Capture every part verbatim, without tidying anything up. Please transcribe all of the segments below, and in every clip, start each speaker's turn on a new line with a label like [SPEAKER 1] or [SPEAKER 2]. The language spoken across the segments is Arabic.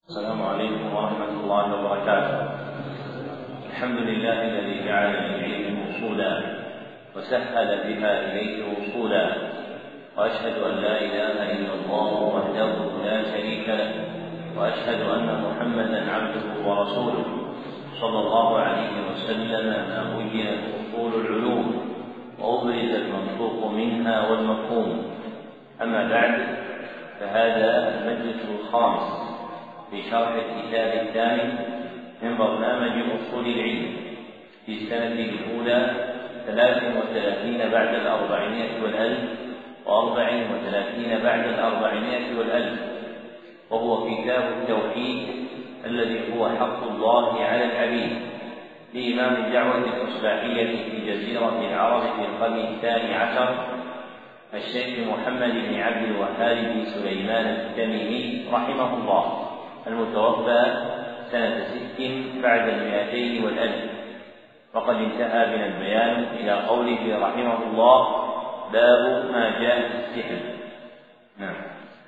[SPEAKER 1] السلام عليكم ورحمة الله وبركاته. الحمد لله الذي جعل للعلم وصولا وسهل بها إليه وصولا، وأشهد أن لا إله إلا الله وحده لا شريك له، وأشهد أن محمدا عبده ورسوله صلى الله عليه وسلم ما بينت أصول العلوم وأبرز المنطوق منها والمفهوم. أما بعد، فهذا المجلس الخامس في شرح الكتاب الثاني من برنامج أصول العلم في سنته الأولى ثلاث وثلاثين بعد الأربعمائة والألف وأربع وثلاثين بعد الأربعمائة والألف، وهو كتاب التوحيد الذي هو حق الله على العبيد لإمام الدعوة الإصلاحية في جزيرة العرب في القرن الثاني عشر الشيخ محمد بن عبد الوهاب بن سليمان التميمي رحمه الله، المتوفى سنة ست بعد المئتين والألف. وقد انتهى بنا البيان إلى قوله رحمه الله: باب ما جاء في السحر. نعم.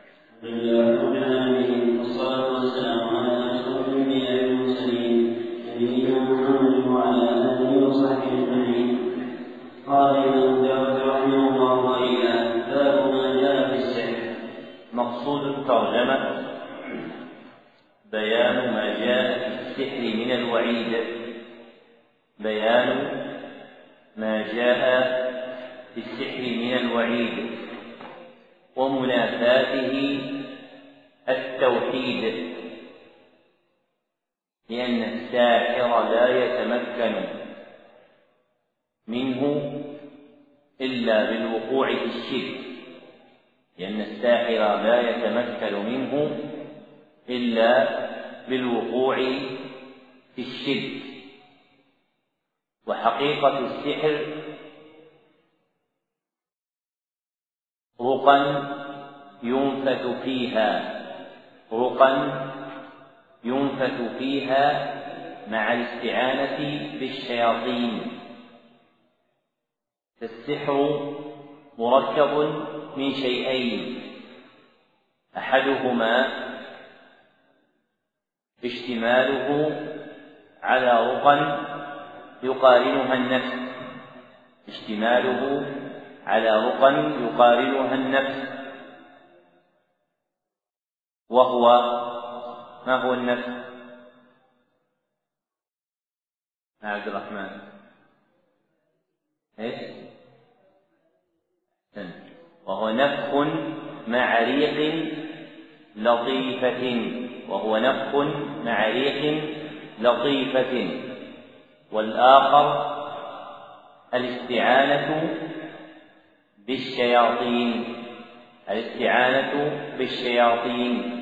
[SPEAKER 2] والصلاة والسلام على أشرف الأنبياء والمرسلين نبينا محمد وعلى آله وصحبه أجمعين. قال الإمام داود رحمه الله: وإلى باب ما جاء في السحر.
[SPEAKER 1] مقصود الترجمة بيان ما جاء في السحر من الوعيد، بيان ما جاء في السحر من الوعيد ومنافاته التوحيد، لأن الساحر لا يتمكن منه إلا بالوقوع في الشرك، لأن الساحر لا يتمكن منه إلا بالوقوع في الشرك. وحقيقة السحر رقى ينفث فيها رقى ينفث فيها مع الاستعانة بالشياطين. فالسحر مركب من شيئين: أحدهما اشتماله على رقى يقارنها النفس اشتماله على رقى يقارنها النفس وهو ما هو النفس؟ عبد الرحمن ايش؟ وهو نفخ مع ريح لطيفة وهو نفخ مع ريح لطيفة والآخر الاستعانة بالشياطين الاستعانة بالشياطين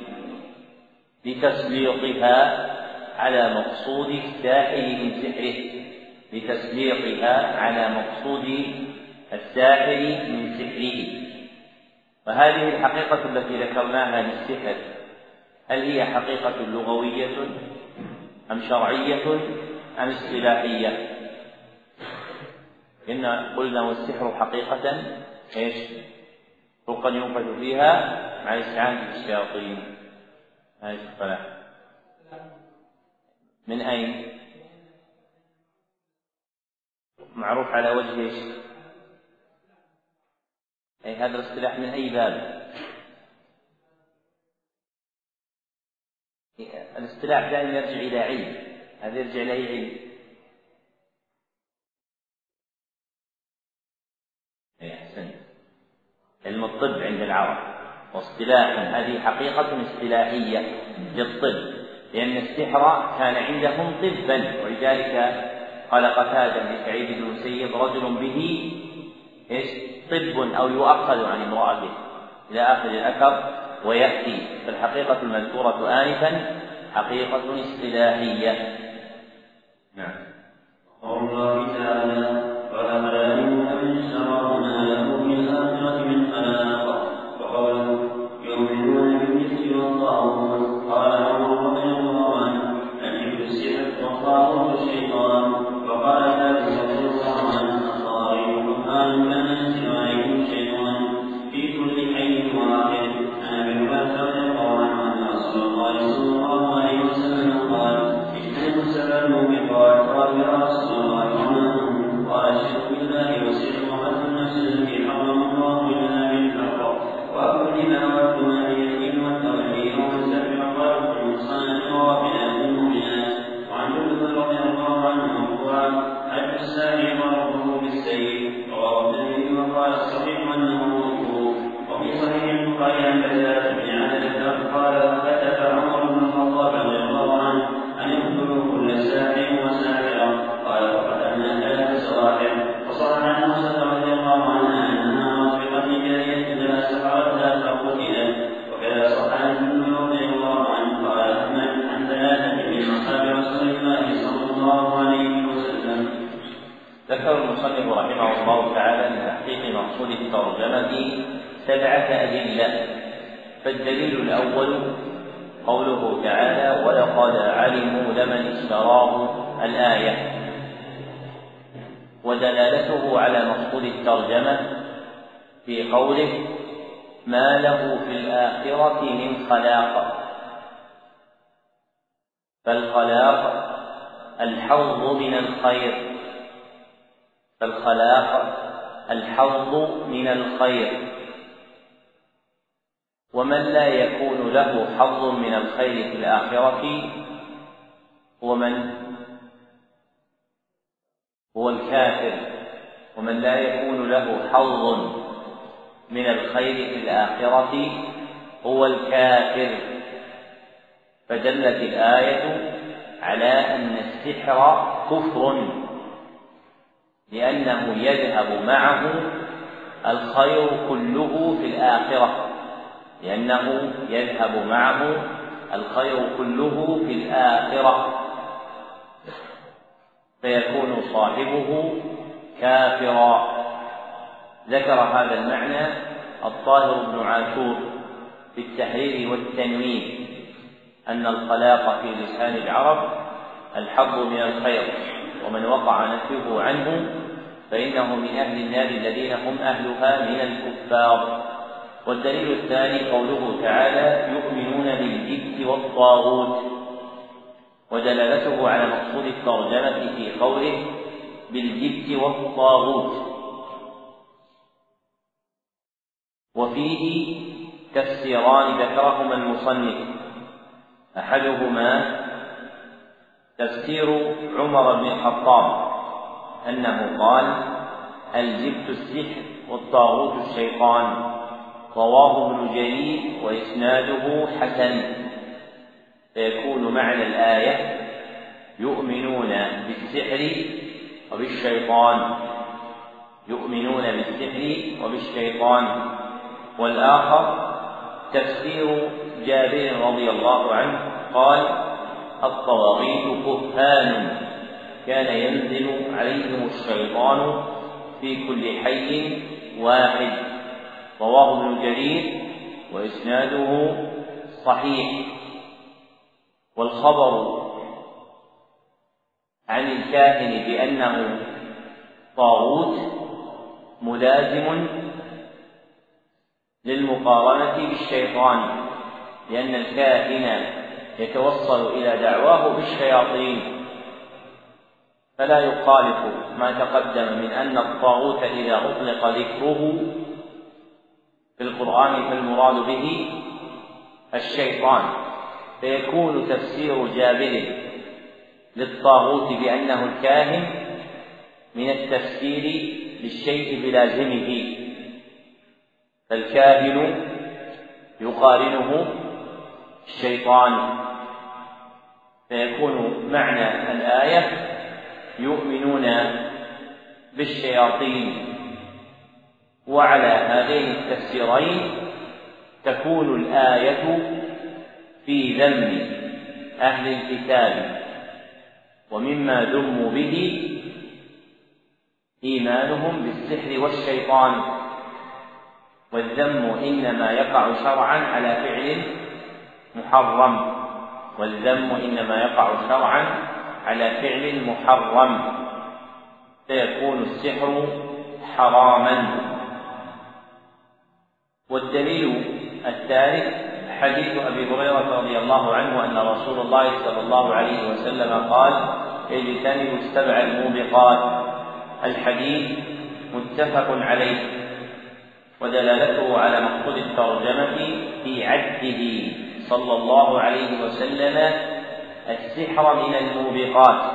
[SPEAKER 1] لتسليطها على مقصود الساحر من سحره لتسليطها على مقصود الساحر من سحره. وهذه الحقيقة التي ذكرناها للسحر، هل هي حقيقة لغوية أم شرعية أم اصطلاحية؟ إن قلنا والسحر حقيقة إيش؟ رقى ينفث فيها مع الاستعانة بالشياطين. هذه الصلاة من أين؟ معروف على وجه إيش؟ أي هذا الاصطلاح من أي باب؟ الاصطلاح دائما يرجع إلى علم، هذا يرجع إلى أي علم؟ أي أحسن، علم الطب عند العرب. واصطلاح هذه حقيقة اصطلاحية للطب، لأن السحر كان عندهم طبا، ولذلك قال قتادة لسعيد بن المسيب: رجل به إيش؟ طب أو يؤخذ عن امرأته إلى آخر الأثر ويأتي. فالحقيقة المذكورة آنفا حقيقة اصطلاحية. نعم.
[SPEAKER 2] الله تعالى: ولا يؤمن من شرعنا له في الآخرة من خلاق. وقوله: يؤمنون بالجبت والطاغوت. قال عمر رضي الله عنه: الجبت السحر والطاغوت الشيطان. وقال ثابت رضي الله عنه: الطاغوت قرآن كالناس وعليهم شيطان في كل حي واحد. عن ابن عباس رضي الله عنه أن رسول الله صلى الله
[SPEAKER 1] ذكر المصنف رحمه الله تعالى من تحقيق مقصود الترجمة سبعة أدلة. فالدليل الأول قوله تعالى: ولقد علموا لمن اشتراه الآية. ودلالته على مقصود الترجمة في قوله: ما له في الآخرة من خلاق. فالخلاق الحظ من الخير فالخلاق الحظ من الخير ومن لا يكون له حظ من الخير في الآخرة هو من هو الكافر. ومن لا يكون له حظ من الخير في الآخرة هو الكافر. فدلت الآية على أن السحر كفر، لأنه يذهب معه الخير كله في الآخرة لأنه يذهب معه الخير كله في الآخرة فيكون صاحبه كافرا. ذكر هذا المعنى الطاهر بن عاشور في التحرير والتنوين، أن الخلاق في لسان العرب الحظ من الخير، ومن وقع نفيه عنه فإنه من أهل النار الذين هم أهلها من الكفار. والدليل الثاني قوله تعالى: يؤمنون بالجبت والطاغوت. ودلالته على مقصود الترجمة في قوله: بالجبت والطاغوت. وفيه تفسيران ذكرهما المصنف، أحدهما تفسير عمر بن الخطاب أنه قال: الجبت السحر والطاغوت الشيطان. رواه ابن جرير وإسناده حسن. فيكون معنى الآية: يؤمنون بالسحر وبالشيطان يؤمنون بالسحر وبالشيطان. والآخر تفسير جابر رضي الله عنه قال: الطواغيت كهان كان ينزل عليهم الشيطان في كل حي واحد. رواه ابن جرير وإسناده صحيح. والخبر عن الكاهن بأنه طاغوت ملازم للمقارنة بالشيطان، لأن الكاهن يتوصل إلى دعواه بالشياطين، فلا يخالف ما تقدم من أن الطاغوت إذا أطلق ذكره في القرآن فالمراد به الشيطان. فيكون تفسير جابر للطاغوت بأنه الكاهن من التفسير للشيء بلازمه، فالكاهن يقارنه الشيطان. فيكون معنى الآية: يؤمنون بالشياطين. وعلى هذين التفسيرين تكون الآية في ذم أهل الكتاب، ومما ذموا به إيمانهم بالسحر والشيطان. والذم إنما يقع شرعا على فعل محرم والذم إنما يقع شرعا على فعل محرم فيكون السحر حراما. والدليل الثالث حديث أبي هريرة رضي الله عنه أن رسول الله صلى الله عليه وسلم قال: اجتنبوا السبع الموبقات. الحديث متفق عليه. ودلالته على مقصود الترجمة في عده صلى الله عليه وسلم السحر من الموبقات،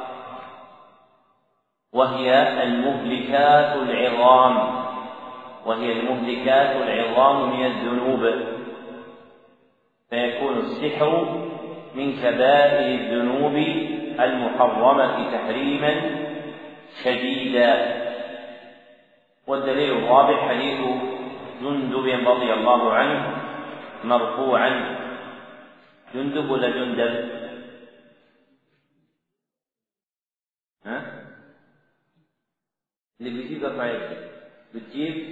[SPEAKER 1] وهي المهلكات العظام وهي المهلكات العظام من الذنوب. فيكون السحر من كبائر الذنوب المحرمة تحريما شديدا. والدليل الرابع حديث جندب رضي الله عنه مرفوعا. جندب ولا جندب؟ ها؟ بتجيب ارفع يدك، بتجيب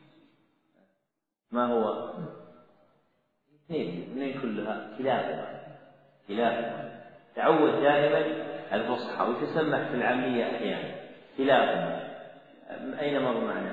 [SPEAKER 1] ما هو اثنين اثنين كلها كلاهما كلاهما. تعود دائما الفصحى وتسمح في العامية أحيانا كلاهما. أين مر معنا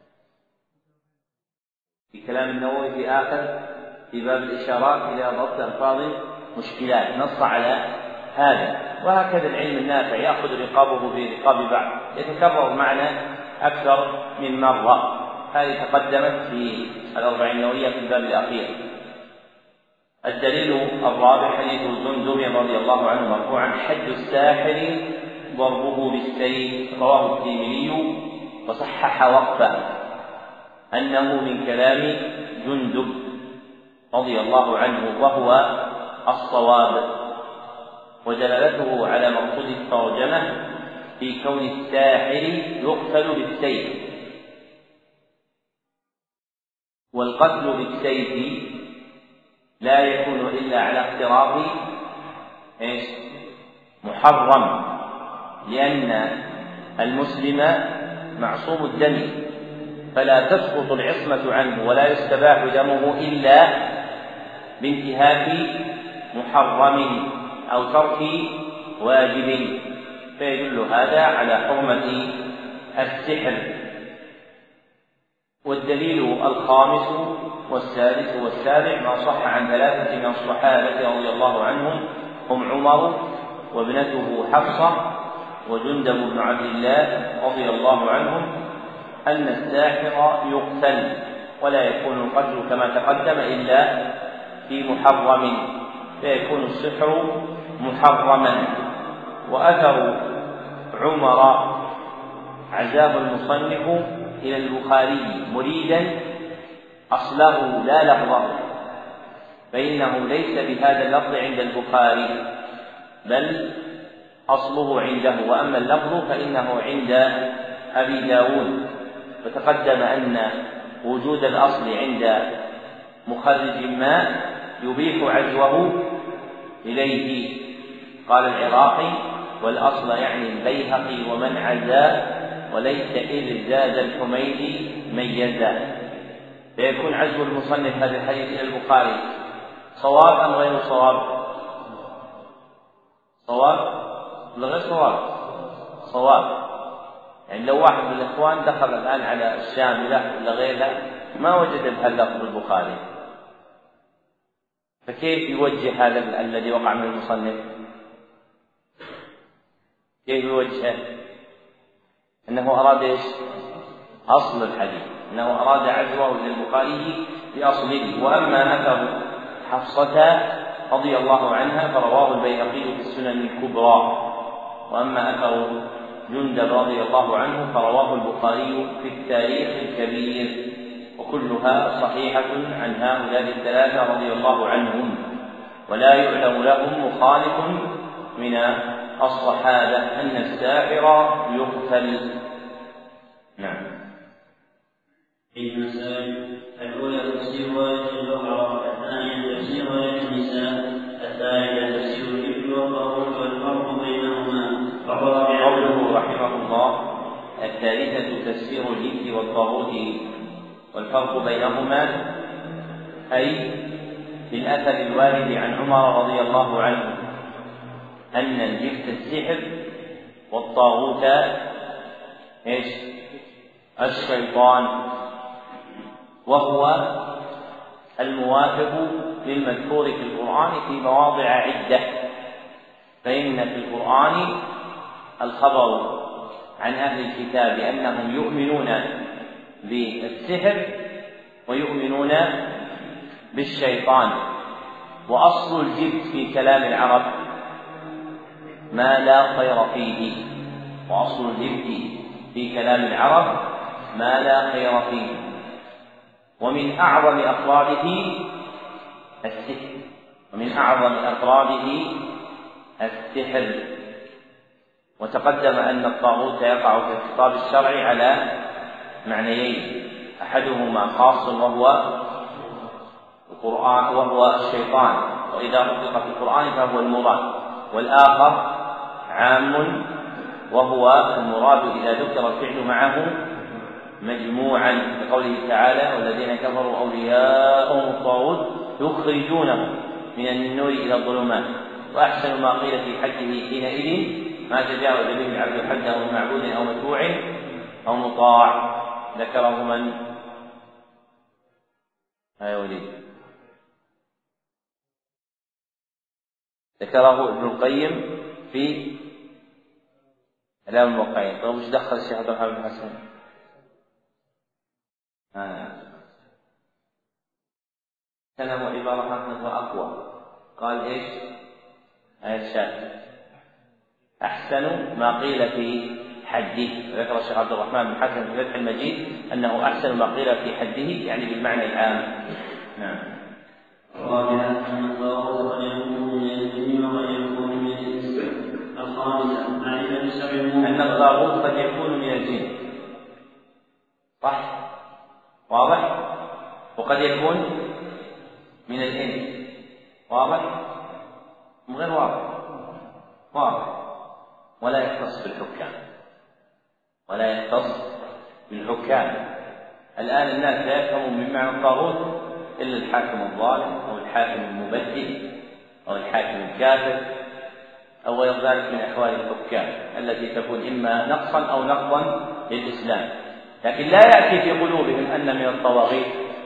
[SPEAKER 1] في كلام النووي في آخر في باب الإشارات إلى ضبط ألفاظ مشكلات نص على هذا. وهكذا العلم النافع يأخذ رقابه برقاب بعض، يتكرر معنا أكثر من مرة. هذه تقدمت في الأربعين النووية في الباب الأخير. الدليل الرابع حديث جندب رضي الله عنه مرفوعا: حد الساحر ضربه بالسيف، رواه الترمذي وصحح وقفه أنه من كلام جندب رضي الله عنه وهو الصواب، ودلالته على مقصود الترجمة في كون الساحر يقتل بالسيف. والقتل بالسيف لا يكون إلا على اقتراف ايش؟ محرم، لأن المسلم معصوم الدم فلا تسقط العصمة عنه ولا يستباح دمه إلا بانتهاك محرم أو ترك واجب، فيدل هذا على حرمة السحر. والدليل الخامس والسادس والسابع ما صح عن ثلاثة من الصحابة رضي الله عنهم هم عمر وابنته حفصة وجندب بن عبد الله رضي الله عنهم أن الساحر يقتل ولا يكون القتل كما تقدم إلا في محرم، فيكون السحر محرما. وأثر عمر عزاه المصنف إلى البخاري مريدا أصله لا لفظه، فإنه ليس بهذا اللفظ عند البخاري بل أصله عنده، وأما اللفظ فإنه عند أبي داود. وتقدم أن وجود الأصل عند مخرج ما يبيح عزوه إليه. قال العراقي: والأصل يعني البيهقي ومن عزاه، وليس إذ زاد الحميدي ميزا. فيكون عزو المصنف هذا الحديث إلى البخاري صواب أم غير صواب؟ صواب ولا غير صواب؟ صواب. يعني لو واحد من الإخوان دخل الآن على الشاملة ولا غيرها ما وجد بهاللفظ البخاري، فكيف يوجه هذا الذي وقع من المصنف؟ كيف يوجهه؟ أنه أراد إيش؟ أصل الحديث، أنه أراد عزوه للبخاري بأصله. وأما أثر حفصة رضي الله عنها فرواه البيهقي في السنن الكبرى، وأما أثر جندب رضي الله عنه فرواه البخاري في التاريخ الكبير، وكلها صحيحة عن هؤلاء الثلاثة رضي الله عنهم، ولا يعلم لهم مخالف من الصحابة أن الساحر يقتل. نعم.
[SPEAKER 2] المسائل الأولى تفسير آية البقرة، الثانية تفسير آية النساء، الثالثة تفسير الإبل والطاغوت والفرق بينهما،
[SPEAKER 1] قوله رحمه الله: الثالثة تفسير الجبت والطاغوت والفرق بينهما، أي للأثر الوارد عن عمر رضي الله عنه أن الجبت السحر والطاغوت إيش؟ الشيطان، وهو الموافق للمذكور في القرآن في مواضع عدة. فإن في القرآن الخبر عن أهل الكتاب أنهم يؤمنون بالسحر ويؤمنون بالشيطان. وأصل الجبت في كلام العرب ما لا خير فيه، وأصل الجبت في كلام العرب ما لا خير فيه، ومن أعظم أفراده السحر، ومن أعظم أفراده السحر. وتقدم أن الطاغوت يقع في الخطاب الشرعي على معنيين: أحدهما خاص وهو القرآن وهو الشيطان، وإذا أطلق في القرآن فهو المراد، والآخر عام وهو المراد إذا ذكر الفعل معه مجموعا، لقوله تعالى: والذين كفروا أولياءهم الطاغوت يخرجونهم من النور إلى الظلمات، وأحسن ما قيل في حجه حينئذ ما تجاوز به العبد حده من معبود أو متبوع أو مطاع. ذكره من؟ يا وليد، ذكره ابن القيم في إعلام الموقعين. طيب وش دخل الشيخ عبد الرحمن بن حسن؟ آه. كلام عبارة عنه أقوى. قال إيش؟ آية الشاهد: أحسن ما قيل في حده. ذكر الشيخ عبد الرحمن بن حسن في فتح المجيد أنه أحسن ما قيل في حده، يعني بالمعنى العام. نعم.
[SPEAKER 2] الرابعة أن الطاغوت قد يكون من الجن وقد يكون من الإنس. الخامسة معرفة سبع
[SPEAKER 1] أن الطاغوت قد يكون من الجن، صح؟ واضح؟ وقد يكون من الإنس، واضح؟ غير واضح؟ واضح. ولا يختص بالحكام، ولا يختص بالحكام. الآن الناس لا يفهمون من معنى الطاغوت إلا الحاكم الظالم أو الحاكم المبدل أو الحاكم الكافر أو غير ذلك من أحوال الحكام التي تكون إما نقصا أو نقضا للإسلام. لكن لا يأتي في قلوبهم أن من الطواغيت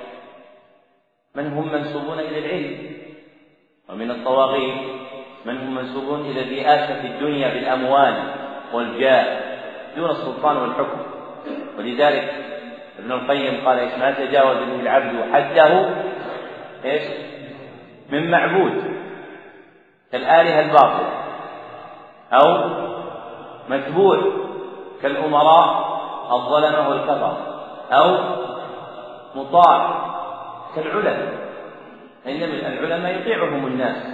[SPEAKER 1] من هم منسوبون إلى العلم، ومن الطواغيت من هم منسوبون إلى الرئاسة في الدنيا بالأموال والجاه دون السلطان والحكم. ولذلك ابن القيم قال إيش؟ ما تجاوز به العبد حده إيش؟ من معبود كالآلهة الباطلة، أو متبوع كالأمراء الظلمة والكفر، أو مطاع كالعلماء. إنما العلماء يطيعهم الناس،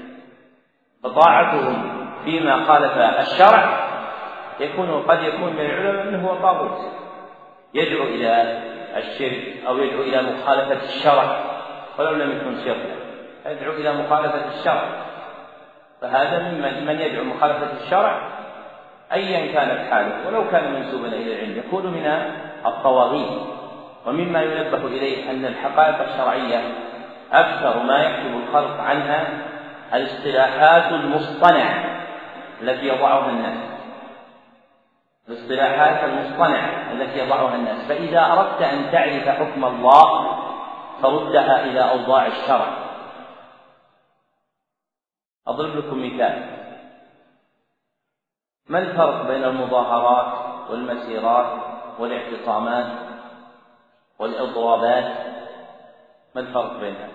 [SPEAKER 1] فطاعتهم فيما خالف الشرع يكون قد يكون من العلماء من هو طاغوت يدعو إلى الشرك أو يدعو إلى مخالفة الشرع ولو لم يكن شركا، يدعو إلى مخالفة الشرع. فهذا ممن من يدعو مخالفة الشرع أيا كانت حاله ولو كان منسوبا إلى العلم يكون من الطواغيت. ومما ينبه إليه أن الحقائق الشرعية أكثر ما يكتب الخلق عنها الاصطلاحات المصطنعة التي يضعها الناس، الاصطلاحات المصطنعة التي يضعها الناس. فإذا أردت أن تعرف حكم الله فردها إلى أوضاع الشرع. أضرب لكم مثال: ما الفرق بين المظاهرات والمسيرات والاعتصامات والإضرابات؟ ما الفرق بينها؟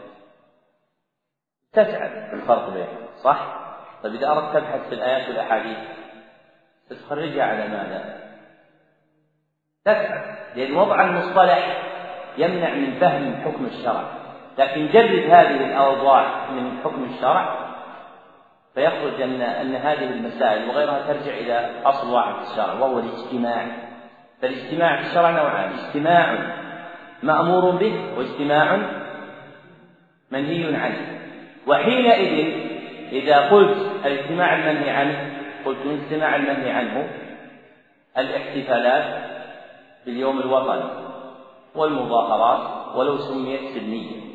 [SPEAKER 1] تسعد الفرق بينها، صح؟ طيب إذا أردت تبحث في الآيات والأحاديث تخرجها على ماذا؟ تسعد، لأن وضع المصطلح يمنع من فهم حكم الشرع. لكن جرد هذه الأوضاع من حكم الشرع فيخرج أن, أن هذه المسائل وغيرها ترجع إلى أصل واحد في الشرع وهو الاجتماع. فالاجتماع في الشرع نوعان: اجتماع مأمور به واجتماع منهي عنه. وحينئذ إذا قلت الاجتماع المنهي عنه قلت الاجتماع المنهي عنه الاحتفالات باليوم الوطني والمظاهرات ولو سميت سلمية،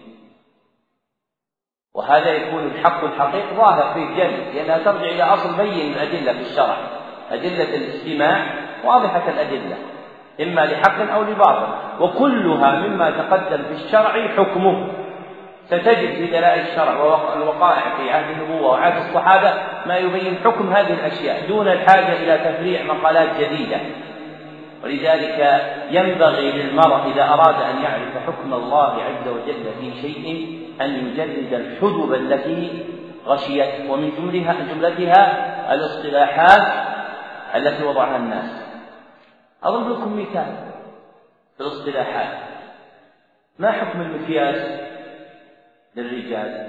[SPEAKER 1] وهذا يكون الحق الحقيقي ظاهر فيه جل، لأنها ترجع إلى أصل بين الأدلة في الشرع. أدلة الاجتماع واضحة الأدلة إما لحق أو لباطل، وكلها مما تقدم في الشرع حكمه. ستجد في دلائل الشرع والوقائع في عهد النبوة وعهد الصحابة ما يبين حكم هذه الأشياء دون الحاجة إلى تفريع مقالات جديدة. ولذلك ينبغي للمرء إذا أراد أن يعرف حكم الله عز وجل في شيء أن يجرد الحدب التي غشيت، ومن جملها جملتها الاصطلاحات التي وضعها الناس. أضرب لكم مثال في الاصطلاحات: ما حكم المكياج للرجال؟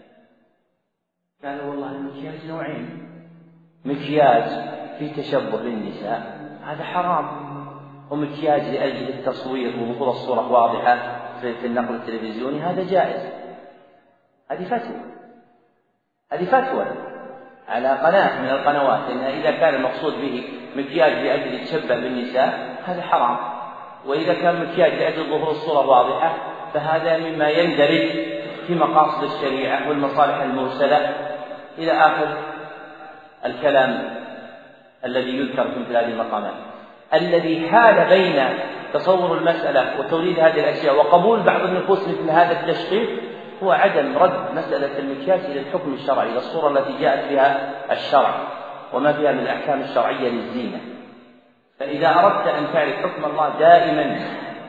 [SPEAKER 1] قالوا والله المكياج نوعين: مكياج في تشبه للنساء هذا حرام، ومكياج لأجل التصوير وظهور الصورة واضحة في النقل التلفزيوني هذا جائز. هذه فتوى، هذه فتوى على قناة من القنوات، لأن إذا كان المقصود به مكياج لأجل يتشبه بالنساء هذا حرام، وإذا كان مكياج لأجل ظهور الصورة واضحة فهذا مما يندرج في مقاصد الشريعة والمصالح المرسلة إلى آخر الكلام الذي يذكر في مثل هذه المقامات. الذي حال بين تصور المسألة وتوليد هذه الأشياء وقبول بعض النفوس مثل هذا التشخيص هو عدم رد مسألة المكياج إلى الحكم الشرعي، إلى الصورة التي جاءت بها الشرع وما فيها من الأحكام الشرعية للزينة. فإذا أردت أن تعرف حكم الله دائما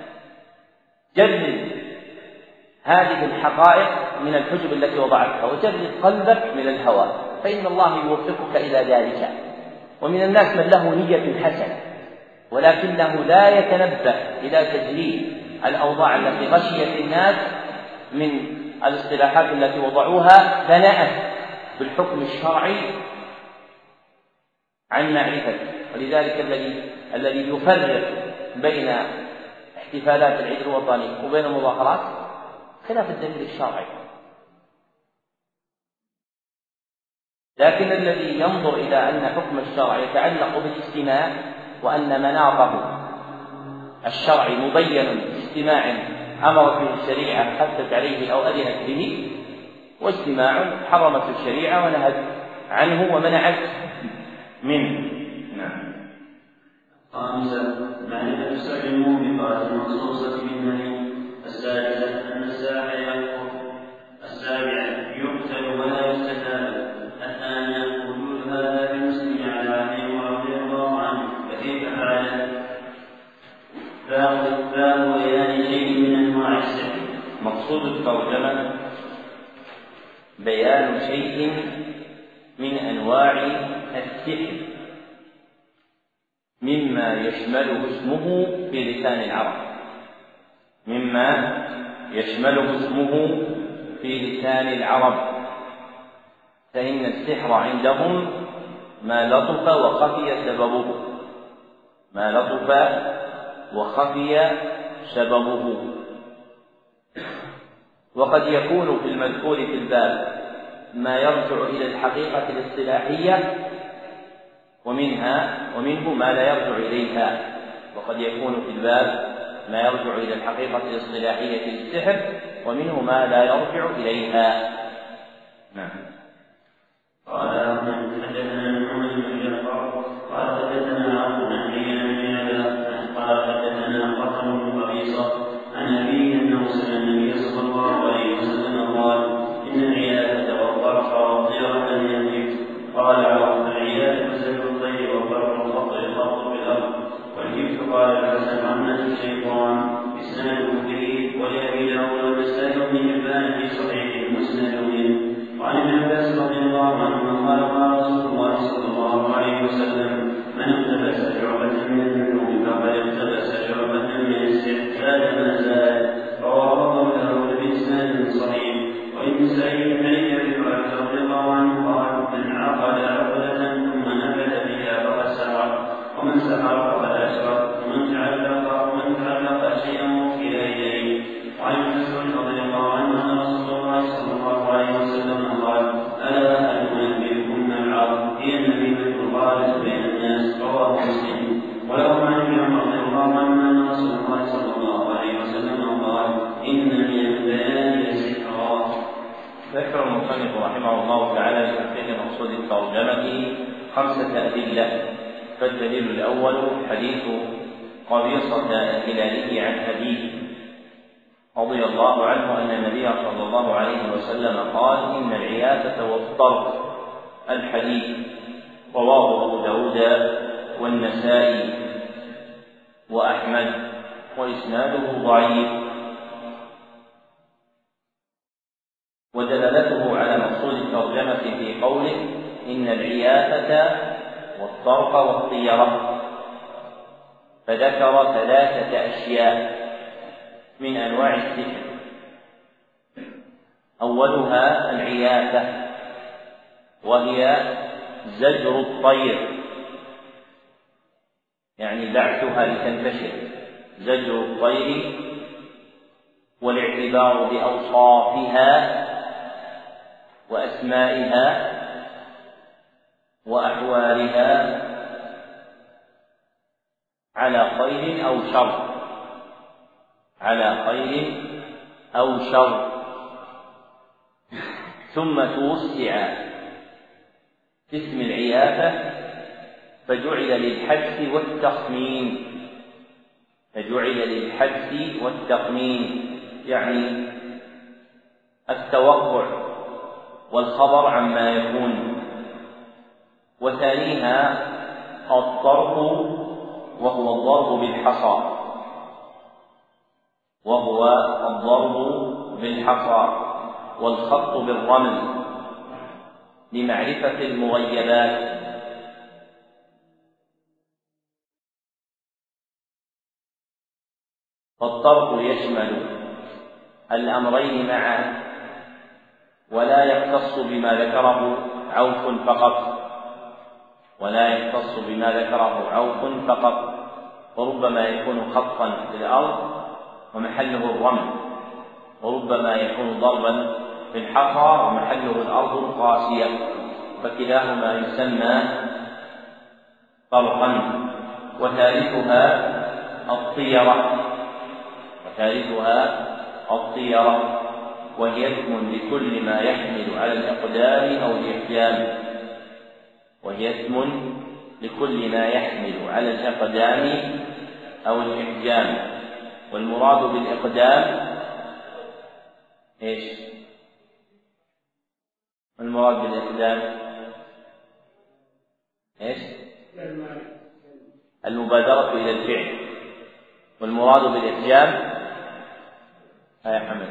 [SPEAKER 1] جرد هذه الحقائق من الحجب التي وضعتها وجرد قلبك من الهوى، فإن الله يوفقك إلى ذلك. ومن الناس من له نية حسنة ولكنه لا يتنبه إلى تجليل الأوضاع التي غشيت الناس من الاصطلاحات التي وضعوها ثناء بالحكم الشرعي عن معرفته. ولذلك الذي الذي يفرق بين احتفالات العيد الوطني وبين المظاهرات خلاف الدليل الشرعي. لكن الذي ينظر إلى أن حكم الشرع يتعلق بالاجتماع وأن مناطه الشرعي مبين باجتماع أمرت به الشريعة حثت عليه أو أذنت به، واجتماع حرمت الشريعة ونهت عنه ومنعت منه. نعم.
[SPEAKER 2] خامسا معرفة سعي الموبقات المخصوصة بالنهي. السادسة أن الساعة يكفر. السابعة يقتل ولا يستتاب. الثانية وجود هذا المسلم على عليه رضي الله عنه فكيف فعل؟ باب بيان شيء من انواع السحر.
[SPEAKER 1] مقصود الترجمة بيان شيء من انواع السحر مما يشمله اسمه في لسان العرب، مما يشمله اسمه في لسان العرب. فإن السحر عندهم ما لطف وخفي سببه، ما لطف وخفي سببه. وقد يكون في المذكور في الباب ما يرجع إلى الحقيقة الاصطلاحية ومنها ومنه ما لا يرجع إليها، وقد يكون في الباب ما يرجع إلى الحقيقة الاصطلاحية للسحر ومنه ما لا يرجع إليها. نعم.
[SPEAKER 2] قال حدثنا محمد بن جعفر قال حدثنا عبد بن قال حدثنا قتل بن قبيصة عن أبيه أنه سمع النبي صلى الله عليه وسلم قال إن العيادة والطرف والطيرة لم يملك. قال عوف العيادة سبع الطير والطرف الخط الخط بالأرض والجبت. قال الحسن عمة الشيطان إسناده جيد. ولأبي داود والنسائي بن حبان في صحيح مسند منه. وعن ابن عباس رضي الله عنهما قال قال رسول الله صلى الله عليه وسلم من اقتبس شعبة من الذنوب فقد اقتبس شعبة من السحر زاد ما زاد. رواه أبو داود بإسناد صحيح. وابن سعيد بن أبي هريرة رضي الله عنه قال من عقد عقدة ثم نفذ بها فقد سحر، ومن سحر فقد أشرك، ومن تعلق ومن تعلق شيئا وكل إليه. وعن ابن مسعود رضي الله عنه أن رسول الله صلى الله عليه وسلم قال ألا هل أنبئكم العرب هي النميمة الغالبة بين الناس. رواه مسلم. وله عن ابن عمر رضي الله عنه أن رسول الله صلى الله عليه وسلم قال إن من البيان لسحرا.
[SPEAKER 1] ذكر المصنف رحمه الله تعالى لتحقيق مقصود الترجمة خمسة أدلة. فالدليل الأول حديث قبيصة الهلالي عن أبيه رضي الله عنه أن النبي صلى الله عليه وسلم قال إن العيادة والطرق. الحديث رواه أبو داود والنسائي وأحمد وإسناده ضعيف. ودلالته على مقصود الترجمة في قوله إن العيادة والطرق والطيرة، فذكر ثلاثة أشياء من أنواع السحر. أولها العياثة، وهي زجر الطير، يعني بعثها لتنتشر، زجر الطير، والاعتبار بأوصافها وأسمائها خير أو شر، على خير أو شر. ثم توسع في اسم العيافة فجعل للحدس والتخمين، فجعل للحدس والتخمين يعني التوقع والخبر عما يكون. وثانيها الطرق وهو الضرب بالحصى، وهو الضرب بالحصى والخط بالرمل لمعرفة المغيبات. فالطرق يشمل الأمرين معا ولا يختص بما ذكره عوف فقط، ولا يختص بما ذكره عوف فقط، وربما يكون خطا في الأرض ومحله الرمل، وربما يكون ضربا في الحصى ومحله الأرض القاسية، فكلاهما يسمى طرقا. وثالثها الطيرة، وثالثها الطيرة وهي اسم لكل ما يحمل على الإقدام أو الإحجام، وهي اسم لكل ما يحمل على الإقدام أو الإحجام. والمراد بالإقدام إيش؟ المراد بالإقدام إيش؟ المبادرة إلى الفعل. والمراد بالإحجام يا حمد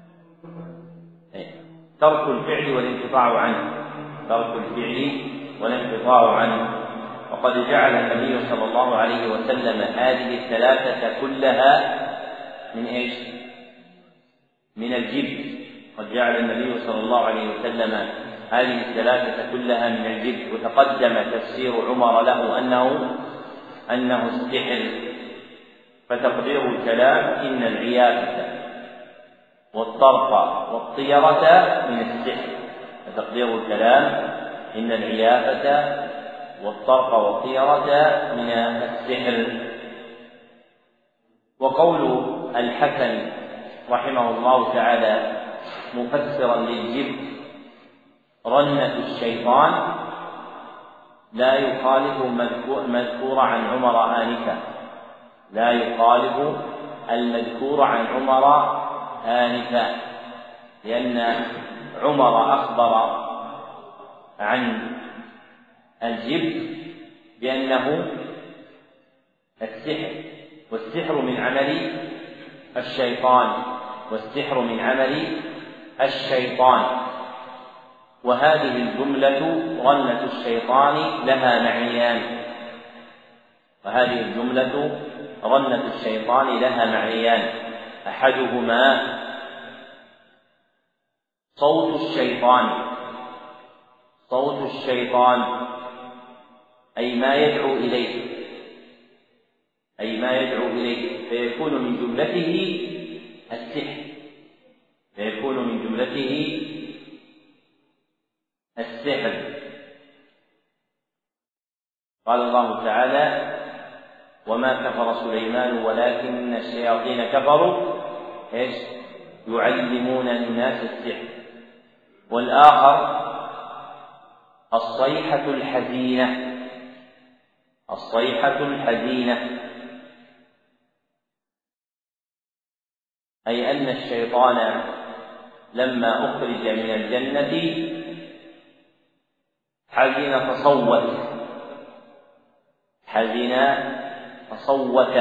[SPEAKER 1] ترك الفعل والانقطاع عنه، ترك الفعل والانقطاع عنه. وقد جعل النبي صلى الله عليه وسلم هذه الثلاثة كلها من إيش؟ من الجبت. قد جعل النبي صلى الله عليه وسلم هذه الثلاثة كلها من الجبت. وتقدم تفسير عمر له أنه أنه السحر، فتقدير الكلام إن العيافة والطرق والطيرة من السحر، فتقدير الكلام إن العيافة والطرق والطيرة من السحر. وقول الحسن رحمه الله تعالى مفسرا للجبت رنة الشيطان لا يخالف المذكور عن عمر آنفا، لا يخالف المذكور عن عمر آنفا، لأن عمر أخبر عن الجبت بأنه السحر، والسحر من عمل الشيطان، والسحر من عمل الشيطان. وهذه الجملة رنة الشيطان لها معنيان، وهذه الجملة رنة الشيطان لها معنيان. أحدهما صوت الشيطان، صوت الشيطان أي ما يدعو إليه، أي ما يدعو إليه، فيكون من جملته السحر، فيكون من جملته السحر. قال الله تعالى وما كفر سليمان ولكن الشياطين كفروا ايش؟ يعلمون الناس السحر. والآخر الصيحة الحزينة، الصيحة الحزينة أي أن الشيطان لما أخرج من الجنة حزن فصوت، حزن فصوت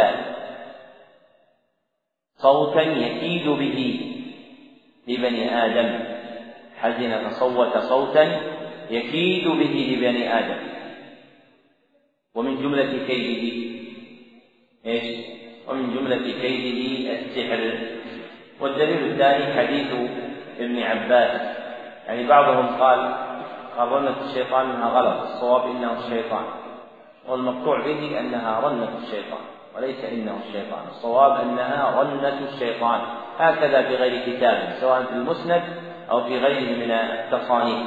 [SPEAKER 1] صوتا يكيد به لبني آدم، حزن فصوت صوتا يكيد به لبني آدم. ومن جملة كيده ايش؟ ومن جملة كيده السحر. والدليل الثاني حديث ابن عباس، يعني بعضهم قال قال رنة الشيطان انها غلط، الصواب انه الشيطان، والمقطوع به انها رنة الشيطان وليس انه الشيطان، الصواب انها رنة الشيطان، هكذا في غير كتاب سواء في المسند او في غيره من التصانيف.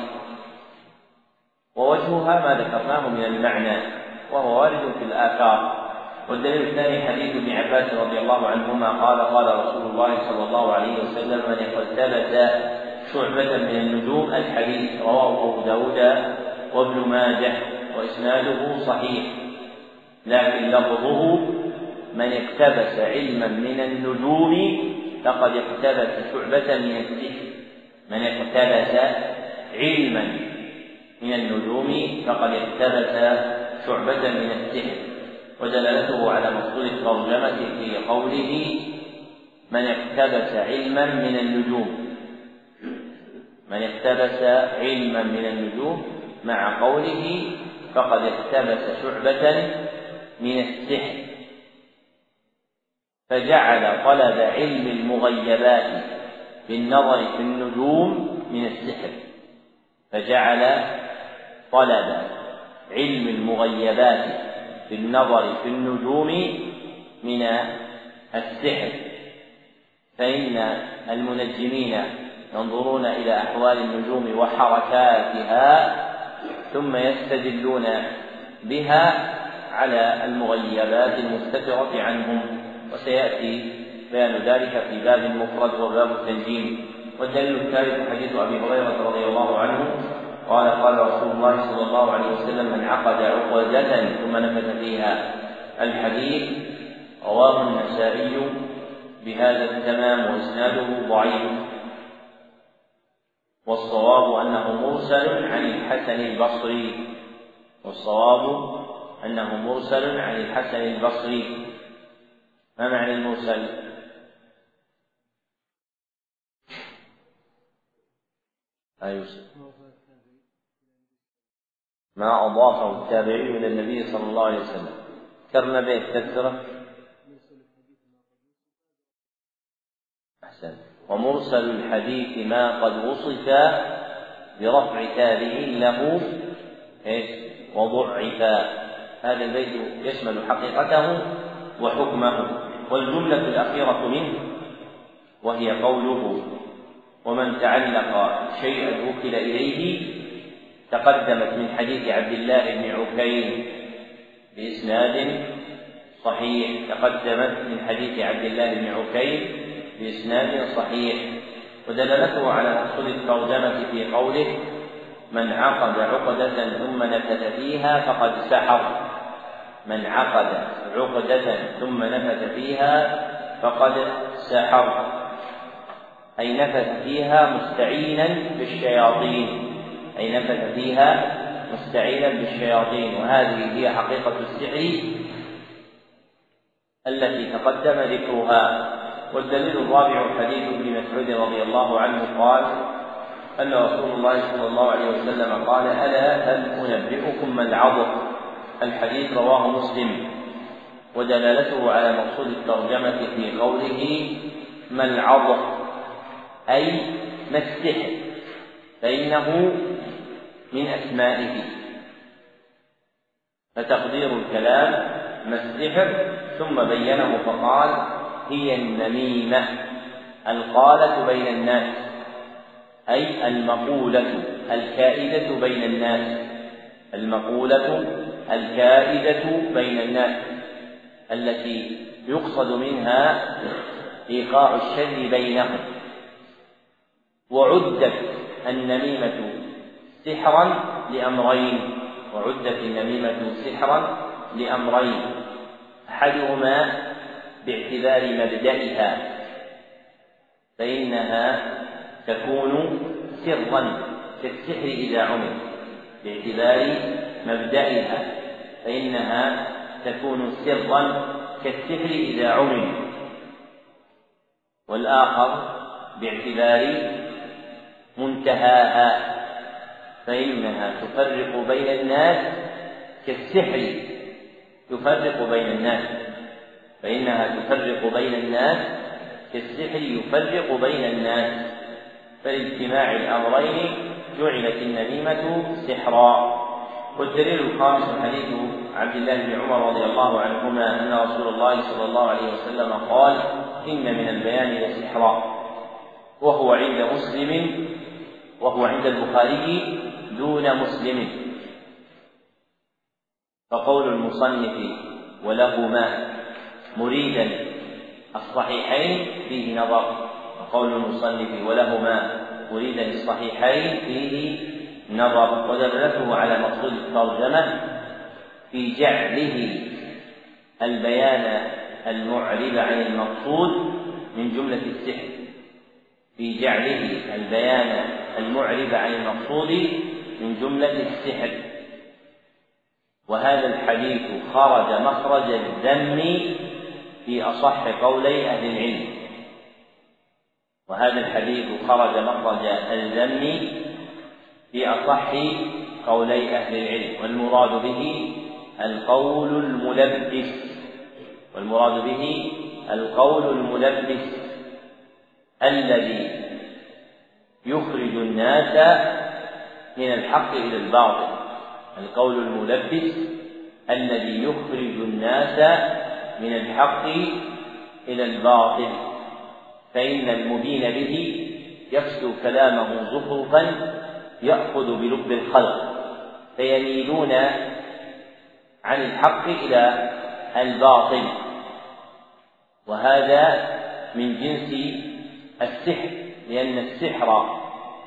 [SPEAKER 1] ووجهها ما ذكرناه من المعنى، وهو وارد في الآثار والدليل الثاني حديث ابن عباس رضي الله عنهما قال قال رسول الله صلى الله عليه وسلم: من اقتبس شعبة من النجوم. الحديث رواه أبو داود وابن ماجه وإسناده صحيح، لكن لفظه: من اقتبس علما من النجوم فقد اقتبس شعبة من السحر. من اقتبس علما من النجوم فقد اقتبس شعبة من السحر. ودلالته على مقصود الترجمة في قوله: من اقتبس علما من النجوم. من اقتبس علما من النجوم مع قوله: فقد اقتبس شعبة من السحر. فجعل طلب علم المغيبات بالنظر في النجوم من السحر. فجعل طلب علم المغيبات بالنظر في النجوم من السحر، فإن المنجمين ينظرون إلى أحوال النجوم وحركاتها ثم يستدلون بها على المغيبات المستترة عنهم، وسيأتي بيان ذلك في باب المفرد وباب التنجيم. والدليل الثالث حديث أبي هريرة رضي الله عنه قال قال رسول الله صلى الله عليه وسلم: من عقد عقدة ثم نفث فيها. الحديث رواه النسائي بهذا التمام وإسناده ضعيف، والصواب أنه مرسل عن الحسن البصري. والصواب أنه مرسل عن الحسن البصري. ما معنى المرسل؟ أيوة. ما أضافه التابعي إلى النبي صلى الله عليه وسلم. ذكرنا به تذكره. أحسن. ومرسل الحديث ما قد وصف برفع تابع له وضعف. هذا البيت يشمل حقيقته وحكمه. والجملة الأخيرة منه وهي قوله: ومن تعلق شيئا وكل إليه، تقدمت من حديث عبد الله بن عكيم بإسناد صحيح. تقدمت من حديث عبد الله بن عكيم بإسناد صحيح. ودلالته على مقصود الترجمة في قوله: من عقد عقدة ثم نفث فيها فقد سحر. من عقد عقدة ثم نفث فيها فقد سحر، أي نفث فيها مستعينا بالشياطين. أي نفث فيها مستعينا بالشياطين. وهذه هي حقيقة السحر التي تقدم ذكرها. والدليل الرابع حديث ابن مسعود رضي الله عنه قال أن رسول الله صلى الله عليه وسلم قال: ألا هل أنبئكم ما العضد؟ الحديث رواه مسلم. ودلالته على مقصود الترجمة في قوله: ما العضد أي ما السحر، فإنه من أسمائه. فتقدير الكلام: ما السحر، ثم بينه فقال: هي النميمة القالة بين الناس، أي المقولة الكائدة بين الناس. المقولة الكائدة بين الناس التي يقصد منها إيقاع الشر بينهم. وعدت النميمة سحرا لأمرين. وعدت النميمة سحرا لأمرين: أحدهما باعتبار مبدئها، فإنها تكون سرا كالسحر إذا عمل. باعتبار مبدئها فإنها تكون سرا كالسحر إذا عمل. والآخر باعتبار منتهاها، فإنها تفرق بين الناس كالسحر يفرق بين الناس. فإنها تفرق بين الناس كالسحر يفرق بين الناس. فلاجتماع الأمرين جعلت النميمة سحرا. والدليل الخامس حديث عبد الله بن عمر رضي الله عنهما أن رسول الله صلى الله عليه وسلم قال: إن من البيان لسحرا. وهو عند مسلم وهو عند البخاري دون مسلم. فقول المصنف: ولهما مريدا الصحيحين فيه نظر، وقول المصنف ولهما مريدا الصحيحين فيه نظر، ودلالته على مقصود الترجمة في جعله البيان المعرب عن المقصود من جملة السحر، في جعله البيان المعرب عن المقصود من جملة السحر. وهذا الحديث خرج مخرج الذم في أصح قولي أهل العلم، وهذا الحديث خرج مخرج الذم في أصح قولي أهل العلم، والمراد به القول الملبس والمراد به القول الملبس الذي يخرج الناس من الحق إلى الباطل، القول الملبس الذي يخرج الناس من الحق إلى الباطل، فإن المبين به يفسو كلامه زخرفا يأخذ بلب الخلق فيميلون عن الحق إلى الباطل، وهذا من جنس السحر، لأن السحر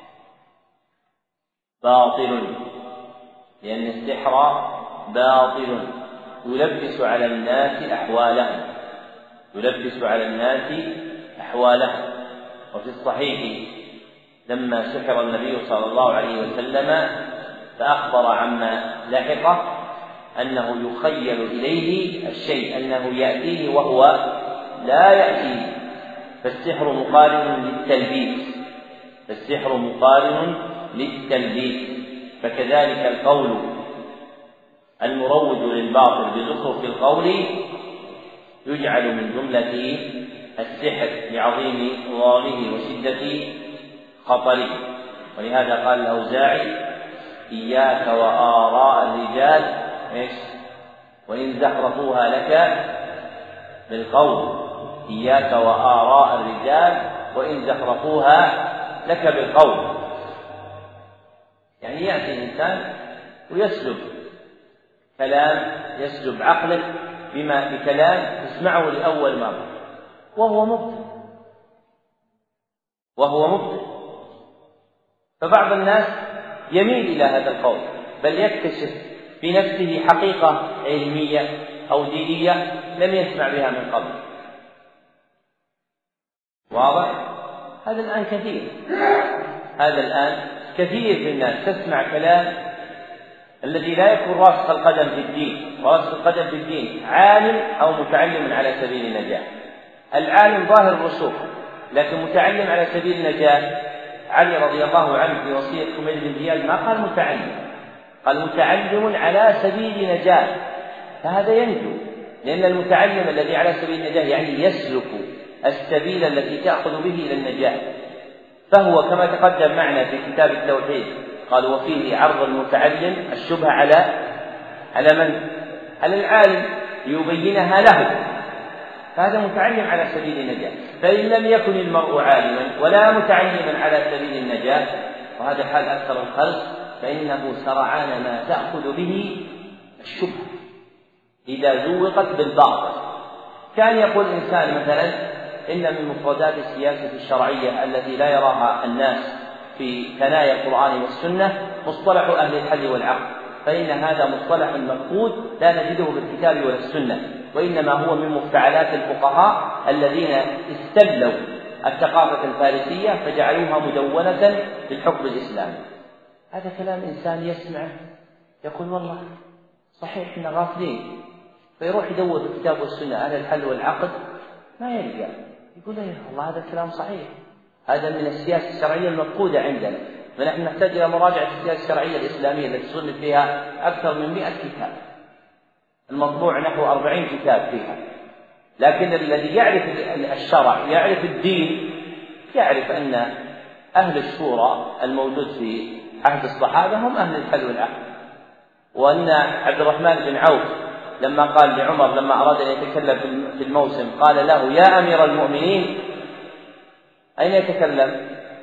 [SPEAKER 1] باطل لأن السحر باطل يلبس على الناس أحوالهم يلبس على الناس أحوالهم وفي الصحيح لما سحر النبي صلى الله عليه وسلم فأخبر عما لحقه أنه يخيل إليه الشيء، أنه يأتيه وهو لا يأتيه، فالسحر مقارن للتلبيس فالسحر مقارن للتلبيس فكذلك القول المروج للباطل بزخرف القول يجعل من جملة السحر لعظيم ضرره وشدة خطره. ولهذا قال الأوزاعي إياك وآراء الرجال إيش وإن زخرفوها لك بالقول، إياك وآراء الرجال وإن زخرفوها لك بالقول، يعني يأتي الإنسان ويسلب كلام يسلب عقلك بما بكلام تسمعه لأول مرة وهو مبطل وهو مبطل فبعض الناس يميل إلى هذا القول، بل يكتشف في نفسه حقيقة علمية أو دينية لم يسمع بها من قبل. واضح؟ هذا الآن كثير هذا الآن كثير في الناس تسمع كلام الذي لا يكون راسخ القدم في الدين، راسخ القدم في الدين عالم أو متعلم على سبيل النجاة. العالم ظاهر الرسوخ لكن متعلم على سبيل النجاة. علي رضي الله عنه في وصية حميد بن زياد ما قال متعلم، قال متعلم على سبيل نجاة، فهذا ينجو، لأن المتعلم الذي على سبيل النجاة يعني يسلك السبيل التي تأخذ به إلى النجاة، فهو كما تقدم معنا في كتاب التوحيد قال وفيه عرض المتعلم الشبهة على على من؟ على العالم ليبينها له، فهذا متعلم على سبيل النجاة. فإن لم يكن المرء عالما ولا متعلما على سبيل النجاة، وهذا حال أكثر الخلق، فإنه سرعان ما تأخذ به الشبهة إذا زوقت بالباطل. كان يقول إنسان مثلا إن من مفردات السياسة الشرعية التي لا يراها الناس في ثنايا القرآن والسنة مصطلح أهل الحل والعقد، فإن هذا مصطلح مفقود لا نجده بالكتاب ولا السنة، وإنما هو من مفتعلات الفقهاء الذين استلوا الثقافة الفارسية فجعلوها مدونة بالحكم الإسلامي. هذا كلام إنسان يسمعه يقول والله صحيح إحنا غافلين، فيروح يدور بالكتاب والسنة أهل الحل والعقد ما يلقى، يقول إيه والله هذا الكلام صحيح، هذا من السياسة الشرعية المفقودة عندنا، فنحن نحتاج إلى مراجعة السياسة الشرعية الإسلامية التي صنف فيها أكثر من مئة كتاب، المطبوع نحو أربعين كتاب فيها. لكن الذي يعرف الشرع يعرف الدين يعرف أن أهل الشورى الموجود في عهد الصحابة هم أهل الحل والعقد، وأن عبد الرحمن بن عوف لما قال لعمر لما أراد أن يتكلم في الموسم قال له يا أمير المؤمنين، أين يتكلم؟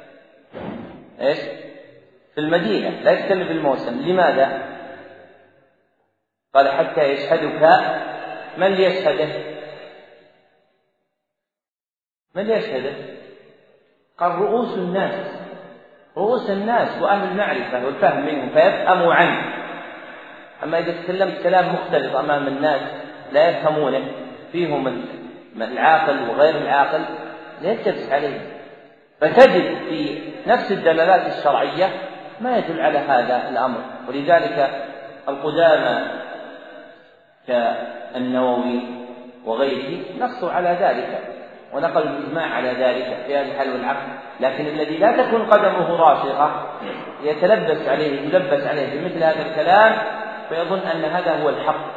[SPEAKER 1] إيش؟ في المدينة، لا يتكلم في الموسم. لماذا؟ قال حتى يشهدك من ليشهده؟ من ليشهده؟ قال رؤوس الناس، رؤوس الناس وأهل المعرفة والفهم منهم فيفهموا عنه. أما إذا تكلمت كلام مختلف أمام الناس لا يفهمونه، فيهم العاقل وغير العاقل، لا يلتبس عليه. فتجد في نفس الدلالات الشرعية ما يدل على هذا الأمر. ولذلك القدامى كالنووي وغيره نصوا على ذلك ونقلوا الإجماع على ذلك في هذا الحل والعقل. لكن الذي لا تكون قدمه راسخة يتلبس عليه يلبس عليه بمثل هذا الكلام فيظن أن هذا هو الحق.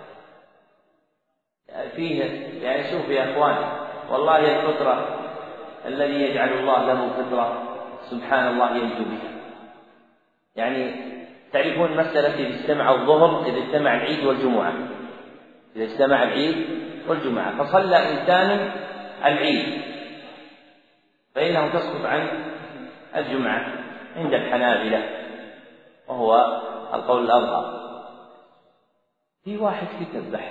[SPEAKER 1] فيه يعني شوف يا إخوان، والله الفطرة الذي يجعل الله له فطرة سبحان الله ينجو بها. يعني تعرفون مسألة إذا اجتمع الظهر، إذا اجتمع العيد والجمعة، إذا اجتمع العيد والجمعة فصلى إنسان العيد فإنه تسقط عن الجمعة عند الحنابلة وهو القول الأظهر. في واحد كتب بحث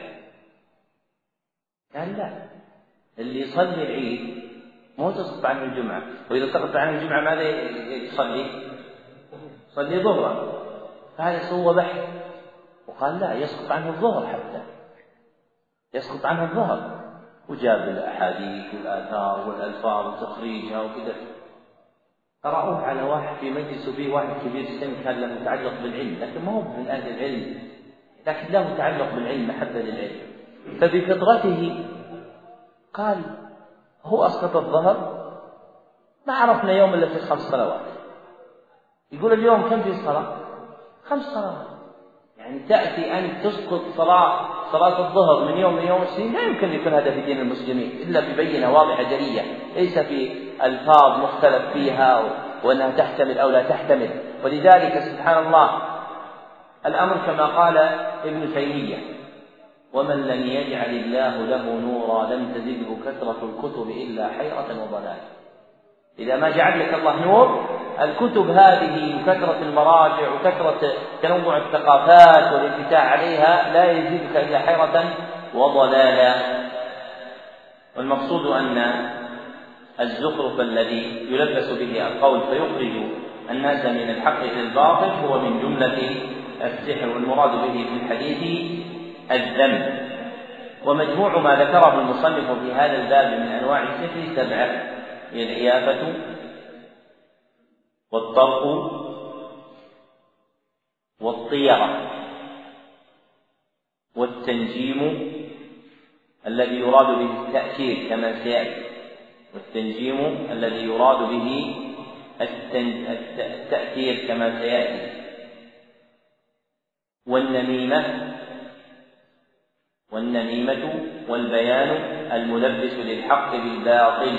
[SPEAKER 1] قال لا، اللي يصلي العيد مو تسقط عنه الجمعة، وإذا سقط عنه الجمعة ماذا يصلي؟ يصلي ظهرا. فهذا سوى بحث وقال لا، يسقط عنه الظهر، حتى يسقط عنه الظهر، وجاب الأحاديث والآثار والألفاظ وتخريجها وكذا. قرأوه على واحد في مجلس وفيه واحد كبير السن كان له تعلق بالعلم، لكن ما هو من أهل العلم، لكن له تعلق بالعلم، محبة للعلم. فبفطرته قال هو أسقط الظهر، ما عرفنا يوم إلا في خمس صلوات. يقول اليوم كم في صلاة؟ خمس صلوات. يعني تأتي أن تسقط صلاة صلاة الظهر من يوم من يوم السنين، لا يمكن يكون هذا في دين المسلمين إلا ببينة واضحة جلية، ليس في ألفاظ مختلف فيها وأنها تحتمل أو لا تحتمل. ولذلك سبحان الله الأمر كما قال ابن تيمية: ومن لم يجعل الله له نورا لم تزده كثرة الكتب إلا حيرة وضلال. إذا ما جعل لك الله نور، الكتب هذه وكثرة المراجع وكثرة تنوع الثقافات والانفتاح عليها لا يزيدك إلا حيرة وضلالا. والمقصود أن الزخرف الذي يلبس به القول فيخرج الناس من الحق إلى الباطل هو من جملة السحر، والمراد به في الحديث الذم. ومجموع ما ذكره المصنف في هذا الباب من أنواع السحر سبعة: هي العيافة والطرق والطيرة والتنجيم الذي يراد به التأثير كما سيأتي، والتنجيم الذي يراد به التأثير كما سيأتي، والنميمة والنميمة والبيان الملبس للحق بالباطل،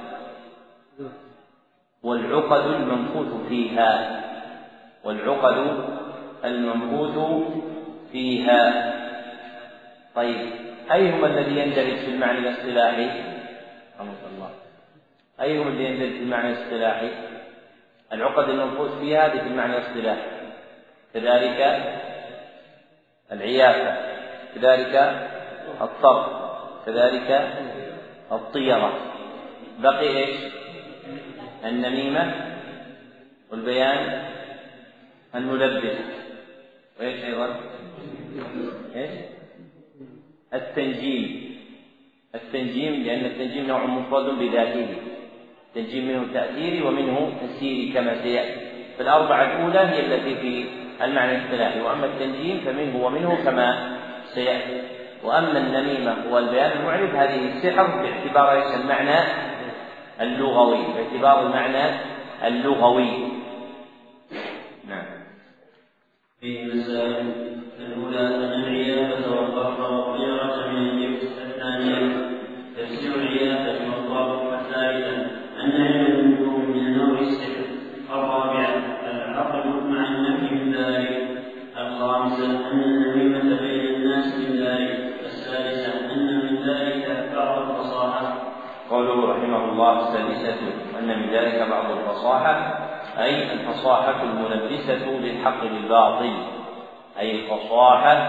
[SPEAKER 1] والعقد المنفوث فيها والعقد المنفوث فيها. طيب، أيهما الذي يندرج في المعنى الاصطلاحي؟ رحمه الله، أيهما الذي يندرج في المعنى الاصطلاحي؟ العقد المنفوث فيها هذه في المعنى الاصطلاحي، كذلك العيافة، كذلك الطرد، كذلك الطيرة. بقي ايش؟ النميمة والبيان الملبس، وايش ايضا؟ ايش؟ التنجيم. التنجيم لأن التنجيم نوع مفرد بذاته، التنجيم منه تأثيري ومنه تسييري كما سيأتي. فالأربعة الأولى هي التي في المعنى الاصطلاحي، وأما التنجيم فمنه ومنه كما سيأتي. وأما النميمة والبيان المعرف هذه السحر باعتبار ايش؟ المعنى اللغوي، باعتبار المعنى اللغوي. نعم.
[SPEAKER 2] في مسائل الأولى أن العيافة والطرف والطيرة من الجنس. الثانية تفسير العيافة والطرف. الثالثة أن النجوم من نوع السحر. الرابعة العقل مع النفي من ذلك. الخامسة أن النميمة بين الناس من ذلك. السادسة أن من ذلك بعض الفصاحة.
[SPEAKER 1] قوله رحمه الله: السادسة أن من ذلك بعض الفصاحة، أي الفصاحة الملبسة للحق بالباطل، أي الفصاحة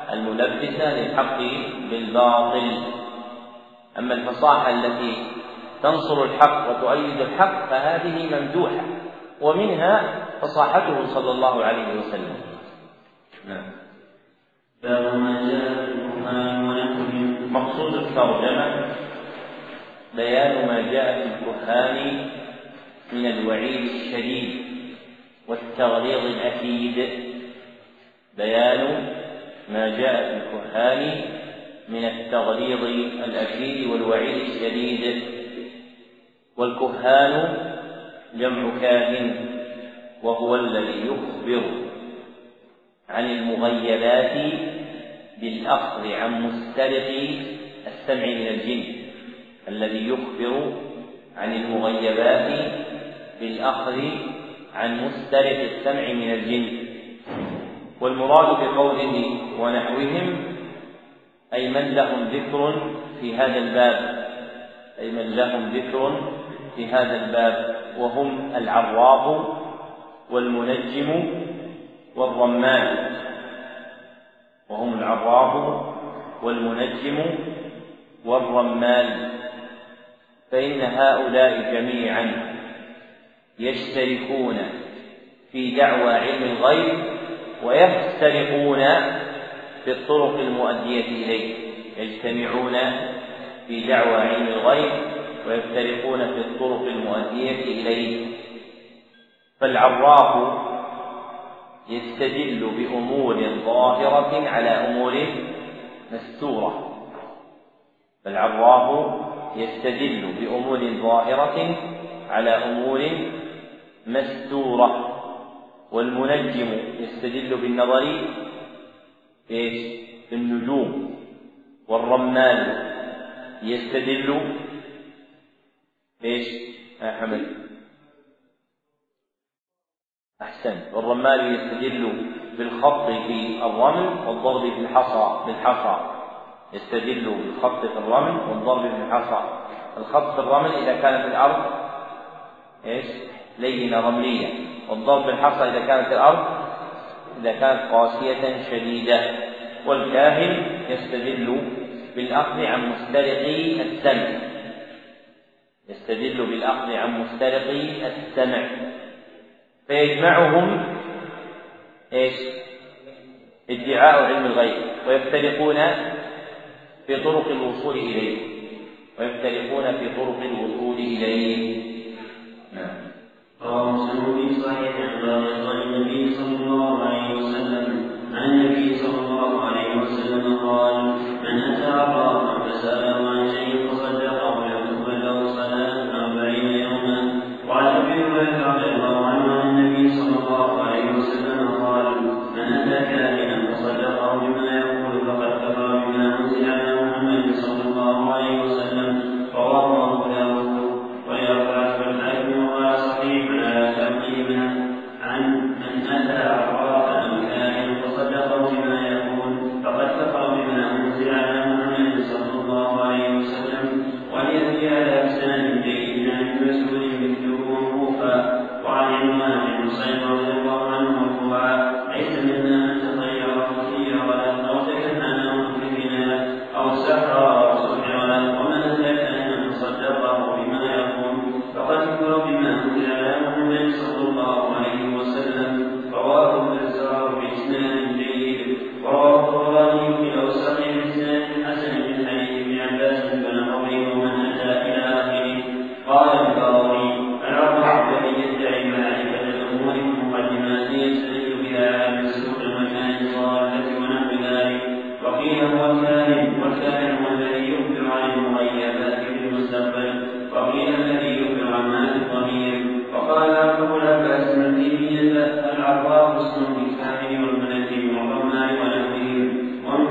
[SPEAKER 1] الملبسة للحق بالباطل. أما الفصاحة التي تنصر الحق وتؤيد الحق فهذه ممدوحة، ومنها فصاحته صلى الله عليه وسلم. نعم.
[SPEAKER 2] باب ما جاء في الكهان ونحوهم.
[SPEAKER 1] مقصود الترجمة بيان ما جاء في الكهان من الوعيد الشديد والتغليظ الأكيد. بيان ما جاء في الكهان من التغليظ الأكيد والوعيد الشديد. والكهان جمع كاهن، وهو الذي يخبر عن المغيبات بالأخذ عن مسترق السمع من الجن. الذي يخبر عن المغيبات بالأخذ عن مسترق السمع من الجن. والمراد بقوله ونحوهم أي من لهم ذكر في هذا الباب، أي من لهم ذكر في هذا الباب، وهم العراف والمنجم والرمان. وهم العراف والمنجم والرمان. فإن هؤلاء جميعا يشتركون في دعوى علم الغيب ويفترقون في الطرق المؤدية إليه. يجتمعون في دعوى علم الغيب ويفترقون في الطرق المؤدية إليه. فالعراف يستدل بأمور ظاهرة على أمور مستورة. فالعراف يستدل بأمور ظاهرة على أمور مستورة. والمنجم يستدل بالنظر بالنجوم. والرمان يستدل ايش يا حمد؟ أحسن. والرمال يستدل بالخط في الرمل والضرب في الحصى بالحصى. يستدل بالخط في الرمل والضرب في الحصى. الخط في الرمل إذا كانت الأرض ايش لينة رملية، والضرب بالحصى إذا كانت الأرض إذا كانت قاسية شديدة. والكاهن يستدل بالأخذ عن مسترق السمع. يستدل بالأخذ عن مسترق السمع. فيجمعهم ايش؟ ادعاء علم الغيب، ويفترقون في طرق الوصول إليه ويفترقون في طرق الوصول إليه. نعم.
[SPEAKER 2] رواه مسلم في صحيح عن النبي صلى الله عليه وسلم عن النبي صلى الله عليه وسلم قال: من أتى عرافا فسأله عن شيء فصدقه يكتب له صلاة أربعين يوما. وعن أبي هريرة رضي الله عنه عن النبي صلى الله عليه وسلم قال: من أتى كاهنا فصدقه بما يقول فقد كفر بما أنزل على محمد صلى الله عليه وسلم. رواه أبو داود ويرفع الحاكم وقال صحيح على تقييمه عن من أتى عرافا أو كاهنا فصدقه بما يقول فقد كفر بما أنزل على محمد صلى الله عليه وسلم. وليأتي على أحسن جيد عن مسعود مثله موقوفا. وعن عمران بن حصين رضي الله عنه مرفوعا: ليس منا من تطير فتير ولا أو تكهن مشركنا أو سحر أو سحر له. ومن أتى كاهنا فصدقه بما يقول فقد كفر بما أنزل على محمد صلى الله عليه وسلم. رواه البزار بإسناد جيد. ورواه الطبراني في الأوسط بإسناد حسن من حديث ابن عباس فنحوه ومن أتى إلى آخره. قال البراوي: العرب الذي يدعي معرفة الأمور المقدمات يستدل بها على مسلوك المكان الضالة ونحو ذلك. وقيل هو الكاهن، والكاهن هو الذي يخبر عن المغيبات في المستقبل. وقيل الذي يخبر عن ما في الضمير. وقال أبو العباس المديني: العراف اسم الكاهن والمنجم والرمال ونحوهم،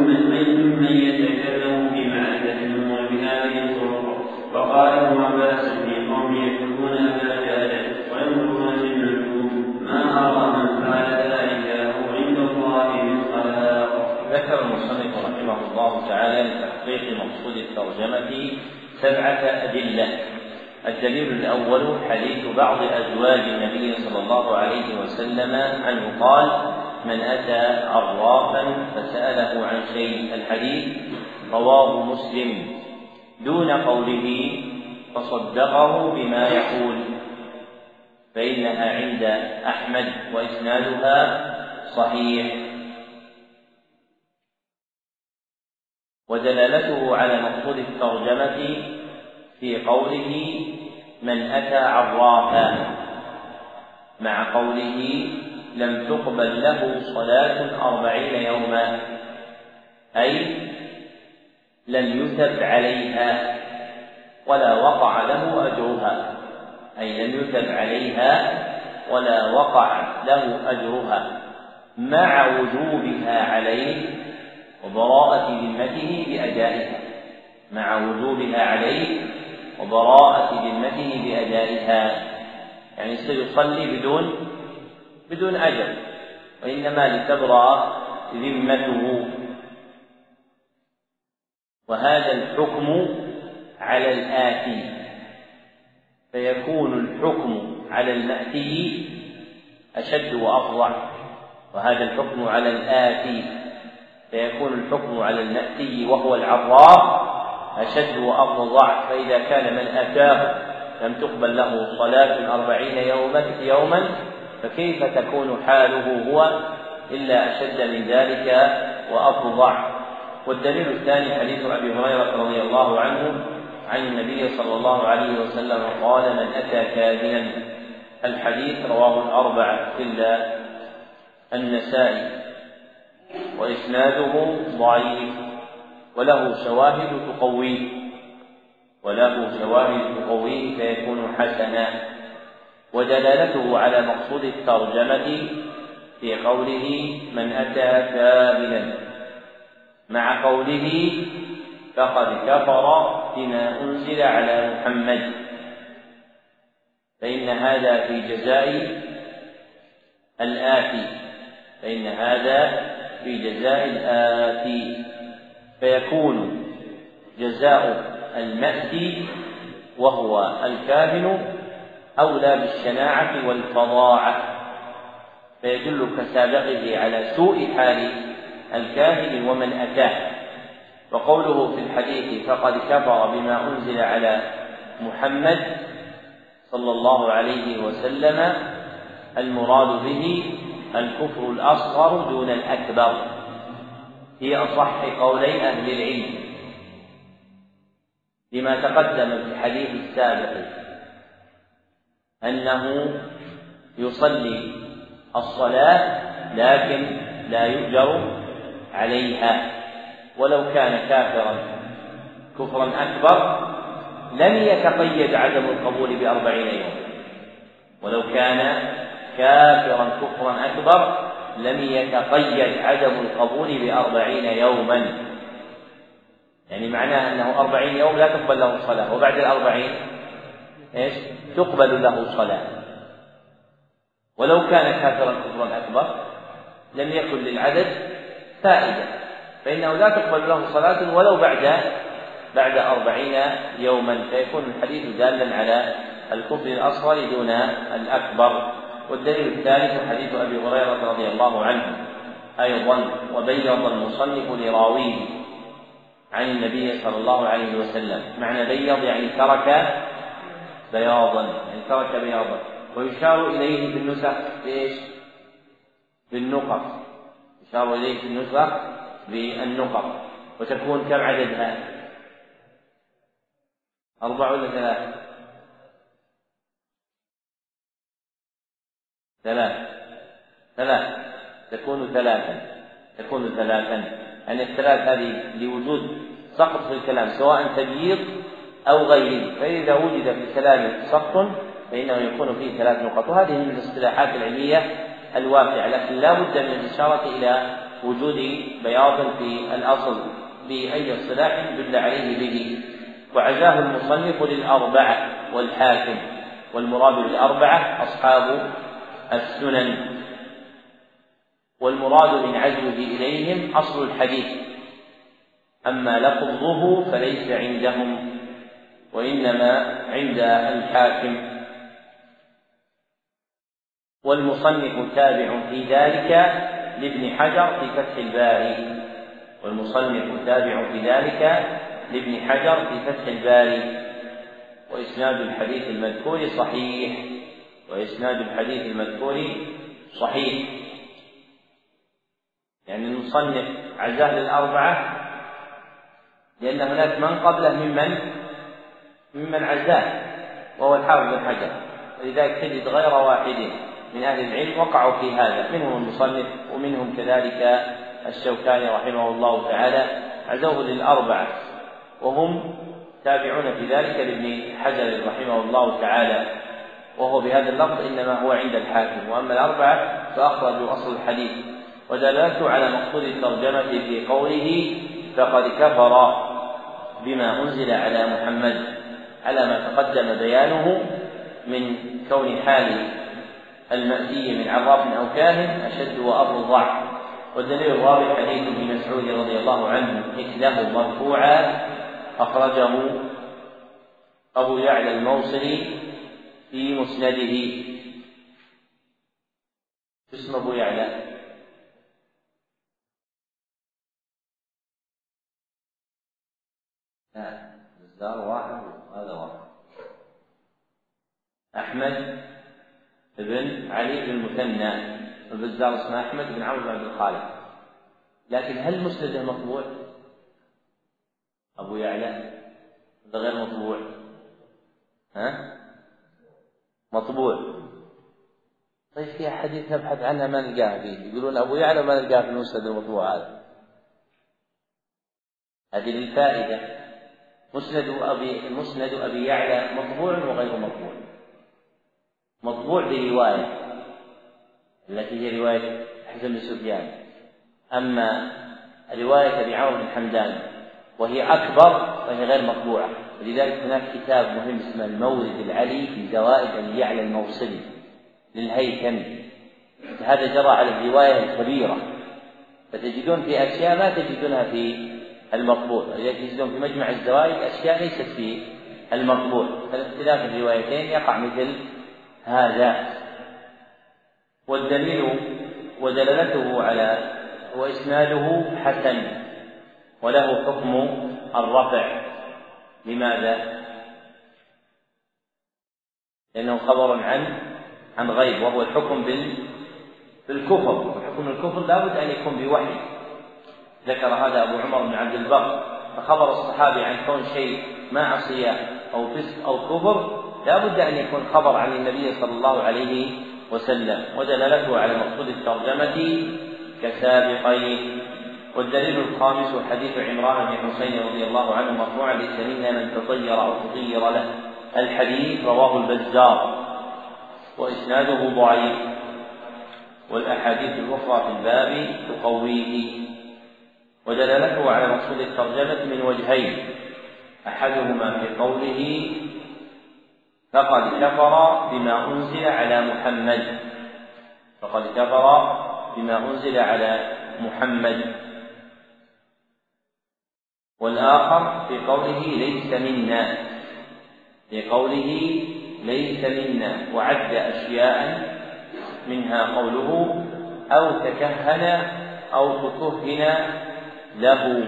[SPEAKER 2] وممن يتكلم في معرفة الأمور بهذه الطرق. وقال ابن عباس: في قوم يكتبون أباجادا وينظرون في النجوم ما أرى من فعل ذلك هو عند الله من خلاق.
[SPEAKER 1] ذكر المصنف رحمه الله تعالى لتحقيق مقصود الترجمة سبعة أدلة. الدليل الأول حديث بعض أزواج النبي صلى الله عليه وسلم عنه قال: من أتى عرافا فسأله عن شيء. الحديث رواه مسلم دون قوله فصدقه بما يقول، فإنها عند أحمد وإسنادها صحيح. ودلالته على مقصود الترجمة في قوله من أتى عرافا مع قوله لم تقبل له صلاة أربعين يوما، أي لم يثب عليها ولا وقع له أجرها، أي لم يثب عليها ولا وقع له أجرها مع وجوبها عليه وبراءة ذمته بأدائها، مع وجوبها عليه وبراءة ذمته بأدائها، يعني سيصلي بدون بدون أجر، وإنما لتبرأ ذمته. وهذا الحكم على الآتي، فيكون الحكم على المأتي أشد وأفظع، وهذا الحكم على الآتي فيكون الحكم على المأتي وهو العراف أشد وأفظع. فإذا كان من أتاه لم تقبل له صلاة أربعين يوما فكيف تكون حاله هو إلا أشد من ذلك وأفظع. والدليل الثاني حديث أبي هريرة رضي الله عنه عن النبي صلى الله عليه وسلم قال من أتى كاهنا. الحديث رواه الأربعة إلا النسائي، وإسناده ضعيف وله شواهد تقويه وله شواهد تقويه فيكون حسنا. ودلالته على مقصود الترجمة في قوله من أتى كاهنا مع قوله فقد كفر بما أنزل على محمد، فإن هذا في جزاء الآتي فإن هذا في جزاء الآتي فيكون جزاء المأتي وهو الكاهن أولى بالشناعة والفظاعة، فيدل كسابقه على سوء حال الكاهن ومن أتاه. وقوله في الحديث فقد كفر بما أنزل على محمد صلى الله عليه وسلم المراد به الكفر الأصغر دون الأكبر في أصح قولي أهل العلم، لما تقدم في الحديث السابق أنه يصلي الصلاة لكن لا يؤجر عليها، ولو كان كافرا كفرا أكبر لم يتقيد عدم القبول بأربعين يوم، ولو كان كافرا كفرا أكبر لم يتقيد عدم القبول بأربعين يوما، يعني معناه أنه أربعين يوم لا تقبل له صلاة، وبعد الأربعين إيش تقبل له صلاة. ولو كان كافرا كفرا أكبر لم يكن للعدد فائدة، فإنه لا تقبل له صلاة ولو بعد بعد أربعين يوما، فيكون الحديث دالا على الكفر الأصغر دون الأكبر. والدليل الثالث حديث أبي هريرة رضي الله عنه أيضا وبيض المصنف لراويه عن النبي صلى الله عليه وسلم. معنى بيض يعني ترك بياضا، يعني ترك بياضا. ويشار إليه في النسخ بإيش؟ بالنقط، يشار إليه في النسخ بالنقط. وتكون كم عددها؟ أربع ولا ثلاث؟ ثلاث ثلاث تكون ثلاثا تكون ثلاثا يعني الثلاث هذه لوجود سقط في الكلام سواء تبييض أو غيره، فإذا وجد في الكلام سقط فإنه يكون فيه ثلاث نقط. وهذه من الاصطلاحات العلمية الواسعة، لكن لا بد من الإشارة إلى وجود بياض في الأصل بأي اصطلاح دل عليه به. وعزاه المصنف للأربعة والحاكم، والمراد بالأربعة أصحاب السنن، والمراد من عزوه إليهم أصل الحديث، أما لفظه فليس عندهم وإنما عند الحاكم. والمصنف تابع في ذلك لابن حجر في فتح الباري، والمصنف تابع في ذلك لابن حجر في فتح الباري. وإسناد الحديث المذكور صحيح وإسناد الحديث المذكور صحيح يعني المصنف عزاه للأربعة لأن هناك من قبله ممن ممن عزاه وهو الحافظ بن حجر، ولذلك تجد غير واحد من أهل العلم وقعوا في هذا، منهم المصنف ومنهم كذلك الشوكاني رحمه الله تعالى، عزوه للأربعة وهم تابعون في ذلك لابن حجر رحمه الله تعالى، وهو بهذا اللفظ إنما هو عند الحاكم. وأما الأربعة فأخرجوا أصل الحديث. ودلالته على مقصود الترجمة في قوله فقد كفر بما أنزل على محمد على ما تقدم بيانه من كون حال المأتي من عراف أو كاهن أشد وأفظع. والدليل الرابع حديث ابن مسعود رضي الله عنه مثله مرفوعا أخرجه أبو يعلى الموصلي في مسنده. اسم أبو يعلى لا الزار واحد وهذا واحد، أحمد بن علي بن المثنى، البزار اسمه أحمد بن عمرو بن عبد الخالق. لكن هل مسنده مطبوع؟ أبو يعلى هذا غير مطبوع، ها مطبوع. طيب في حديث نبحث عنها ما نلقاها فيه، يقولون أبو يعلى ما نلقاها في المسند المطبوع هذا. هذه للفائدة. مسند أبي مسند أبي يعلى مطبوع وغير مطبوع. مطبوع برواية التي هي رواية حسن بن سفيان، أما رواية أبي عمرو بن حمدان وهي أكبر وهي غير مطبوعة. ولذلك هناك كتاب مهم اسمه المورد العلي في زوائد أبي يعلى الموصلي للهيثمي، هذا جرى على الرواية الكبيرة، فتجدون في أشياء ما تجدونها في المطبوع، تجدون في مجمع الزوائد أشياء ليست في المطبوع، فالاختلاف الروايتين يقع مثل هذا. والدليل ودلالته على وإسناده حسن وله حكم الرفع. لماذا؟ لأنه خبر عن عن غيب، وهو الحكم بالكفر، والحكم بالكفر لا بد أن يكون بوحي. ذكر هذا أبو عمر بن عبد البر، فخبر الصحابي عن كون شيء معصية أو فسق أو كفر لا بد أن يكون خبر عن النبي صلى الله عليه وسلم. ودلالته على مقصود الترجمة كسابقين. والدليل الخامس حديث عمران بن حسين رضي الله عنه مرفوعا ليس منا من تطير أو تطير له. الحديث رواه البزار وإسناده ضعيف، والأحاديث الأخرى في الباب تقويه. ودلالته على مقصود الترجمة من وجهين، أحدهما في قوله فقد كفر بما أنزل على محمد، فقد كفر بما أنزل على محمد. والآخر في قوله ليس منا، في قوله ليس منا، وعد أشياء منها قوله أو تكهن أو تكهن له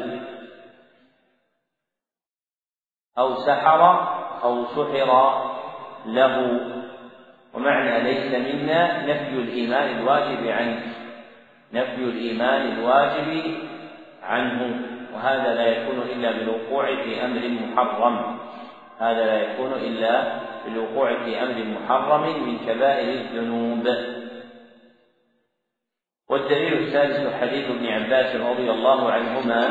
[SPEAKER 1] أو سحر أو سحر له. ومعنى ليس منا نفي الإيمان الواجب عنه، نفي الإيمان الواجب عنه، وهذا لا يكون إلا بالوقوع في أمر محرم، هذا لا يكون إلا بالوقوع في أمر محرم من كبائر الذنوب. والدليل السادس حديث ابن عباس رضي الله عنهما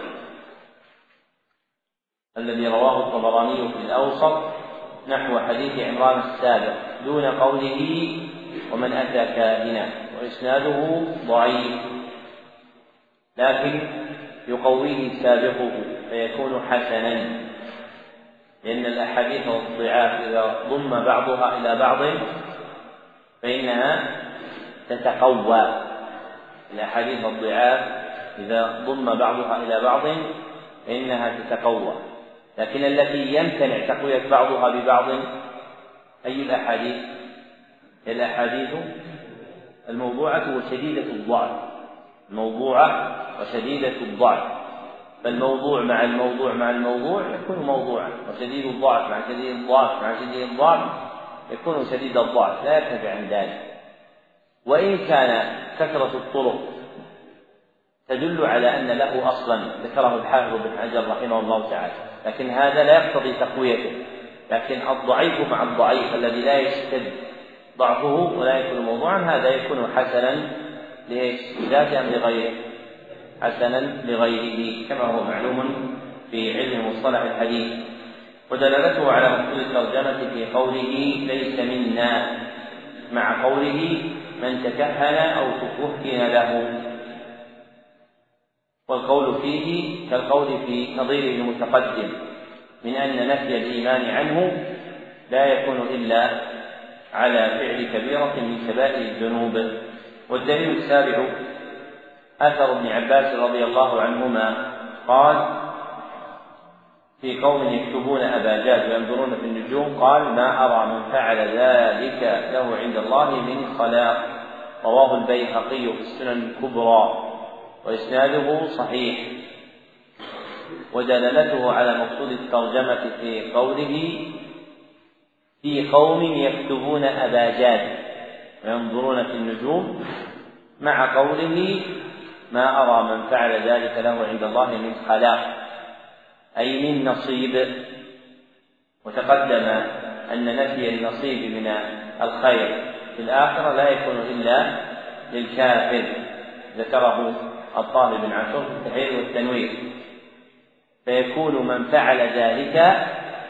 [SPEAKER 1] الذي رواه الطبراني في الأوسط نحو حديث عمران السابق دون قوله ومن أتى كاهنا، وإسناده ضعيف لكن يقويه سابقه فيكون حسنا، لأن الأحاديث والضعاف إذا ضم بعضها إلى بعض فإنها تتقوى. الأحاديث والضعاف إذا ضم بعضها إلى بعض فإنها تتقوى، لكن التي يمتنع تقوية بعضها ببعض أي الأحاديث؟ الأحاديث الموضوعة وشديدة الضعف، موضوعة وشديدة الضعف، فالموضوع مع الموضوع مع الموضوع يكون موضوعا، وشديد الضعف مع شديد الضعف مع شديد الضعف يكون شديد الضعف، لا يرتفع عن ذلك. وإن كان كثرة الطرق تدل على أن له أصلا ذكره الحافظ بن حجر رحمه الله تعالى، لكن هذا لا يقتضي تقويته، لكن الضعيف مع الضعيف الذي لا يشتد ضعفه ولا يكون موضوعا هذا يكون حسنا لذاته أم لغيره؟ حسنا لغيره، كما هو معلوم في علم مصطلح الحديث. ودلالته على مقصود الترجمة في قوله ليس منا مع قوله من تكهن أو تكهن له، والقول فيه كالقول في نظيره المتقدم من أن نفي الإيمان عنه لا يكون إلا على فعل كبيرة من كبائر الذنوب. والدليل السابع أثر ابن عباس رضي الله عنهما قال في قوم يكتبون أباجات وينظرون في النجوم قال ما أرى من فعل ذلك له عند الله من خلاق. رواه البيهقي في السنن الكبرى وإسناده صحيح. ودلالته على مقصود الترجمة في قوله في قوم يكتبون أباجات وينظرون في النجوم مع قوله ما أرى من فعل ذلك له عند الله من خلاق أي من نصيب. وتقدم أن نفي النصيب من الخير في الآخرة لا يكون إلا للكافر، ذكره الطاهر بن عاشور في التحرير والتنوير، فيكون من فعل ذلك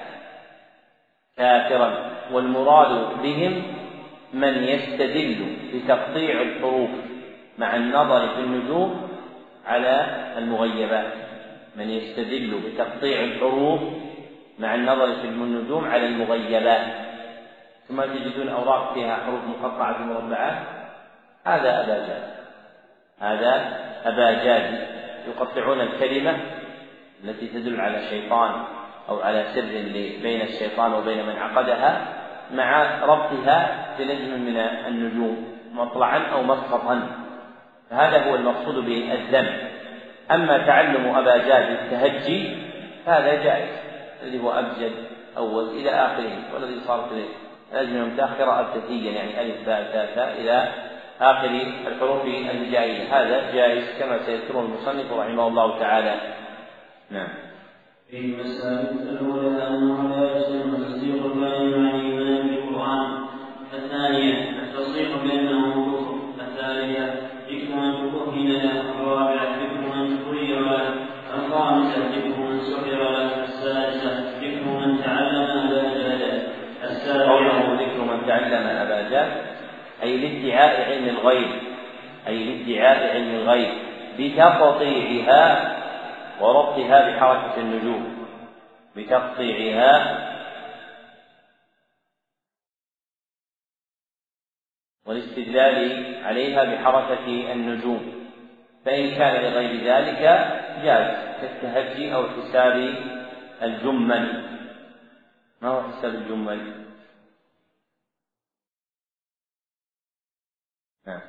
[SPEAKER 1] كافرا. والمراد بهم من يستدل بتقطيع الحروف مع النظر في النجوم على المغيبات، من يستدل بتقطيع الحروف مع النظر في النجوم على المغيبات. ثم تجدون أوراق فيها حروف مقطعة مربعات، هذا أباجاد، هذا أباجاد يقطعون الكلمة التي تدل على شيطان أو على سر بين الشيطان وبين من عقدها مع ربطها بنجم من النجوم مطلعا أو مسقطا، فهذا هو المقصود بالذم. أما تعلم أباجاد التهجي هذا جائز، الذي هو أبجد أول إلى آخره، والذي صارت الأزمنة المتأخرة أبجديا يعني ألف باء تاء ثاء إلى آخر الحروف الهجائية، هذا جائز كما سيذكره المصنف رحمه الله تعالى. نعم.
[SPEAKER 2] في المسائل الأولى أنه لا يسلم تصديق الكلام عن الإيمان بالقرآن، الثانية التصديق بأنه كفر، الثالثة ذكر من تكهن له، الرابعة ذكر من تغير له، الخامسة ذكر من سحر له، السادسة ذكر من تعلم أباجاد، السابعة
[SPEAKER 1] قوله ذكر من تعلم أباجاد أي لادعاء علم الغيب، أي لادعاء علم الغيب بتقطيعها وربطها بحركة النجوم، بتقطيعها والاستدلال عليها بحركة النجوم. فإن كان لغير ذلك جاز كالتهجي أو حساب الجمل. ما هو حساب الجمل؟ نعم.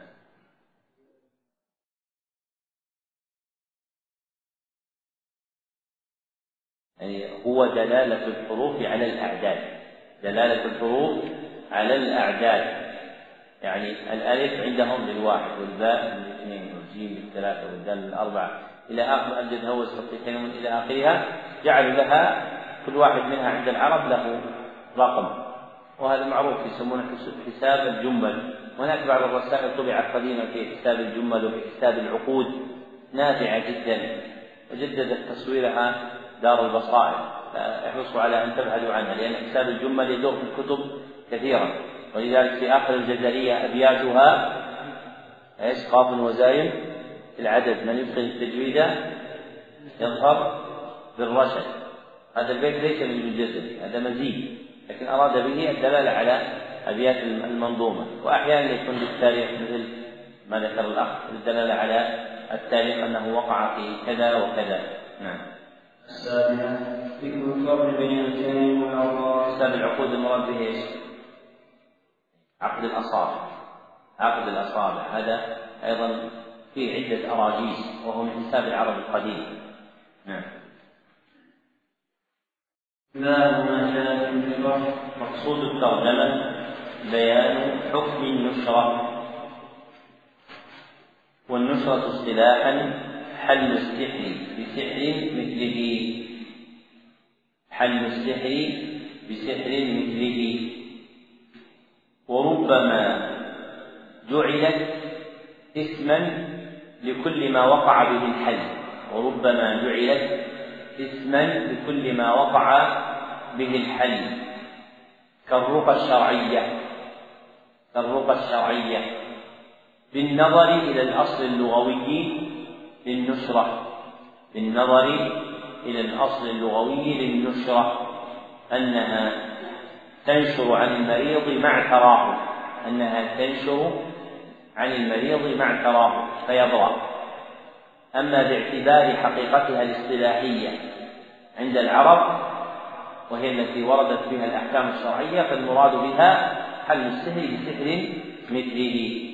[SPEAKER 1] يعني هو دلالة الحروف على الأعداد، دلالة الحروف على الأعداد، يعني الألف عندهم بالواحد والباء بالاثنين والجيم بالثلاثة والدال بالأربعة إلى آخر أبجد هو كلمة إلى آخرها، جعلوا لها كل واحد منها عند العرب له رقم، وهذا معروف يسمونه حساب الجمل. وهناك بعض الرسائل طبعت قديما في حساب الجمل وفي حساب العقود نافعة جدا، وجددت تصويرها دار البصائر، احرصوا على أن تبحثوا عنها، لأن حساب الجمل يدور في الكتب كثيرا، ولذلك في آخر الجزرية أبياتها ايش قاف وزاين في العدد، من يدخل التجويد يظهر بالرشد. هذا البيت ليس من الجزري، هذا مزيد، لكن أراد به الدلالة على أبيات المنظومة. وأحيانا يكون بالتاريخ مثل ما ذكر الأخ الدلالة على التاريخ أنه وقع في كذا وكذا. نعم.
[SPEAKER 2] السابعة ذكر الفرق بين الجانب والعقاد.
[SPEAKER 1] حساب العقود المراد به ايش؟ عقد الأصابع، عقد الأصابع هذا أيضا فيه عدة أراجيز وهو من حساب العرب القديم. نعم.
[SPEAKER 2] باب ما جاء في النشرة.
[SPEAKER 1] مقصود الترجمة بيان حكم النشرة. والنشرة اصطلاحا حل السحر بسحر مثله، حل السحر بسحر مثله. وربما جعلت اسما لكل ما وقع به الحل، وربما جعلت اسما لكل ما وقع به الحل، كالرقى الشرعية كالرقى الشرعية بالنظر إلى الأصل اللغوي للنشرة بالنظر إلى الأصل اللغوي للنشرة أنها تنشر عن المريض مع تراه أنها تنشر عن المريض مع تراه فيضرأ. أما باعتبار حقيقتها الاصطلاحية عند العرب وهي التي وردت فيها الأحكام الشرعية فالمراد بها حل السحر بسحر مثله.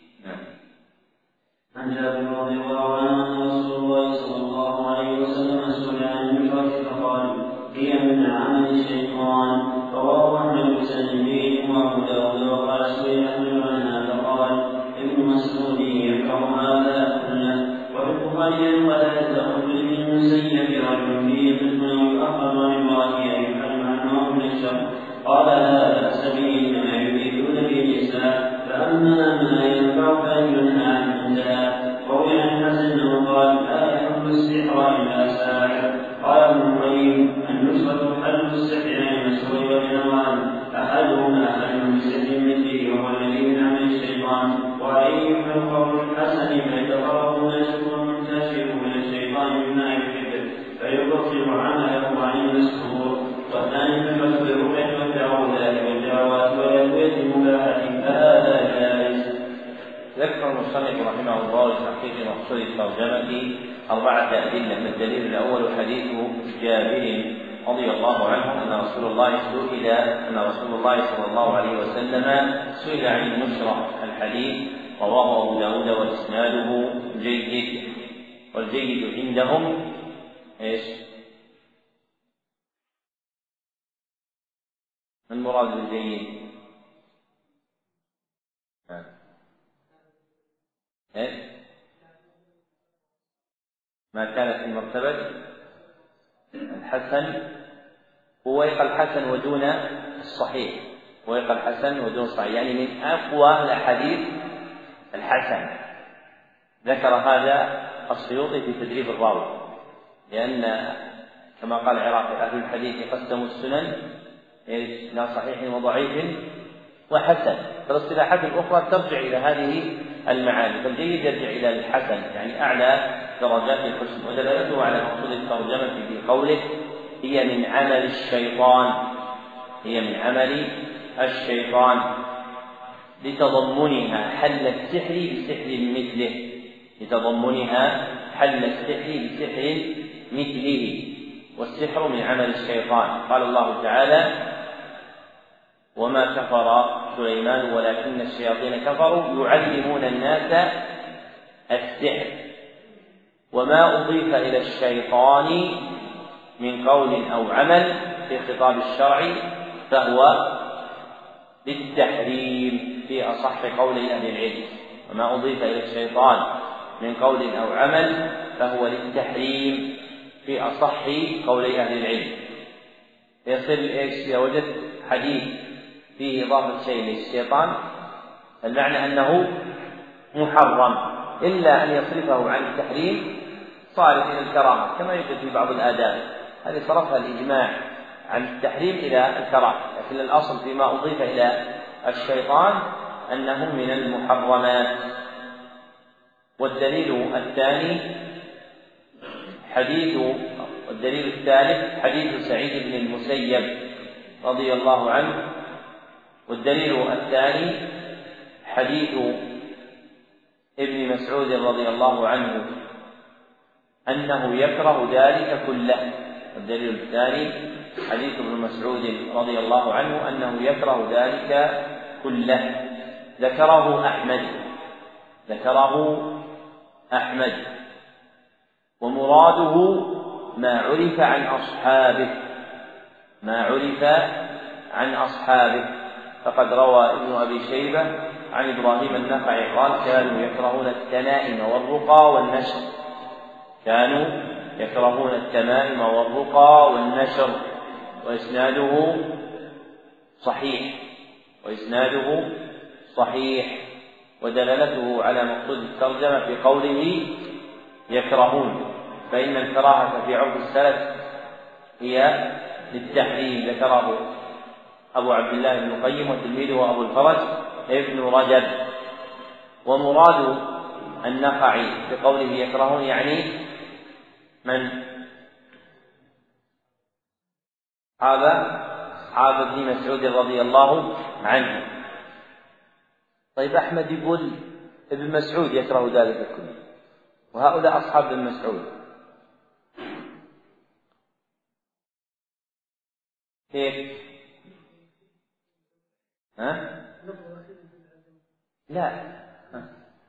[SPEAKER 2] عن جابر رضي الله عنه أن رسول الله صلى الله عليه وسلم سئل عن النشرة فقال هي من عمل الشيطان. رواه أحمد بسند وأبو داود وقال سئل عنها فقال ابن مسعود يكره هذا كله. وفي البخاري ولا تدخل في المسيب رجل فيه قسم يؤخذ عن امرأته يحرم عنه من الشر. قال لا بأس به إنما يريدون به النساء فأما ما ينفع فينهى عنه انتهى. وروي عن حسن انه قال لا يحب السحر إلا ساحر. قال ابن القيم النسخة حل السحر عن المسعود والنوان أحدهما حل بسحر مثله وهو الذي من عمل الشيطان. وعليه يحمل قول الحسن فيتقرب نفسه ومنتشر من الشيطان بما يحب فيبطل عمله عن المسحور. والثاني فالمسح بالرقية والتعوذات والدعوات والأدوية المباحة فهذا جائز.
[SPEAKER 1] ذكر المصنف رحمه الله لتحقيق مقصود الترجمة أربعة أدلة. الدليل الأول حديث جابر رضي الله عنه أن رسول الله سئل أن رسول الله صلى الله عليه وسلم سئل عن النشرة. الحديث رواه أبو داود وإسناده جيد. والجيد عندهم إيش؟ ما المراد بالجيد؟ إيش؟ ما كان في مرتبة الحسن ويق الحسن ودون الصحيح ويق الحسن ودون الصحيح يعني من أقوى الأحاديث الحسن. ذكر هذا السيوطي في تدريب الراوي لأن كما قال العراقي أهل الحديث قسموا السنن إلى صحيح وضعيف وحسن. فالاصطلاحات الأخرى ترجع إلى هذه المعاني. فالجيد يرجع إلى الحسن يعني أعلى درجات الحسن. ودلالته على مقصود الترجمة في قوله هي من عمل الشيطان هي من عمل الشيطان لتضمنها حل السحر بسحر مثله لتضمنها حل السحر بسحر مثله. والسحر من عمل الشيطان. قال الله تعالى وما كفر سليمان ولكن الشياطين كفروا يعلمون الناس السحر. وما أضيف إلى الشيطان من قول أو عمل في خطاب الشرع فهو للتحريم في أصح قول أهل العلم. وما أضيف إلى الشيطان من قول أو عمل فهو للتحريم في أصح قولي أهل العلم. يصل إيش إذا وجدت حديث فيه إضافة شيء للشيطان المعنى أنه محرم إلا أن يصرفه عن التحريم صارف إلى الكراهة كما يوجد في بعض الآداب. هذه صرفها الإجماع عن التحريم إلى الكراهة. لكن الأصل فيما أضيف إلى الشيطان أنه من المحرمات. والدليل الثاني حديث والدليل الثالث حديث سعيد بن المسيب رضي الله عنه. والدليل الثاني حديث ابن مسعود رضي الله عنه أنه يكره ذلك كله. والدليل الثاني حديث ابن مسعود رضي الله عنه أنه يكره ذلك كله. ذكره أحمد ذكره أحمد، ومراده ما عرف عن أصحابه ما عرف عن أصحابه فقد روى ابن أبي شيبة عن إبراهيم النخعي قال: كانوا يكرهون التمائم والرقى والنشر كانوا يكرهون التمائم والرقى والنشر وإسناده صحيح وإسناده صحيح ودلالته على مقصود الترجمة في قوله يكرهون، فإن الكراهة في عرف السلف هي للتحريم، ذكره أبو عبد الله بن القيم وتلميذه أبو الفرج ابن رجب. ومراد النخعي بقوله يكرهون يعني من؟ أصحاب أصحاب ابن مسعود رضي الله عنه. طيب أحمد يقول ابن مسعود يكره ذلك كله، وهؤلاء أصحاب ابن مسعود، كيف؟ ها؟ لا ها.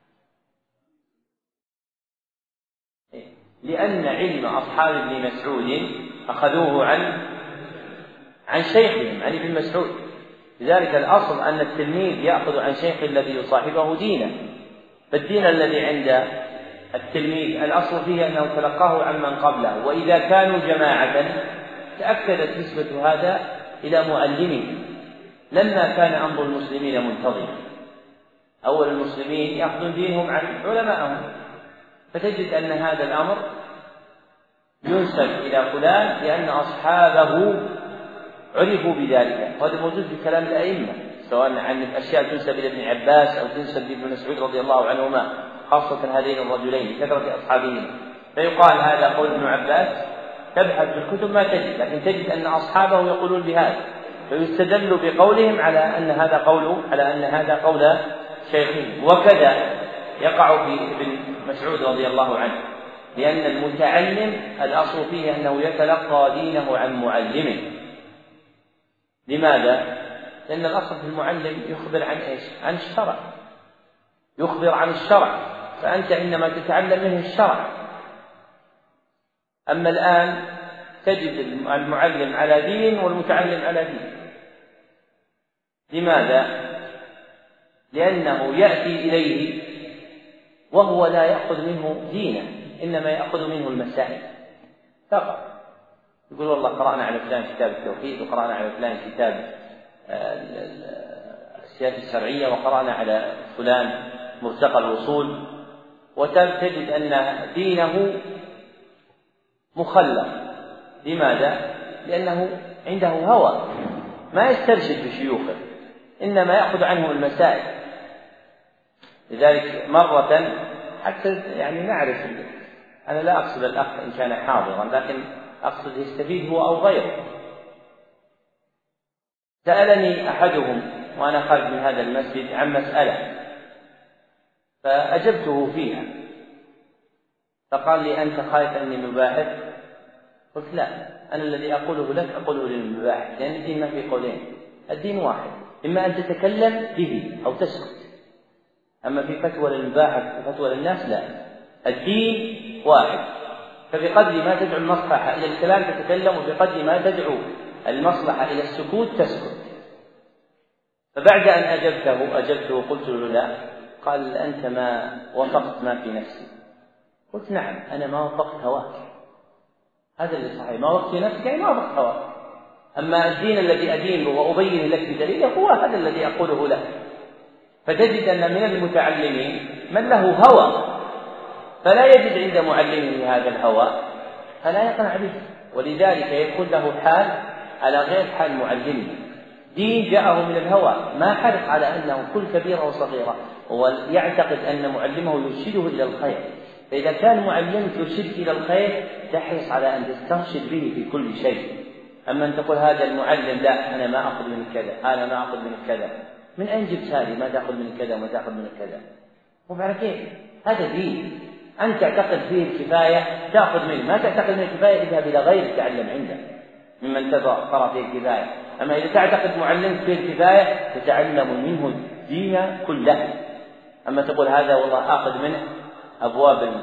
[SPEAKER 1] لأن علم أصحاب ابن مسعود أخذوه عن عن شيخهم عن ابن مسعود، لذلك الأصل أن التلميذ يأخذ عن شيخ الذي يصاحبه دينا، فالدين الذي عند التلميذ الأصل فيه أنه تلقاه عمن قبله، وإذا كانوا جماعة تأكدت نسبة هذا إلى مؤلمه لما كان أمر المسلمين منتظما. أول المسلمين يأخذون دينهم عن علمائهم، فتجد أن هذا الأمر ينسب إلى فلان لأن أصحابه عرفوا بذلك، وهذا موجود في كلام الأئمة سواء عن الأشياء تنسب إلى ابن عباس أو تنسب لابن مسعود رضي الله عنهما، خاصة هذين الرجلين كثرة أصحابهما، فيقال هذا قول ابن عباس، تبحث في الكتب ما تجد، لكن تجد أن أصحابه يقولون بهذا، فيستدل بقولهم على أن هذا قول على أن هذا قول شيخه. وكذا يقع في ابن مسعود رضي الله عنه، لأن المتعلم الأصل فيه أنه يتلقى دينه عن معلمه. لماذا؟ لأن الأصل في المعلم يخبر عن إيش؟ عن الشرع، يخبر عن الشرع، فأنت إنما تتعلم منه الشرع. أما الآن تجد المعلم على دين والمتعلم على دين. لماذا؟ لأنه يأتي إليه وهو لا يأخذ منه دينا، إنما يأخذ منه المسائل فقط. يقول والله قرأنا على فلان كتاب التوحيد، وقرأنا على فلان كتاب السياسة الشرعية، وقرأنا على فلان مرتقى الوصول، وتجد أن دينه مخلق. لماذا؟ لأنه عنده هوى، ما يسترشد بشيوخه، إنما يأخذ عنهم المسائل. لذلك مرة حتى يعني نعرف، أنا لا أقصد الأخ إن كان حاضرا، لكن أقصد يستفيد هو أو غيره. سألني أحدهم وأنا خارج من هذا المسجد عن مسألة فأجبته فيها، فقال لي أنت خايف أني مباحث؟ قلت لا، أنا الذي أقوله لك أقوله للمباحث، لأن الدين ما في قولين، الدين واحد، إما أن تتكلم به أو تسكت. أما في فتوى للمباحث وفتوى للناس لا، الدين واحد، فبقدر ما تدعو المصلحة إلى الكلام تتكلم، وبقدر ما تدعو المصلحة إلى السكوت تسكت. فبعد أن أجبته أجبته وقلت له لا، قال أنت ما وفقت ما في نفسي. قلت نعم، أنا ما وفقت هواك، هذا اللي صحيح، ما وفقت نفسك يعني ما وفقت هواك. أما الدين الذي أدينه وأبين لك بدليله هو هذا الذي أقوله لك. فتجد أن من المتعلمين من له هوى فلا يجد عند معلمه هذا الهوى فلا يقنع به، ولذلك يكون له حال على غير حال معلمه. دين جاءه من الهوى، ما حرص على أنه كل كبيرة وصغيرة، ويعتقد أن معلمه يرشده إلى الخير. فإذا كان معلمك يرشدك إلى الخير تحرص على أن تسترشد به في كل شيء. أما أن تقول هذا المعلم لا، أنا ما أخذ منك كذا، أنا ما أخذ منك كذا، من أين جبت هذه؟ ما تأخذ منك كذا وما تأخذ منك كذا، وبعد كيف؟ هذا دين. أنت تعتقد فيه الكفاية تأخذ منه، ما تعتقد منه الكفاية اذهب إلى غير تتعلم عنده ممن ترى فيه الكفاية. أما إذا تعتقد معلمك فيه الكفاية تتعلم منه الدين كله. أما تقول هذا والله آخذ منه أبواب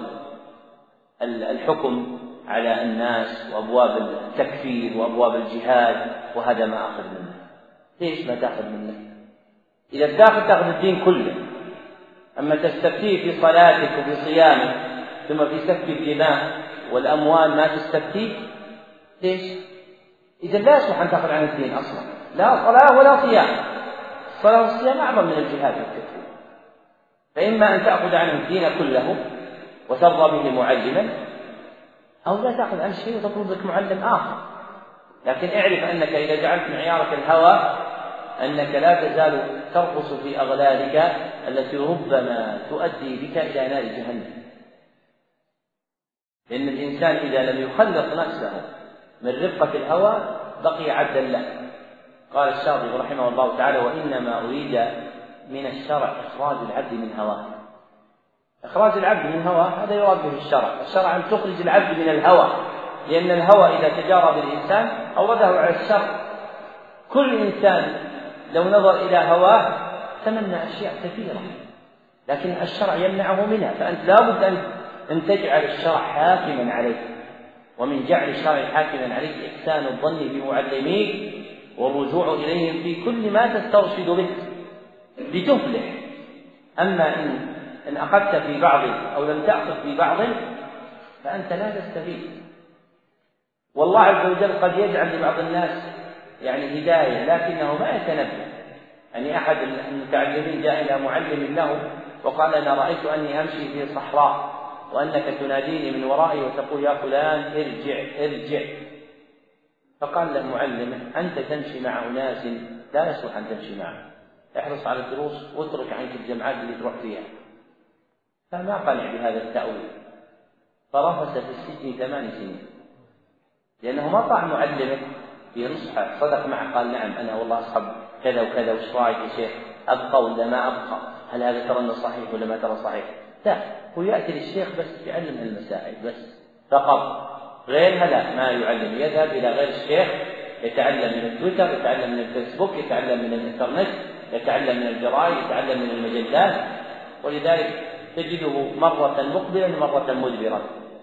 [SPEAKER 1] الحكم على الناس وأبواب التكفير وأبواب الجهاد، وهذا ما أخذ منه. ليش ما تأخذ منه؟ إذا تأخذ تأخذ الدين كله. أما تستفتيه في صلاتك وفي صيامك ثم في سفك الدماء والأموال ما تستفتيه، ليش؟ إذا لا يصلح أن تأخذ عن الدين أصلا، لا صلاة ولا صيام. الصلاة والصيام أعظم من الجهاد والتكفير. فإما أن تأخذ عنه الدين كله وترضى به معلما، أو لا تأخذ عن شيء وتطلب لك معلم آخر. لكن اعرف أنك إذا جعلت معيارك الهوى أنك لا تزال ترقص في أغلالك التي ربما تؤدي بك إلى نار جهنم. لأن الإنسان إذا لم يخلق نفسه من رفقة الهوى بقي عبدا له. قال الشاطبي رحمه الله تعالى: وإنما أريد من الشرع إخراج العبد من هواه. إخراج العبد من هواه هذا يراد به الشرع. الشرع أن تخرج العبد من الهوى، لأن الهوى إذا تجارى بالإنسان أورده على الشر. كل إنسان لو نظر إلى هواه تمنى أشياء كثيرة، لكن الشرع يمنعه منها. فأنت لا بد أن تجعل الشرع حاكما عليك. ومن جعل الشرع حاكما عليك إحسان الظن بمعلميك والرجوع إليهم في كل ما تسترشد به لتفلح. أما إن إن أخذت في بعض أو لم تأخذ في بعض فأنت لا تستفيد. والله عز وجل قد يجعل لبعض الناس يعني هداية لكنه ما يتنبه. يعني أحد المتعلمين جاء إلى معلم له وقال: أنا رأيت أني أمشي في صحراء وأنك تناديني من ورائي وتقول يا فلان ارجع ارجع. فقال له معلمه: أنت تمشي مع أناس لا يصلح أن تمشي معهم، احرص على الدروس واترك عنك الجمعات اللي تروح فيها. فما قنع بهذا التأويل، فرفس في السجن ثمان سنين، لأنه ما طاع معلمه في نصحه. صدق معه قال: نعم أنا والله أصحب كذا وكذا، وش رايك يا شيخ؟ أبقى ولا ما أبقى؟ هل هذا ترى أنه صحيح ولا ما ترى صحيح؟ لا، هو يأتي للشيخ بس يعلم المسائل بس فقط، غيرها لا ما يعلم. يذهب إلى غير الشيخ يتعلم من التويتر، يتعلم من الفيسبوك، يتعلم من الإنترنت، يتعلم من الجرائد، يتعلم من المجلات. ولذلك تجده مرة مقبلا مرة مدبرا،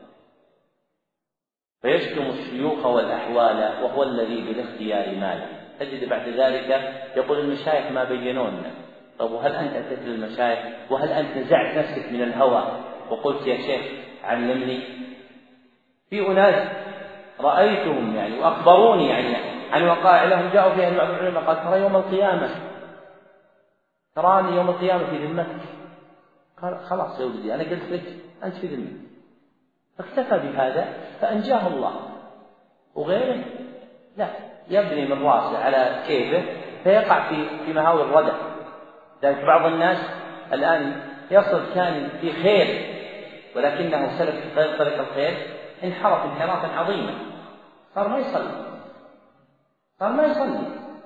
[SPEAKER 1] فيشتم الشيوخ والأحوال وهو الذي بالاختيار مال. تجد بعد ذلك يقول: المشايخ ما بينونا. طب وهل أنت أتيت للمشايخ؟ وهل أنت نزعت نفسك من الهوى وقلت يا شيخ علمني؟ في أناس رأيتهم يعني وأخبروني يعني عن وقائع لهم جاءوا فيها بعض العلماء قال: ترى يوم القيامة تراني يوم القيامة في ذمتك. قال: خلاص يا ولدي أنا قلت لك أنت في ذمتك. فاكتفى بهذا فأنجاه الله. وغيره لا، يبني من راسه على كيفه فيقع في في مهاوي الردى. ذلك بعض الناس الآن يصل كان في خير ولكنه سلك غير طريق الخير، انحرف انحرافا عظيما، صار ما يصلي صار ما يصلي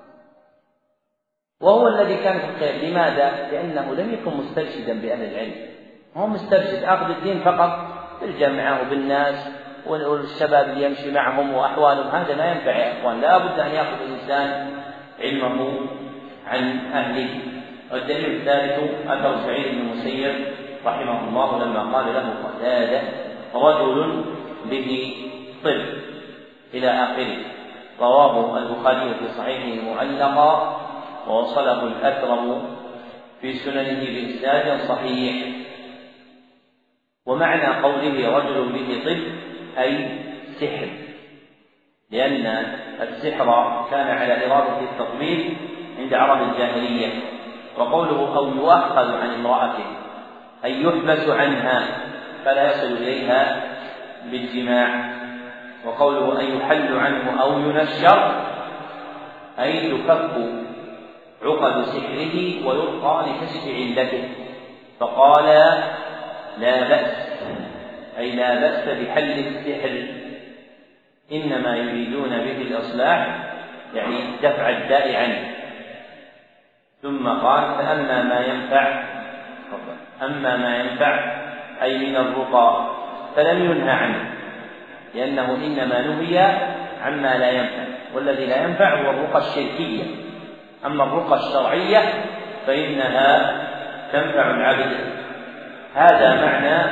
[SPEAKER 1] وهو الذي كان في الخير. لماذا؟ لأنه لم يكن مسترشدا بأهل العلم. هو مسترشد أخذ الدين فقط بالجامعة وبالناس والشباب اللي يمشي معهم وأحوالهم. هذا ما ينفع يا إخوان. لا بد أن يأخذ الإنسان علمه عن أهله. والدليل الثالث أثر سعيد بن المسيب رحمه الله لما قال له قتادة: رجل به طب إلى آخره. رواه البخاري في صحيحه معلقا ووصله الأثرم في سننه بإسناد صحيح. ومعنى قوله رجل به طب أي سحر، لأن السحر كان على إرادة التطبيب عند عرب الجاهلية. وقوله أو يؤخذ عن امرأته أي يحبس عنها فلا يصل إليها بالجماع. وقوله أن يحل عنه أو ينشر أي تفك عقد سحره ويلقى لكشف علته. فقال: لا بأس أي لا بأس بحل السحر، إنما يريدون به الإصلاح يعني دفع الداء عنه. ثم قال: فأما ما ينفع أما ما ينفع أي من الرقى فلم ينهى عنه، لأنه إنما نهي عما لا ينفع، والذي لا ينفع هو الرقى الشركية. أما الرقى الشرعية فإنها تنفع العبد. هذا معنى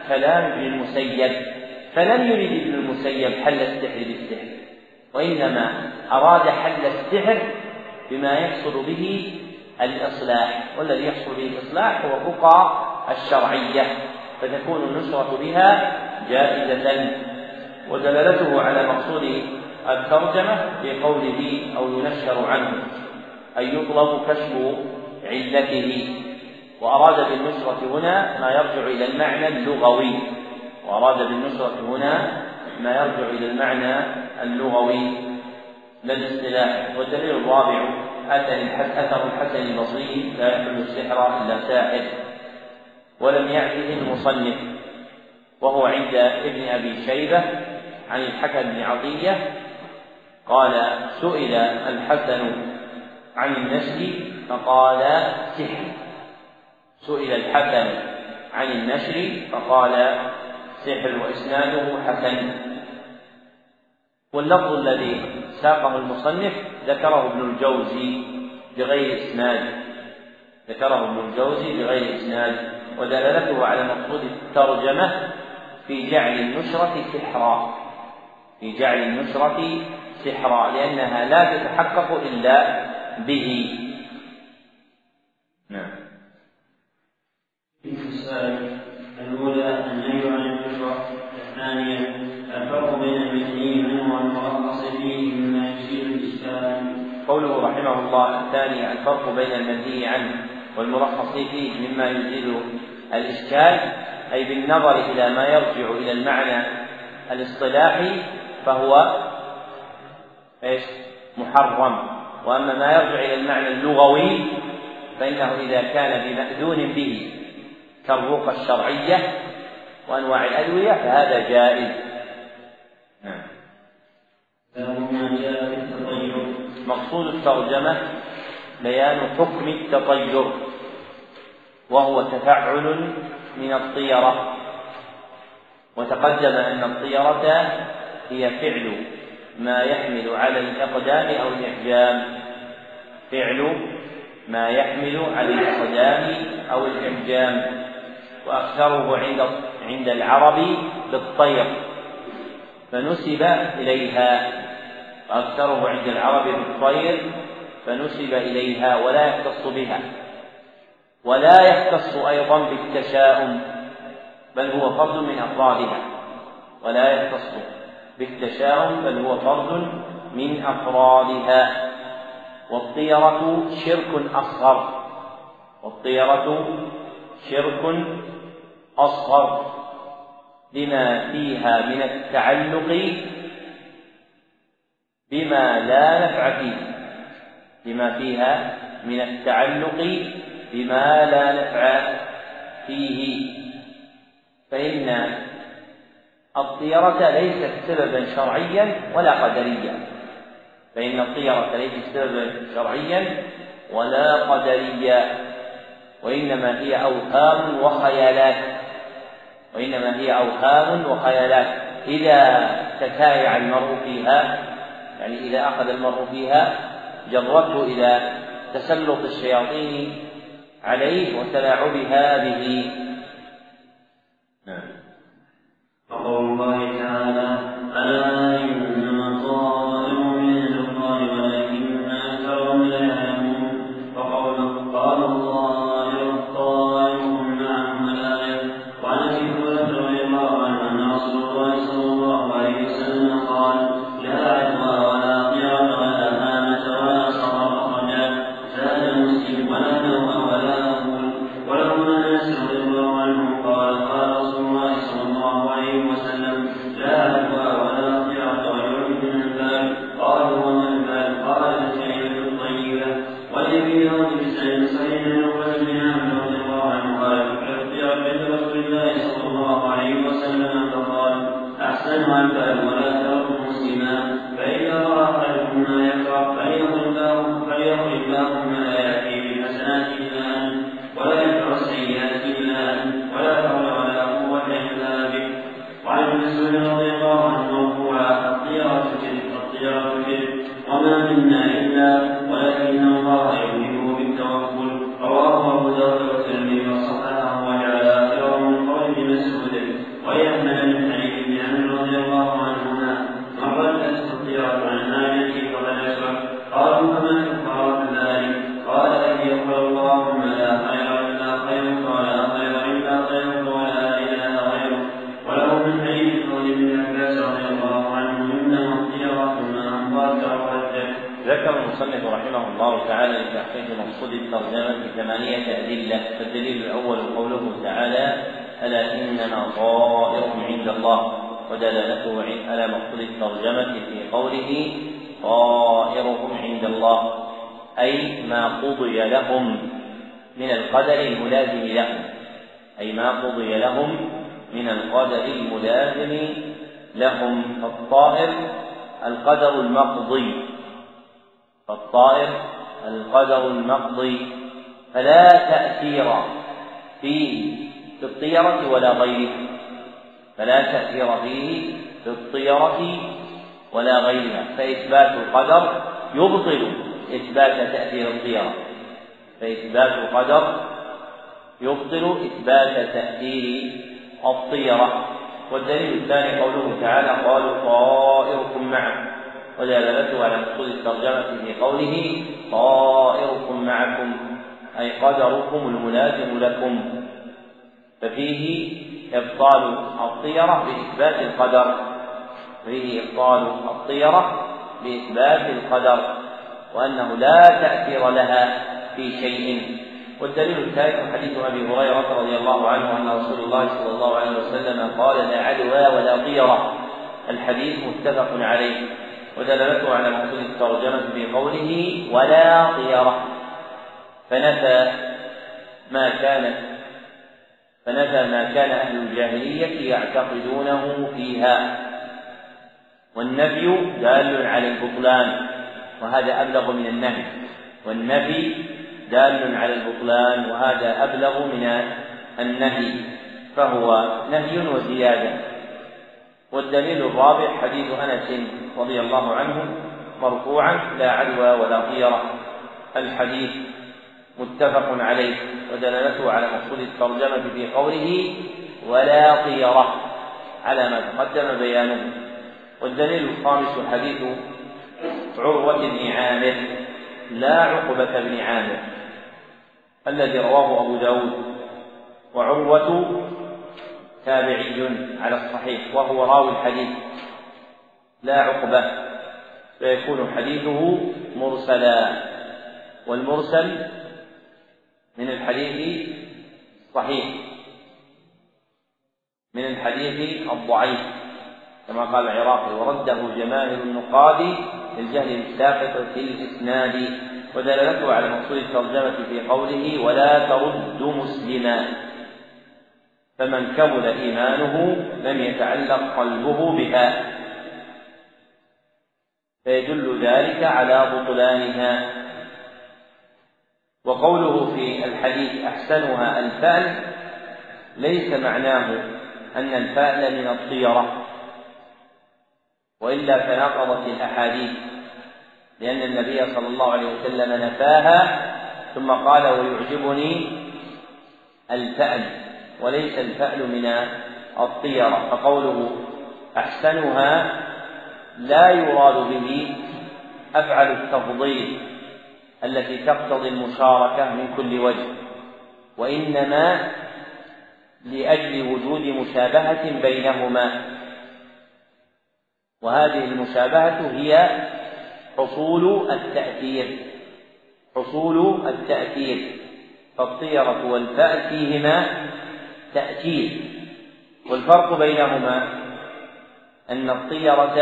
[SPEAKER 1] كلام ابن المسيب، فلم يرد ابن المسيب حل السحر بالسحر، وإنما أراد حل السحر بما يحصل به الإصلاح، والذي يحصل به الإصلاح هو الرقى الشرعية، فتكون النشرة بها جائزة. ودلالته على مقصود الترجمة بقوله أو ينشر عنه أي يطلب كشف علته، وأراد بالنشرة هنا ما يرجع إلى المعنى اللغوي، وأراد بالنشرة هنا ما يرجع إلى المعنى اللغوي لا الاصطلاحي. والدليل الرابع أثر الحسن البصري لا يحل السحر إلا ساحر، ولم يعته المصنف، وهو عند ابن أبي شيبة عن الحكم بن عطية قال سئل الحسن عن النشر فقال سحر، سئل الحسن عن النشر فقال سحر، وإسناده حسن. واللفظ الذي ساقه المصنف ذكره ابن الجوزي بغير إسناد، ذكره ابن الجوزي بغير إسناد، ودلالته على مقصود الترجمة في جعل النشرة سحرا، في جعل النشرة سحرا، لأنها لا تتحقق إلا به. نعم.
[SPEAKER 2] الأولى النهي عن النشرة، الثانية الفرق بين المثني منه والمرخص فيه مما يزيل الإشكال.
[SPEAKER 1] قوله رحمه الله الثانية الفرق بين المنهي عنه والمرخص فيه مما يزيل الإشكال، أي بالنظر إلى ما يرجع إلى المعنى الاصطلاحي فهو إيش؟ محرم، وأما ما يرجع إلى المعنى اللغوي فإنه إذا كان بمأذون به كالرقى الشرعية وأنواع الأدوية فهذا جائز. نعم. مقصود الترجمة بيان حكم التطير، وهو تفعل من الطيرة، وتقدم أن الطيرة هي فعل ما يحمل على الإقدام أو الإحجام، فعل ما يحمل على الإقدام أو الإحجام، وأكثره عند عند العرب بالطير فنسب إليها، وأكثره عند العرب بالطير فنسب إليها ولا يختص بها، ولا يختص أيضا بالتشاؤم، بل هو فرد من أفرادها، ولا يختص بالتشاؤم بل هو فرد من أفرادها. والطيرة شرك أصغر، والطيرة شرك أصغر لما فيها من التعلق بما لا نفع فيه، لما فيها من التعلق بما لا نفع فيه، فإن الطيرة ليست سببا شرعيا ولا قدريا، فإن الطيرة ليست سببا شرعيا ولا قدريا، وإنما هي أوهام وخيالات، وإنما هي أوهام وخيالات إذا تتايع المرء فيها، يعني إذا أخذ المرء فيها جرته إلى تسلط الشياطين عليه وتلاعبها به. نعم.
[SPEAKER 2] وقول الله تعالى ألا إنما طائر من الله ولكن أكثرهم لا يعلمون، وقوله قال الطائر طائر معهم الآية. وعن أبي هريرة رضي الله عنه أن رسول الله صلى الله عليه وسلم قال لا عدوى ولا طيرة ولا هامة ولا صغر أخرجا زاد مسلم ولا نوم ولا أقول. ولهما أنس رضي الله عنه قال قال رسول الله صلى الله عليه وسلم لا عدوى ولا طيرة ويعود من البال. قالوا وما البال؟ قال الكلمة الطيبة. والذي يرد بسعيد صحيح الرجل بن عمرو رضي الله عنه قال الطيرة عند رسول الله صلى الله عليه وسلم فقال أحسنها البال ولا ترك مسلما، فإذا رأى أحدكم ما يكره فليقل اللهم لا يأتي بالحسنات إلا أنت ولا يدفع السيئات إلا أنت ولا حول ولا قوة إلا بك. وعن ابن مسعود رضي الله عنه مرفوعا الطيرة كذب الطيرة كذب وما منا إلا ولكن الله يوهبه بالتوكل. رواه أبو داود والترمذي وصححه وجعل آخره من قول ابن مسعود
[SPEAKER 1] ذكر المصنف رحمه الله تعالى لتحقيق مقصود الترجمة ثمانية أدلة. فالدليل الأول قوله تعالى: ألا إنما طائرهم عند الله، ودلالته على مقصود الترجمة في قوله طائرهم عند الله، أي ما قضي لهم من القدر الملازم لهم، أي ما قضي لهم من القدر الملازم لهم. فالطائر القدر المقضي، فالطائر القدر المقضي، فلا تأثير فيه في الطيرة ولا غيرها، فلا تأثير فيه في الطيرة ولا غيرها. فإثبات القدر يبطل إثبات تأثير الطيرة، فإثبات القدر يبطل إثبات تأثير الطيرة. والدليل الثاني قوله تعالى: قالوا طائركم معكم، ودلالته على مقصود الترجمة في قوله طائركم معكم، أي قدركم الملازم لكم. ففيه إبطال الطيرة بإثبات القدر، فيه إبطال الطيرة بإثبات القدر، وأنه لا تأثير لها في شيء. والدليل الثالث حديث أبي هريرة رضي الله عنه أن رسول الله صلى الله عليه وسلم قال: لا عدوى ولا طيرة. الحديث متفق عليه، ودلالته على مقصود الترجمة في قوله ولا طيرة، فنفى ما كان فنفى ما كان أهل الجاهلية يعتقدونه فيها، والنفي دال على البطلان، وهذا أبلغ من النهي، والنفي دال على البطلان وهذا أبلغ من النهي، فهو نهي وزيادة. والدليل الرابع حديث أنس رضي الله عنه مرفوعا: لا عدوى ولا طيرة. الحديث متفق عليه، ودلالته على مقصود الترجمة في قوله ولا طيرة على ما تقدم بيانه. والدليل الخامس حديث عروة بن عامر لا عقبة بن عامر الذي رواه أبو داود، وعروة تابعي على الصحيح وهو راوي الحديث لا عقبة، فيكون حديثه مرسلا، والمرسل من الحديث صحيح، من الحديث الضعيف كما قال العراقي: ورده جماهير النقاد للجهل الساقط في الإسناد. ودلالته على مقصود الترجمة في قوله ولا ترد مسلما، فمن كمل إيمانه لم يتعلق قلبه بها، فيدل ذلك على بطلانها. وقوله في الحديث أحسنها الفأل ليس معناه أن الفأل من الطيرة، وإلا تناقضت الأحاديث، لأن النبي صلى الله عليه وسلم نفاها ثم قال ويعجبني الفأل، وليس الفأل من الطيرة. فقوله أحسنها لا يراد به أفعل التفضيل التي تقتضي المشاركة من كل وجه، وإنما لأجل وجود مشابهة بينهما، وهذه المشابهة هي حصول التأثير، حصول التأثير فالطيرة والفأل فيهما تأثير، والفرق بينهما أن الطيرة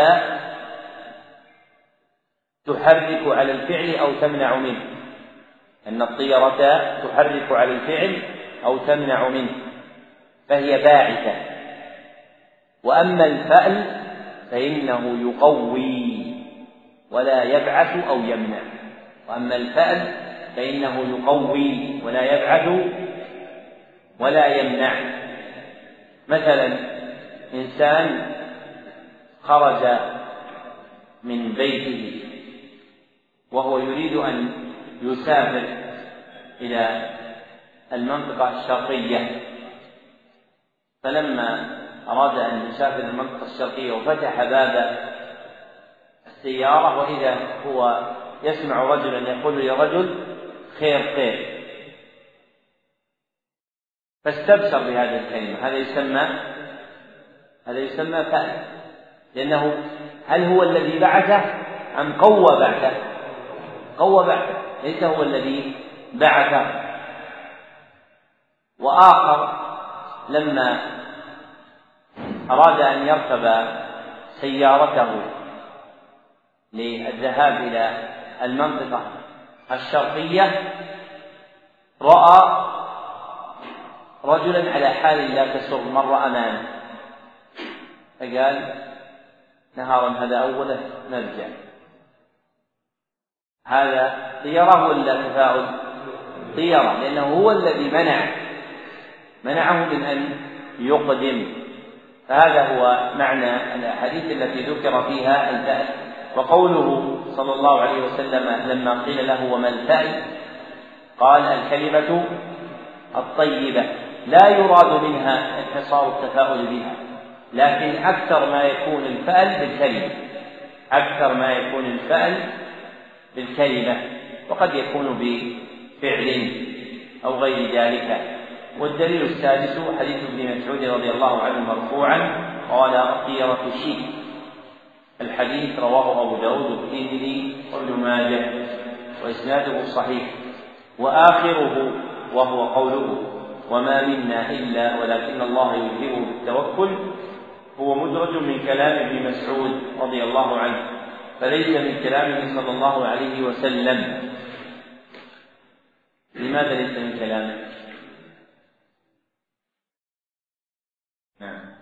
[SPEAKER 1] تحرك على الفعل أو تمنع منه، أن الطيرة تحرك على الفعل أو تمنع منه، فهي باعثة. وأما الفأل فإنه يقوي ولا يبعث أو يمنع، وأما الفأل فإنه يقوي ولا يبعث ولا يمنع. مثلا إنسان خرج من بيته وهو يريد أن يسافر إلى المنطقة الشرقية، فلما أراد أن يسافر المنطقة الشرقية وفتح باب السيارة وإذا هو يسمع رجلا يقول لرجل خير خير، فاستبشر بهذه الكلمة، هذا يسمى هذا يسمى فأل، لأنه هل هو الذي بعثه أم قوى بعثه؟ قوى بعثه، ليس هو الذي بعثه. وآخر لما أراد أن يركب سيارته للذهاب إلى المنطقة الشرقية رأى رجلا على حال لا تسر مر أمامه، فقال نهارا هذا أوله نرجع. هذا طيرة ولا تفاؤل؟ طيرة، لأنه هو الذي منع منعه من أن يقدم. فهذا هو معنى الأحاديث التي ذكر فيها الفأل. وقوله صلى الله عليه وسلم لما قيل له وما الفأل قال الكلمة الطيبة، لا يراد منها انحصار التفاؤل بها، لكن أكثر ما يكون الفأل بالكلمة، أكثر ما يكون الفأل بالكلمة، وقد يكون بفعل أو غير ذلك. والدليل السادس حديث ابن مسعود رضي الله عنه مرفوعا قال الطيرة شيء. الحديث رواه أبو داود والترمذي وابن ماجه وإسناده صحيح. وآخره وهو قوله وما منا إلا ولكن الله يلهمه بالتوكل هو مدرج من كلام ابن مسعود رضي الله عنه، فليس من كلامه صلى الله عليه وسلم. لماذا ليس من كلامه؟ نعم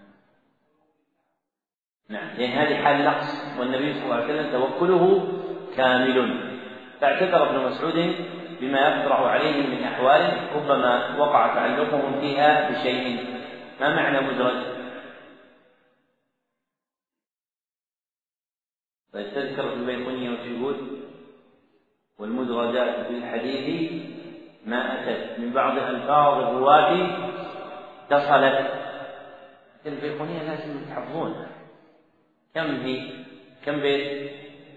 [SPEAKER 1] نعم لأن هذه حال نقص، والنبي صلى الله عليه وسلم توكله كامل. فاعتذر ابن مسعود بما يقدر عليه من أحوال ربما وقع تعلقهم فيها بشيء. ما معنى مدرج؟ فالتذكرة البيقونية وتقول والمدرجات في الحديث ما أتت من بعض ألفاظ الرواة اتصلت. البيقونية لازم تحفظونها. كم هي؟ كم بيت؟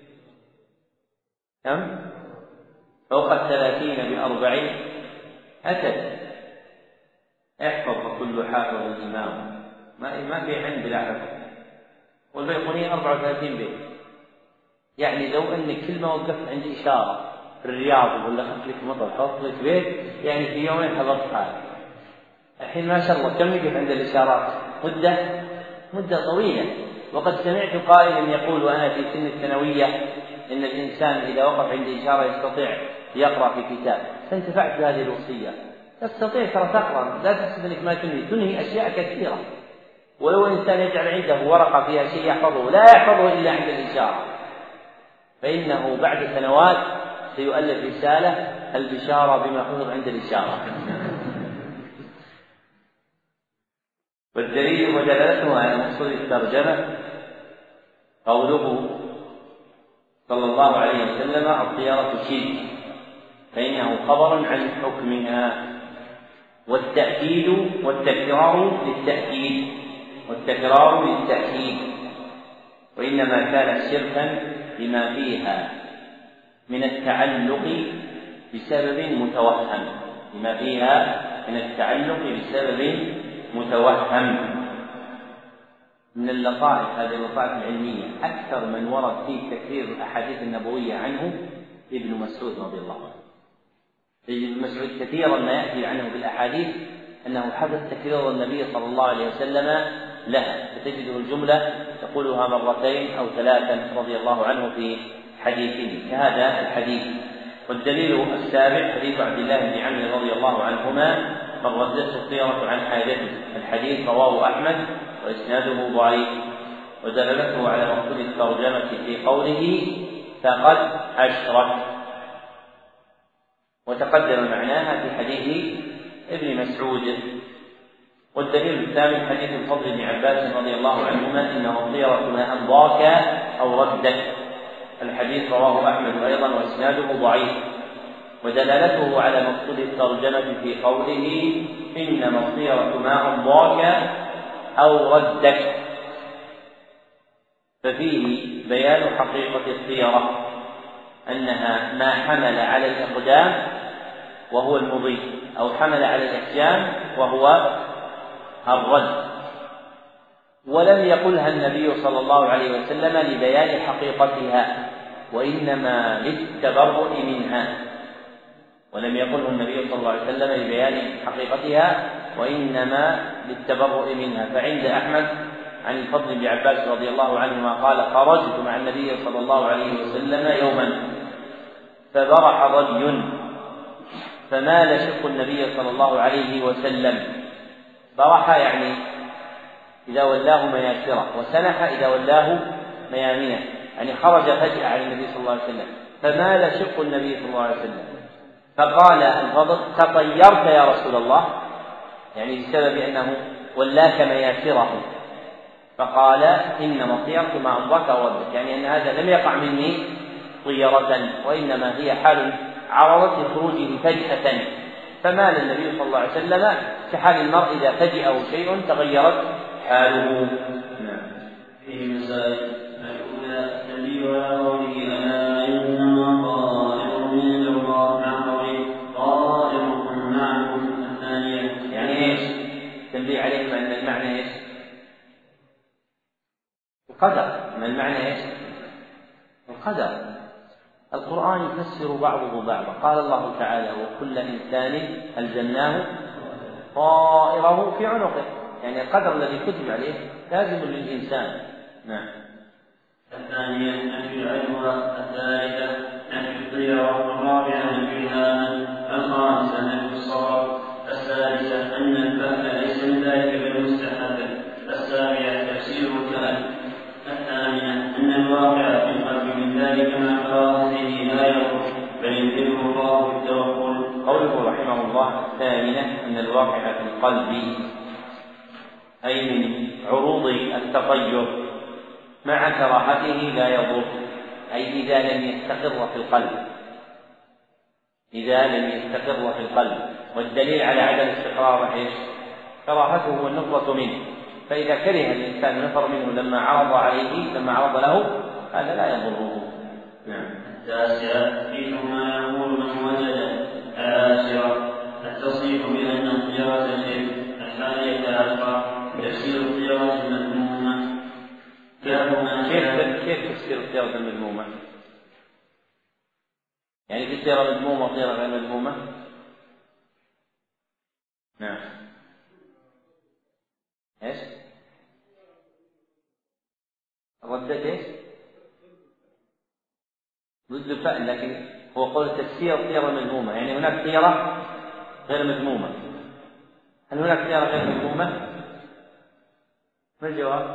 [SPEAKER 1] كم؟ فوق الثلاثين بأربعين أتت. احفظ كل حافظ الإمام، ما ما في عند بلا حفظ. والبيقونية أربعة وثلاثين بيت، يعني لو أن كلمة وقفت عند إشارة في الرياض ولا خط لك مطر خط لك بيت، يعني في يومين حفظتها. الحين ما شاء الله كم يقف عند الإشارات؟ مدة مدة طويلة. وقد سمعت قائلا يقول وأنا في سن الثانوية إن الإنسان إذا وقف عند إشارة يستطيع يقرأ في كتاب. فانتفعت بهذه الوصية. تستطيع ترى تقرأ، لا تحسب أنك ما تنهي، تنهي أشياء كثيرة. ولو إنسان يجعل عنده ورقة فيها شيء يحفظه لا يحفظه إلا عند الإشارة، فإنه بعد سنوات سيؤلف رسالة البشارة بما حفظ عند الإشارة. والدليل ودلالته على مقصود الترجمة قوله صلى الله عليه وسلم الطيرة شيء، فإنه خبر عن حكمها. والتأكيد والتكرار للتأكيد والتكرار للتأكيد وإنما كانت شركا بما فيها من التعلق بسبب متوهم بما فيها من التعلق بسبب متوهم. من اللطائف هذه اللطائف العلمية أكثر من ورد فيه تكرير الأحاديث النبوية عنه ابن مسعود رضي الله عنه. ابن مسعود كثيرا ما يأتي عنه بالأحاديث أنه حدث تكرير النبي صلى الله عليه وسلم لها، فتجده الجملة يقولها مرتين أو ثلاثا رضي الله عنه في حديثه كهذا الحديث. والدليل السابع حديث عبد الله بن عمرو رضي الله عنهما من ردته الطيرة عن حاجته. الحديث رواه أحمد وإسناده ضعيف. ودلالته على مقصود الترجمة في قوله فقد أشرك، وتقدم معناها في حديث ابن مسعود. والدليل الثامن حديث الفضل بن عباس رضي الله عنهما إنه الطيرة ما أمضاك أو ردك. الحديث رواه أحمد أيضا وإسناده ضعيف. ودلالته على مقصود الترجمة في قوله إنما الطيرة ما أمضاك أو ردك، ففيه بيان حقيقة الطيرة أنها ما حمل على الإقدام وهو المضي، أو حمل على الإحجام وهو الرد. ولم يقلها النبي صلى الله عليه وسلم لبيان حقيقتها، وإنما للتبرؤ منها، ولم يقله النبي صلى الله عليه وسلم لبيان حقيقتها، وإنما للتبرؤ منها. فعند أحمد عن الفضل بن عباس رضي الله عنهما قال: خرجت مع النبي صلى الله عليه وسلم يوما فبرح ظبي فمال شق النبي صلى الله عليه وسلم. برح يعني إذا ولاه مياسره، وسنح إذا ولاه ميامنه، يعني خرج فجأة على النبي صلى الله عليه وسلم فمال شق النبي صلى الله عليه وسلم. فقال الفضل: تطيرت يا رسول الله، يعني بسبب أنه ولاك مياسره. فقال: إنما طيرت مع الله وربك، يعني أن هذا لم يقع مني طيرة، وإنما هي حال عرضت لخروجه فجأة. فمال النبي صلى الله عليه وسلم كحال المرء إذا فجأه شيء تغيرت حاله.
[SPEAKER 2] فيه مسائل: الأولى التنبيه على قوله: ألا إنما طائر من الله مع قوله طائركم معكم. الثانية
[SPEAKER 1] يعني إيش؟ تنبيه عليهم أن المعنى إيش؟ القدر. ما المعنى إيش؟ القدر. القرآن يفسر بعضه بعضا. قال الله تعالى: وكل إنسان ألزمناه طائره في عنقه، يعني القدر الذي كتب عليه لازم للإنسان. نعم.
[SPEAKER 2] الثانية نفي العدوى. الثالثة نفي الطيرة. الرابعة نفي الهامة. الخامسة نفي الصواب. السادسة أن الفهم ليس من ذلك بالمستحب. السابعة تفسير الكلام. الثامنة أن الواقع في القلب من ذلك مع كراهته لا يضر، بل يمكنه الله بالتوكل.
[SPEAKER 1] قوله رحمه الله: الثامنة أن الواقع في القلب أي من عروض التطير مع كراهته لا يضر، أي إذا لم يستقر في القلب، إذا لم يستقر في القلب. والدليل على عدم استقرار إيش؟ كراهته والنفرة منه. فإذا كره الإنسان نفر منه لما عرض عليه لما عرض له هذا لا يضره.
[SPEAKER 2] نعم. التاسعة فيه ما يقول من وجد. العاشرة التصريح بأن الطيرة شرك. الحادية عشرة تفسير الطيرة المذمومة.
[SPEAKER 1] كيف كيف تفسير الطيرة المذمومة؟ يعني في طيرة مذمومة وطيرة غير مذمومة؟ نعم. ايش؟ ردت ايش؟ ضد الفعل، لكن هو قول تفسير الطيرة المذمومة، يعني هناك طيرة غير مذمومة. هل هناك طيرة غير مذمومة؟ ما الجواب؟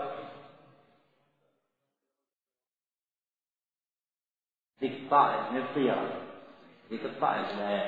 [SPEAKER 1] ذيك الطائر من الطيرة، ذيك الطائر لا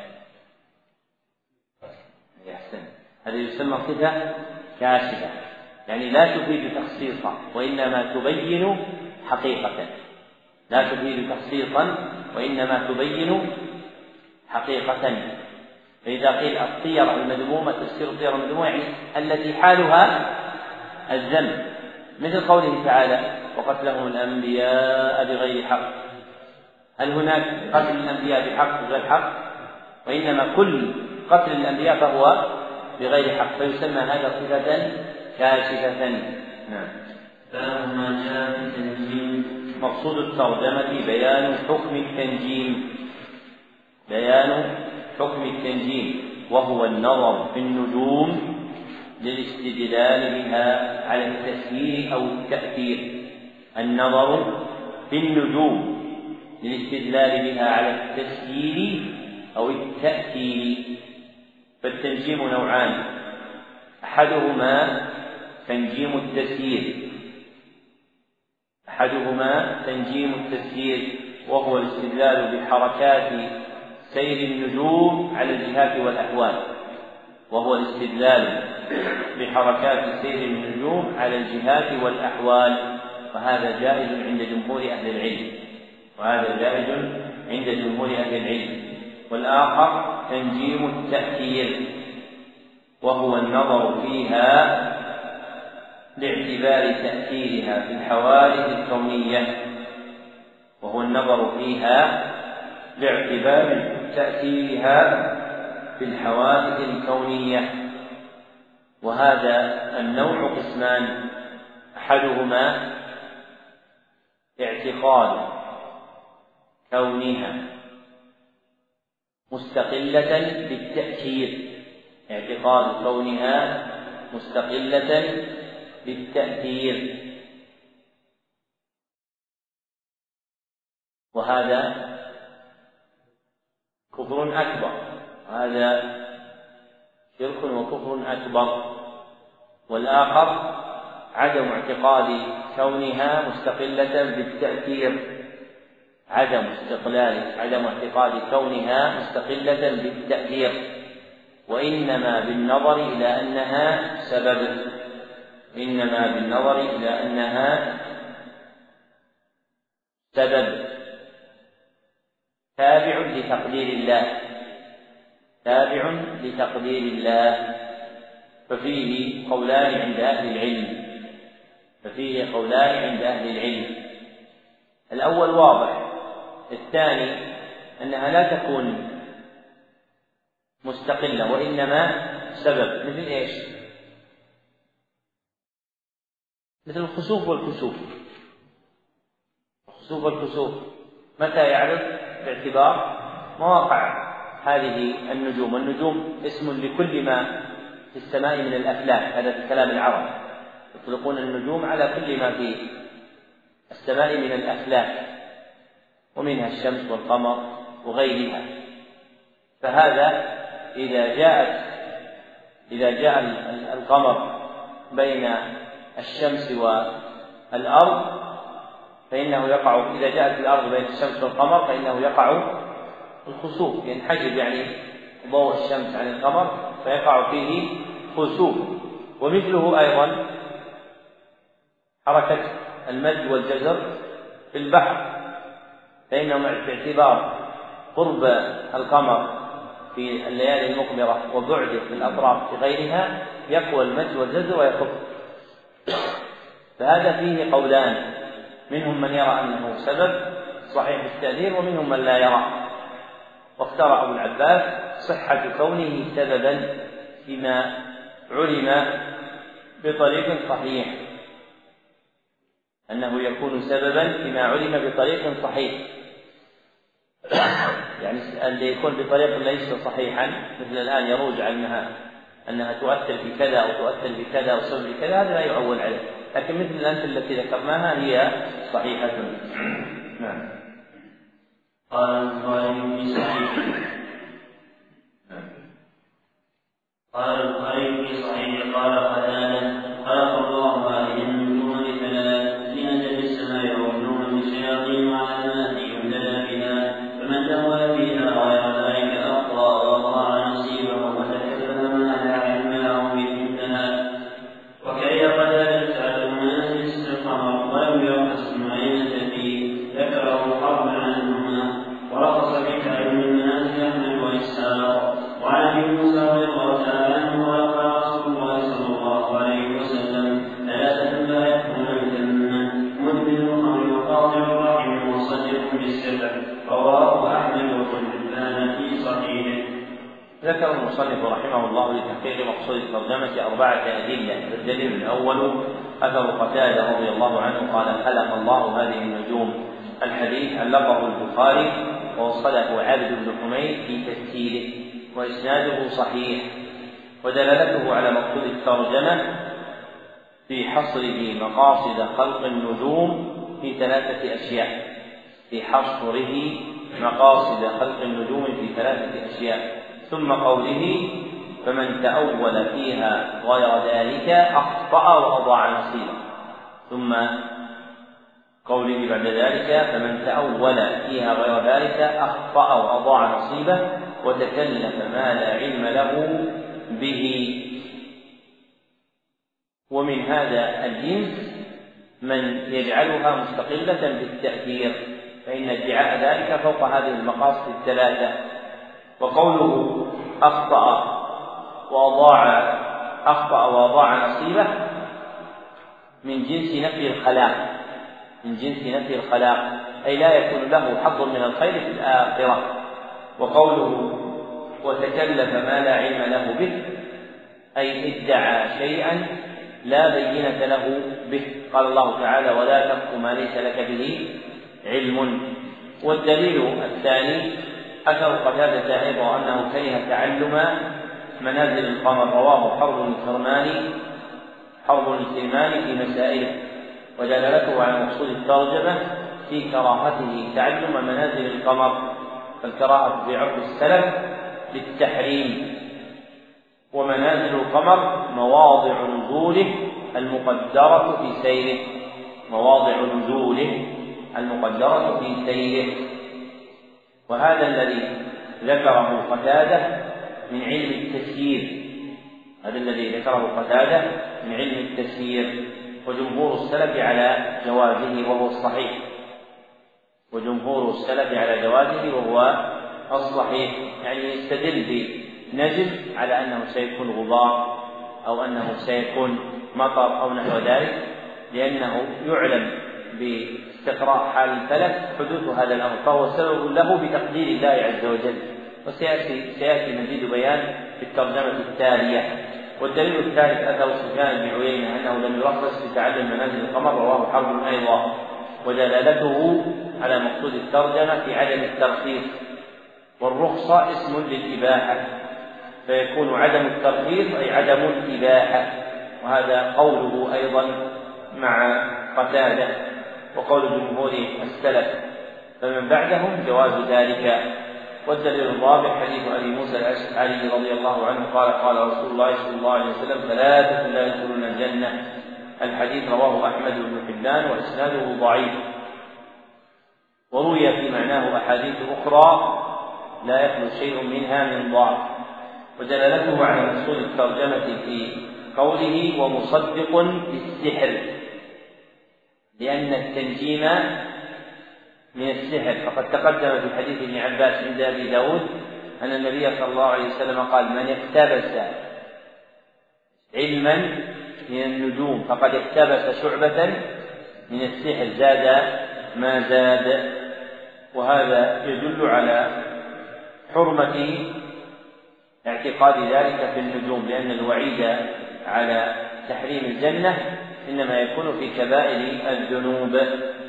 [SPEAKER 1] يحسن. هذا يسمى صفة كاشفة، يعني لا تفيد تخصيصا وإنما تبين حقيقة، لا تفيد تخصيصا وإنما تبين حقيقة. فإذا قيل الطيرة المذمومة تفسير الطيرة المذمومة يعني التي حالها الذم، مثل قوله تعالى: وقتلهم الأنبياء بغير حق. هل هناك قتل الأنبياء بحق وغير حق؟ وإنما كل قتل الأنبياء فهو بغير حق، فيسمى هذا صفة كاشفة. نعم.
[SPEAKER 2] فما جاء في التنجيم.
[SPEAKER 1] مقصود الترجمة بيان حكم التنجيم، بيان حكم التنجيم، وهو النظر في النجوم للاستدلال بها على التسيير أو التأثير. النظر في النجوم للاستدلال بها على التسيير أو التأثير. فالتنجيم نوعان: أحدهما تنجيم التسيير أحدهما تنجيم التسيير وهو الاستدلال بحركات سير النجوم على الجهات والأحوال وهو الاستدلال بحركات سير النجوم على الجهات والأحوال وهذا جائز عند جمهور أهل العلم وهذا جائز عند جمهور أهل العلم. والآخر تنجيم التأثير وهو النظر فيها لاعتبار تأثيرها في الحوادث الكونية وهو النظر فيها لاعتبار تأثيرها في الحوادث الكونية. وهذا النوع قسمان: أحدهما اعتقاد كونها مستقلة بالتأثير، اعتقاد كونها مستقلة بالتأثير، وهذا كفر أكبر، هذا شرك وكفر أكبر. والآخر عدم اعتقاد كونها مستقلة بالتأثير، عدم استقلال عدم اعتقاد كونها مستقلة بالتأثير، وإنما بالنظر إلى أنها سبب، إنما بالنظر إلى أنها سبب تابع لتقدير الله، تابع لتقدير الله. ففيه قولان عند أهل العلم، ففيه قولان عند أهل العلم. الأول واضح، الثاني أنها لا تكون مستقلة وإنما سبب. مثل إيش؟ مثل الخسوف والكسوف، الخسوف والكسوف متى يعرض؟ باعتبار مواقع هذه النجوم، والنجوم اسم لكل ما في السماء من الأفلاك، هذا في كلام العرب، يطلقون النجوم على كل ما في السماء من الأفلاك، ومنها الشمس والقمر وغيرها. فهذا إذا جاءت إذا جاء القمر بين الشمس والأرض فإنه يقع، إذا جاءت الأرض بين الشمس والقمر فإنه يقع الخسوف، ينحجب يعني ضوء الشمس عن القمر فيقع فيه خسوف. ومثله أيضا حركة المد والجزر في البحر، فإنه باعتبار قرب القمر في الليالي المقمرة وبعده في الأطراف في غيرها يقوى المد والجزر ويخف. فهذا فيه قولان، منهم من يرى أنه سبب صحيح التأثير، ومنهم من لا يرى. واختار أبو العباس صحة كونه سببا فيما علم بطريق صحيح، أنه يكون سببا فيما علم بطريق صحيح، يعني أن يكون بطريق ليس صحيحا، مثل الآن يروج عنها أنها تؤثر في كذا أو تؤثر بكذا أو سبب كذا، هذا لا يعول عليه. لكن مثل الأمثلة التي ذكرناها هي صحيحة. نعم.
[SPEAKER 2] قال البخاري في صحيحه قال البخاري في صحيحه قال قتادة خلق الله هذه النجوم لثلاث: زينة للسماء وعلوما للشياطين وعلامات يهتدى بها، فمن تأول فيها غير ذلك أخطأ وأضاع نصيبه وتكلم ما لا علم له بمثلها. وكره قتادة سعد بن أنس القمر ولم يرخص ابن عيينة فيه، ذكره حرب عنهما، ورخص بكعب من الناس أحمد وإسحاق. وعن ابي موسى رضي الله تعالى عنه قال رسول الله صلى الله عليه وسلم: ثلاثة لا يدخلون الجنة: مدمن الخمر وقاطع الرحم وصديق بالسر. رواه أحمد وابن حبان في صحيحه.
[SPEAKER 1] ذكر المصنف رحمه الله لتحقيق مقصود الترجمة أربعة أدلة. الدليل الأول أثر قتادة رضي الله عنه قال: خلق الله هذه النجوم. الحديث علقه البخاري ووصله عبد بن حميد في تفسيره، وإسناده صحيح. ودلالته على مقصود الترجمة في حصره مقاصد خلق النجوم في ثلاثة أشياء، في حصره مقاصد خلق النجوم في ثلاثة أشياء. ثم قوله: فمن تأول فيها غير ذلك أخطأ وأضاع نصيبه. ثم قوله بعد ذلك: فمن تأول فيها غير ذلك أخطأ وأضاع نصيبه وتكلف ما لا علم له به. ومن هذا الجنس من يجعلها مستقلة بالتأثير، فإن ادعاء ذلك فوق هذه المقاصد الثلاثة. وقوله أخطأ وأضاع أخطأ وأضاع نصيبه من جنس نفي الخلاق، من جنس نفي الخلاق، أي لا يكون له حظ من الخير في الآخرة. وقوله وتكلف ما لا علم له به، أي ادعى شيئا لا بينة له به. قال الله تعالى: ولا تقف ما ليس لك به علم. والدليل الثاني أثر قتادة أيضا أنه كره تعلم منازل القمر، رواه حرب الكرماني حرب الكرماني في مسائله، ودلالته على مقصود الترجمة في كراهته تعلم منازل القمر، فالكراهة في عرف السلف للتحريم، ومنازل القمر مواضع نزوله المقدرة في سيره مواضع نزوله المقدرة في سيره وهذا الذي ذكره قتادة من علم التسيير هذا الذي ذكره قتادة من علم التسيير وجمهور السلف على جوازه وهو الصحيح وجمهور السلف على جوازه وهو الصحيح يعني يستدل بنجم على أنه سيكون غبار أو أنه سيكون مطر أو نحو ذلك، لأنه يعلم باستقراء حال الفلك حدوث هذا الأمر، فهو سبب له بتقدير الله عز وجل، وسيأتي سيأتي مزيد بيان في الترجمة التالية. والدليل الثالث أثر سفيان بن عيينة أنه لم يرخص في تعلم منازل القمر، رواه حرب أيضا، ودلالته على مقصود الترجمة في عدم الترخيص، والرخصة اسم للإباحة، فيكون عدم الترخيص أي عدم الإباحة، وهذا قوله أيضا مع قتادة وقول جمهور السلف فمن بعدهم جواز ذلك. والدليل الرابع حديث أبي موسى الأشعري رضي الله عنه قال قال رسول الله صلى الله عليه وسلم ثلاثة لا يدخلون الجنة، الحديث رواه أحمد بن حبان وإسناده ضعيف، وروي في معناه أحاديث أخرى لا يخلو شيء منها من ضعف، ودلالته على مقصود الترجمة في قوله ومصدق بالسحر، لأن التنجيم من السحر، فقد تقدم في حديث ابن عباس عند أبي داود أن النبي صلى الله عليه وسلم قال من اقتبس علما من النجوم فقد اقتبس شعبة من السحر زاد ما زاد، وهذا يدل على حرمة اعتقاد ذلك في النجوم، لأن الوعيد على تحريم الجنة إنما يكون في كبائر الذنوب.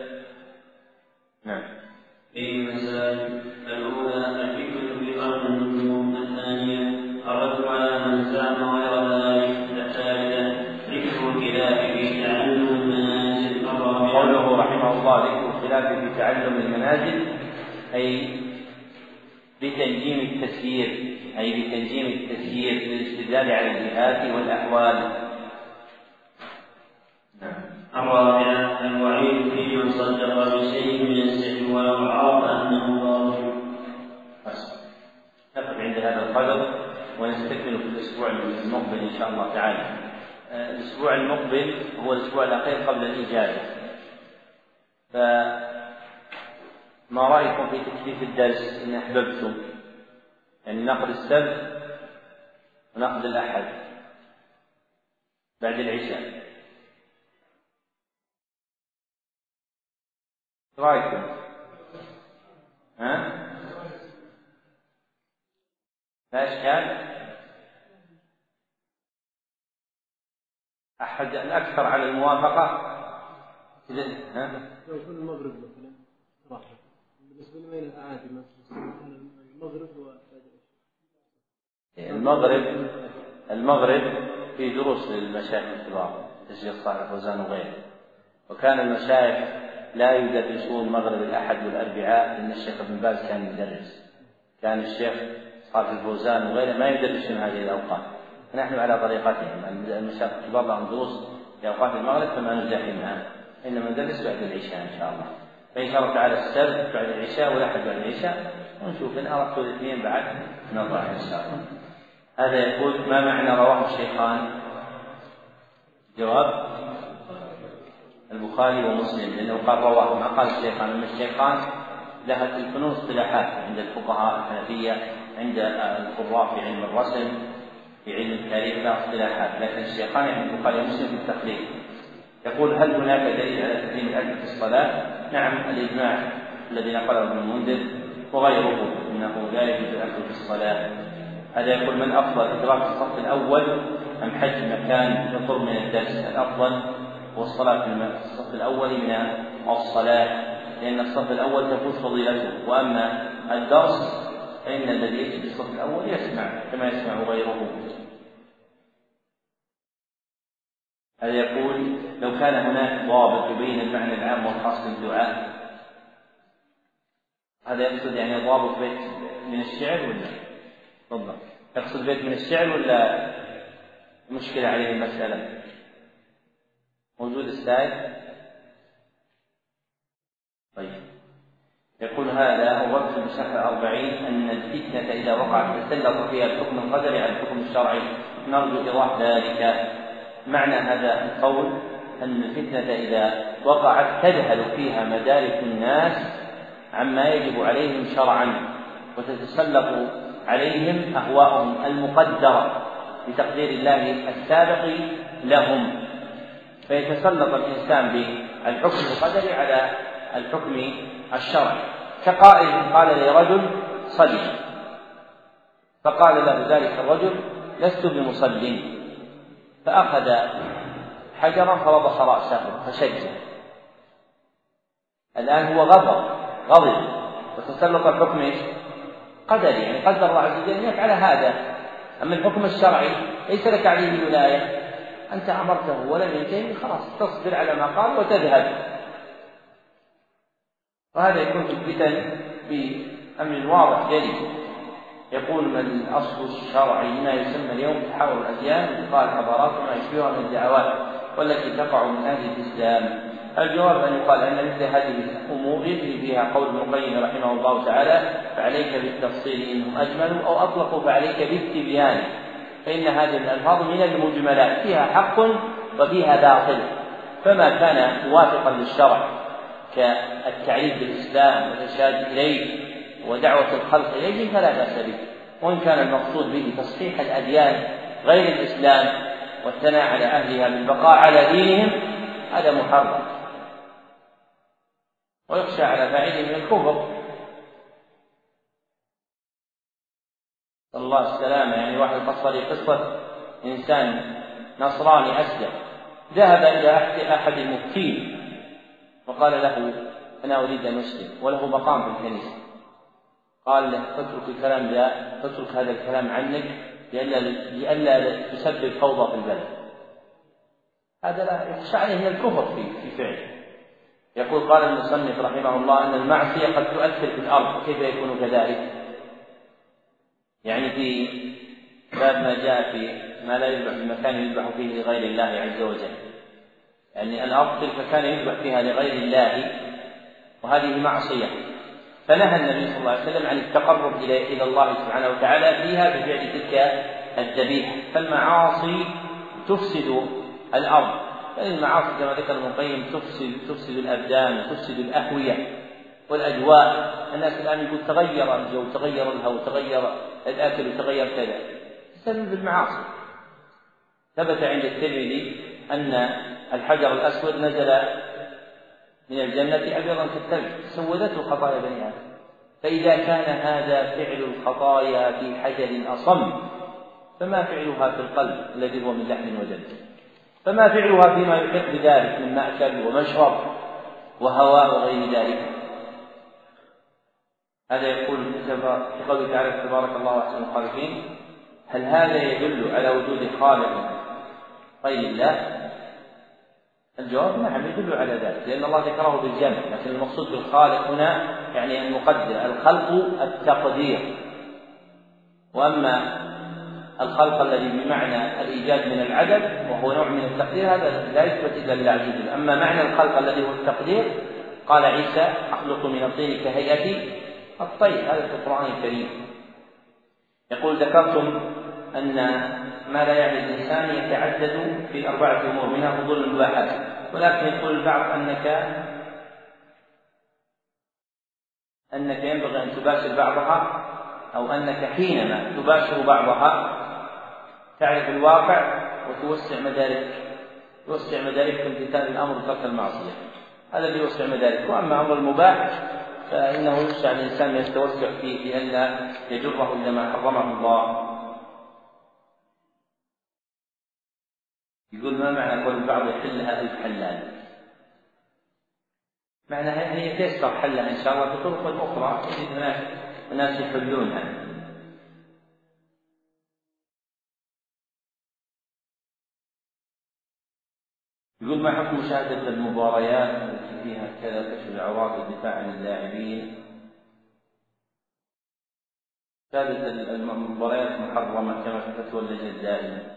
[SPEAKER 1] نعم.
[SPEAKER 2] في مسائل الأولى الفكر في خلق النجوم، الثانية الرد على من زعم غير ذلك، الثالثة ذكر الخلاف في تعلم المنازل،
[SPEAKER 1] قوله رحمه الله ذكر الخلاف في تعلم المنازل أي بتنجيم التسيير أي بتنجيم التسيير للاستدلال على الجهات والأحوال.
[SPEAKER 2] الرابعة الوعيد في من صدق بشيء من السحر ولو عرف أنه باطل.
[SPEAKER 1] نقف عند هذا القدر ونستكمل في الأسبوع المقبل إن شاء الله تعالى. الأسبوع المقبل هو الأسبوع الأخير قبل الإجازة، فما رأيكم في تكثيف الدرس إن أحببتم؟ يعني نأخذ السبت ونأخذ الأحد بعد العشاء، رأيكم؟ ها؟ لا إشكال؟ أحد الأكثر على الموافقة؟ إذا ها؟
[SPEAKER 3] لو كل المغرب مثلا راحة بالنسبة لمين العادي مثلا المغرب
[SPEAKER 1] المغرب المغرب في دروس للمشايخ الكبار الشيخ صالح الفوزان وغيره، وكان المشايخ لا يدرسون مغرب الأحد والأربعاء، لأن الشيخ ابن باز كان يدرس، كان الشيخ صالح الفوزان وغيره ما يدرسون هذه الأوقات، فنحن على طريقتهم. المشايخ الكبار لهم دروس في أوقات المغرب فما نزاحمها، إنما ندرس بعد العشاء إن شاء الله. فإن شاء الله تعالى السبت بعد العشاء والأحد بعد العشاء، ونشوف إن أردت الاثنين بعد نطلع إن شاء الله. هذا يقول ما معنى رواه الشيخان؟ جواب البخاري ومسلم، لأنه قال رواه ما قال الشيخان، أما الشيخان لها في الفنون اصطلاحات عند الفقهاء الحنفية، عند القراء في علم الرسم، في علم التاريخ لها اصطلاحات، لكن الشيخان يعني البخاري ومسلم في التقليد. يقول هل هناك دليل على تحريم الأكل في الصلاة؟ نعم، الإجماع الذي نقله ابن المنذر وغيره إنه لا يجوز الأكل في الصلاة. هذا يقول من أفضل إدراك الصف الأول أم حجز مكان يقر من الدرس؟ الأفضل هو الصلاة في الصف الأول من الصلاة، لأن الصف الأول تفوت فضيلته، وأما الدرس فإن الذي يجي في الصف الأول يسمع كما يسمع غيره. هذا يقول: لو كان هناك ضابط يبين المعنى العام والخاص بالدعاء، هذا يقصد يعني ضابط بيت من الشعر ولا تفضل يقصد بيت من الشعر ولا مشكلة عليه المسألة؟ موجود السائل؟ طيب. يقول هذا الرد في المسألة الأربعين أن الفتنة إذا وقعت تسلط فيها الحكم القدري على الحكم الشرعي، نرجو إيضاح ذلك. معنى هذا القول أن الفتنة إذا وقعت تذهل فيها مدارك الناس عما يجب عليهم شرعا، وتتسلط عليهم أهواءهم المقدرة بتقدير الله السابق لهم، فيتسلط الإنسان بالحكم القدري على الحكم الشرعي. كقائل قال لرجل: صلي، فقال له ذلك الرجل: لست بمصل، فأخذ حجرا فرضخ رأسه فشجه. الآن هو غضب غضب وتسلط الحكم قدري، يعني قدر الله عز وجل أن يفعل هذا. أما الحكم الشرعي ليس لك عليه ولاية، أنت أمرته ولم ينتهي، خلاص تصبر على ما قال وتذهب. وهذا يكون في الفتن بأمر واضح جلي. يقول: من الأصل الشرعي ما يسمى اليوم تحاور الأديان وانتقال الحضارات وما يشبهها من الدعوات والتي تقع من أهل الإسلام. الجواب أن يقال أن مثل هذه الأمور يجري فيها قول ابن القيم رحمه الله تعالى: فعليك بالتفصيل إنهم أجملوا، أو أطلقوا فعليك بالتبيان، فإن هذه الألفاظ من المجملات فيها حق وفيها باطل، فما كان موافقا للشرع كالتعريف بالإسلام والإرشاد إليه ودعوة الخلق إليه فلا بأس به، وإن كان المقصود به تصحيح الأديان غير الإسلام والثناء على أهلها بالبقاء على دينهم هذا محرم، ويخشى على فاعله من الكفر. صلى الله السلامة. يعني واحد قصة لي قصة إنسان نصراني أسلم، ذهب إلى أحد المفتين وقال له: أنا أريد أن أسلم، وله مقام في الكنيسة. قال له: اترك الكلام لا اترك هذا الكلام عنك لئلا تسبب فوضى في البلد. هذا لا يخشى عليه من الكفر في في فعله. يقول: قال المصنف رحمه الله أن المعصية قد تؤثر في الأرض. كيف يكون كذلك؟ يعني في باب ما جاء في ما لا يذبح في مكان يذبح فيه لغير الله عز وجل، يعني الأرض تلك كان يذبح فيها لغير الله وهذه معصية، فنهى النبي صلى الله عليه وسلم عن التقرب إلى الله سبحانه وتعالى فيها بفعل تلك الذبيحة. فالمعاصي تفسد الأرض، فالمعاصي كما ذكر ابن القيم تفسد تفسد الأبدان وتفسد الأهوية والأجواء. الناس الآن يقول تغير الجو، تغير الهواء، تغير الأكل، وتغير كذا بسبب المعاصي. ثبت عند الترمذي أن الحجر الأسود نزل من الجنة أبيضا كالثلج سودته خطايا بني آدم. فإذا كان هذا فعل الخطايا في حجر أصم، فما فعلها في القلب الذي هو من لحم ودم؟ فما فعلها فيما يحيط بذلك من مأكل ومشرب وهواء وغير ذلك؟ هذا يقول في قوله تعالى: تبارك الله أحسن الخالقين. هل هذا يدل على وجود خالق غير الله؟ الجواب: نعم يدل على ذلك، لأن الله ذكره بالجمع، لكن المقصود بالخالق هنا يعني المقدر. الخلق التقدير، وأما الخلق الذي بمعنى الإيجاد من العدم وهو نوع من التقدير هذا لا يثبت إلا لله عز وجل. أما معنى الخلق الذي هو التقدير قال عيسى: أخلق من الطين كهيئة الطير، هذا في القرآن الكريم. يقول: ذكرتم أن ما لا يعني الإنسان يتعدد في أربعة أمور منها فضول المباحات، ولكن يقول البعض أنك أنك ينبغي أن تباشر بعضها، أو أنك حينما تباشر بعضها تعرف الواقع وتوسع مدارك توسع مدارك في امتثال الأمر وترك المعصية. هذا اللي يوسع مدارك. وأما أمر المباح فإنه يخشى على الإنسان من التوسع فيه لئلا يجره إلى ما حرمه الله. يقول: ما معنى قول البعض يحلها ألف حلال؟ معناها هي تيسر حلها إن شاء الله بطرق أخرى تجد هناك الناس يحلونها. يقول ما حكم مشاهدة المباريات التي فيها كذا كشف العورات والدفاع عن اللاعبين؟ مشاهدة المباريات محرمة كما في فتوى اللجنة الدائمة.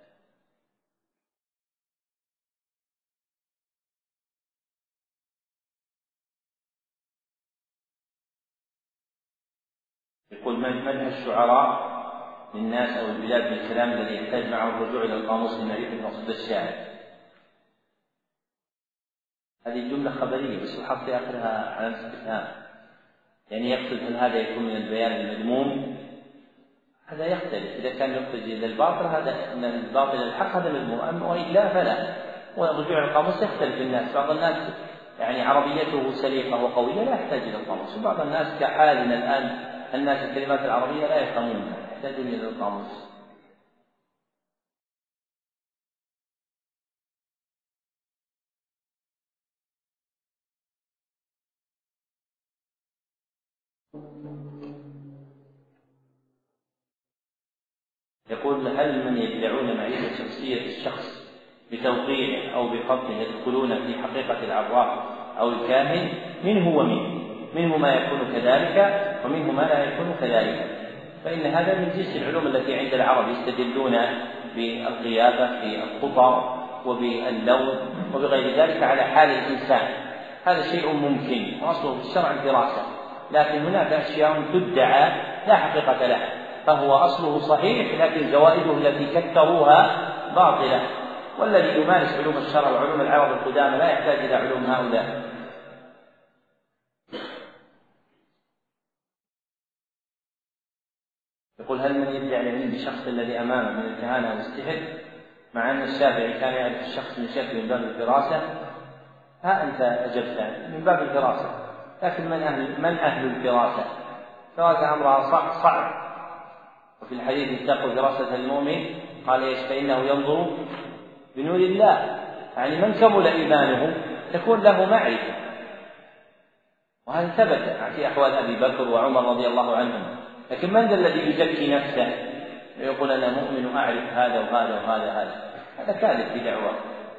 [SPEAKER 1] يقول مدح الشعراء للناس أو البلاد بالكلام الذي يحتاج معه الرجوع إلى القاموس لمعرفة مقصود الشاعر. هذه جملة خبرية بس يحط في آخرها علامة استفهام، يعني يقصد هل هذا يكون من البيان المذموم؟ هذا يختلف، إذا كان يقصد إلى الباطل هذا من الباطل إلى الحق هذا مذموم، أما وإلا فلا. والرجوع إلى القاموس يختلف الناس، بعض الناس يعني عربيته سليقة وقوية لا يحتاج إلى القاموس، وبعض الناس كحالنا الآن الناس الكلمات العربية لا يفهمونها يحتاجون إلى القاموس. يقول هل من يدعون معرفة شخصية الشخص بتوقيعه أو بخطه يدخلون في حقيقة العراف أو الكاهن؟ منه ومنه، منه ما يكون كذلك ومنه ما لا يكون كذلك، فإن هذا من جنس العلوم التي عند العرب يستدلون بالقيافة في الخطى وباللون وبغير ذلك على حال الإنسان. هذا شيء ممكن وأصله في الشرع الدراسة، لكن هناك أشياء تدعى لا حقيقة لها، فهو أصله صحيح لكن زوائده التي كثروها باطلة. والذي يمارس علوم الشرع وعلوم العرب القدامى لا يحتاج إلى علوم هؤلاء. يقول هل من يدعي العلم بشخص الذي أمامه من الكهانة والسحر مع أن الشافعي كان يعرف الشخص من شكل من باب الفراسة؟ ها أنت أجبت من باب الفراسة، لكن من أهل, من أهل الفراسة؟ فراسة أمرها صعب, صعب. وفي الحديث اتقوا دراسة المؤمن قال ايش؟ فإنه ينظر بنور الله، يعني من كمل إيمانه تكون له معرفة، وهذا ثبت في أحوال أبي بكر وعمر رضي الله عنهم. لكن من ذا الذي يزكي نفسه ويقول أنا مؤمن أعرف هذا وهذا وهذا هذا؟ هذا كاذب بدعوة.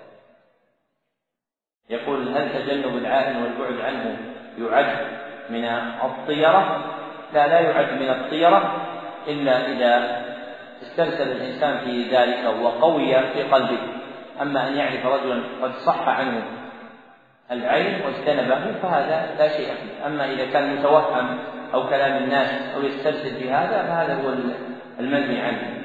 [SPEAKER 1] يقول هل تجنب العائن والبعد عنه يعد من الطيرة؟ لا لا يعد من الطيرة إلا إذا استرسل الإنسان في ذلك وقوي في قلبه. أما أن يعرف رجلا قد صح عنه العين واجتنبه فهذا لا شيء فيه. أما إذا كان متوهم أو كلام الناس أو يسترسل في هذا فهذا هو المنهي عنه.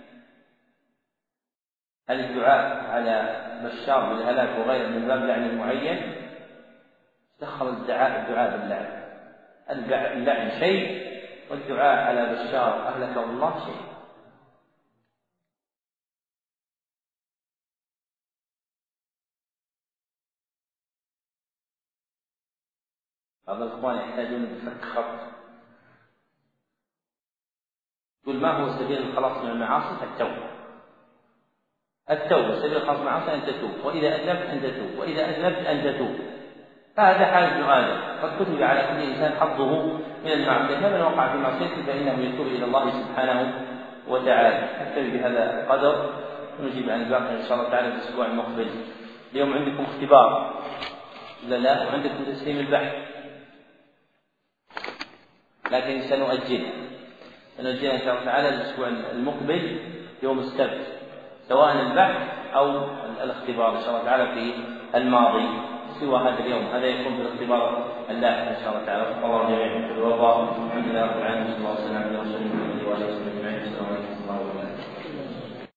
[SPEAKER 1] هل الدعاء على بشار بالهلاك وغيره من باب لعن معين؟ دخل الدعاء الدعاء باللعن. اللعن شيء والدعاء على بشار أهلك الله شيء. بعض الإخوان يحتاجون بفك خط. يقول ما هو سبيل الخلاص من المعاصي؟ التوبة. التوبة سبيل الخلاص من المعاصي أن تتوب، وإذا أذنبت أن تتوب، وإذا أذنبت أن تتوب. فهذا حال ابن آدم، قد كتب على كل إنسان حظه من المعصية، فمن وقع في معصيته فإنه يتوب إلى الله سبحانه وتعالى. أكتفي بهذا القدر ونجيب عن الباقي إن شاء الله تعالى في الأسبوع المقبل. اليوم عندكم اختبار لا لا وعندكم تسليم البحث، لكن سنؤجله سنؤجله إن شاء الله تعالى الأسبوع المقبل يوم السبت، سواء البحث أو الاختبار إن شاء الله تعالى في الماضي سوى هذا اليوم. هذا يكون في الاختبار اللاحق إن شاء الله تعالى. الله جميعا بالوفاء. الحمد لله رب العالمين، صلى الله عليه وسلم على رسول الله وعلى آله وصحبه أجمعين. السلام عليكم ورحمة الله وبركاته.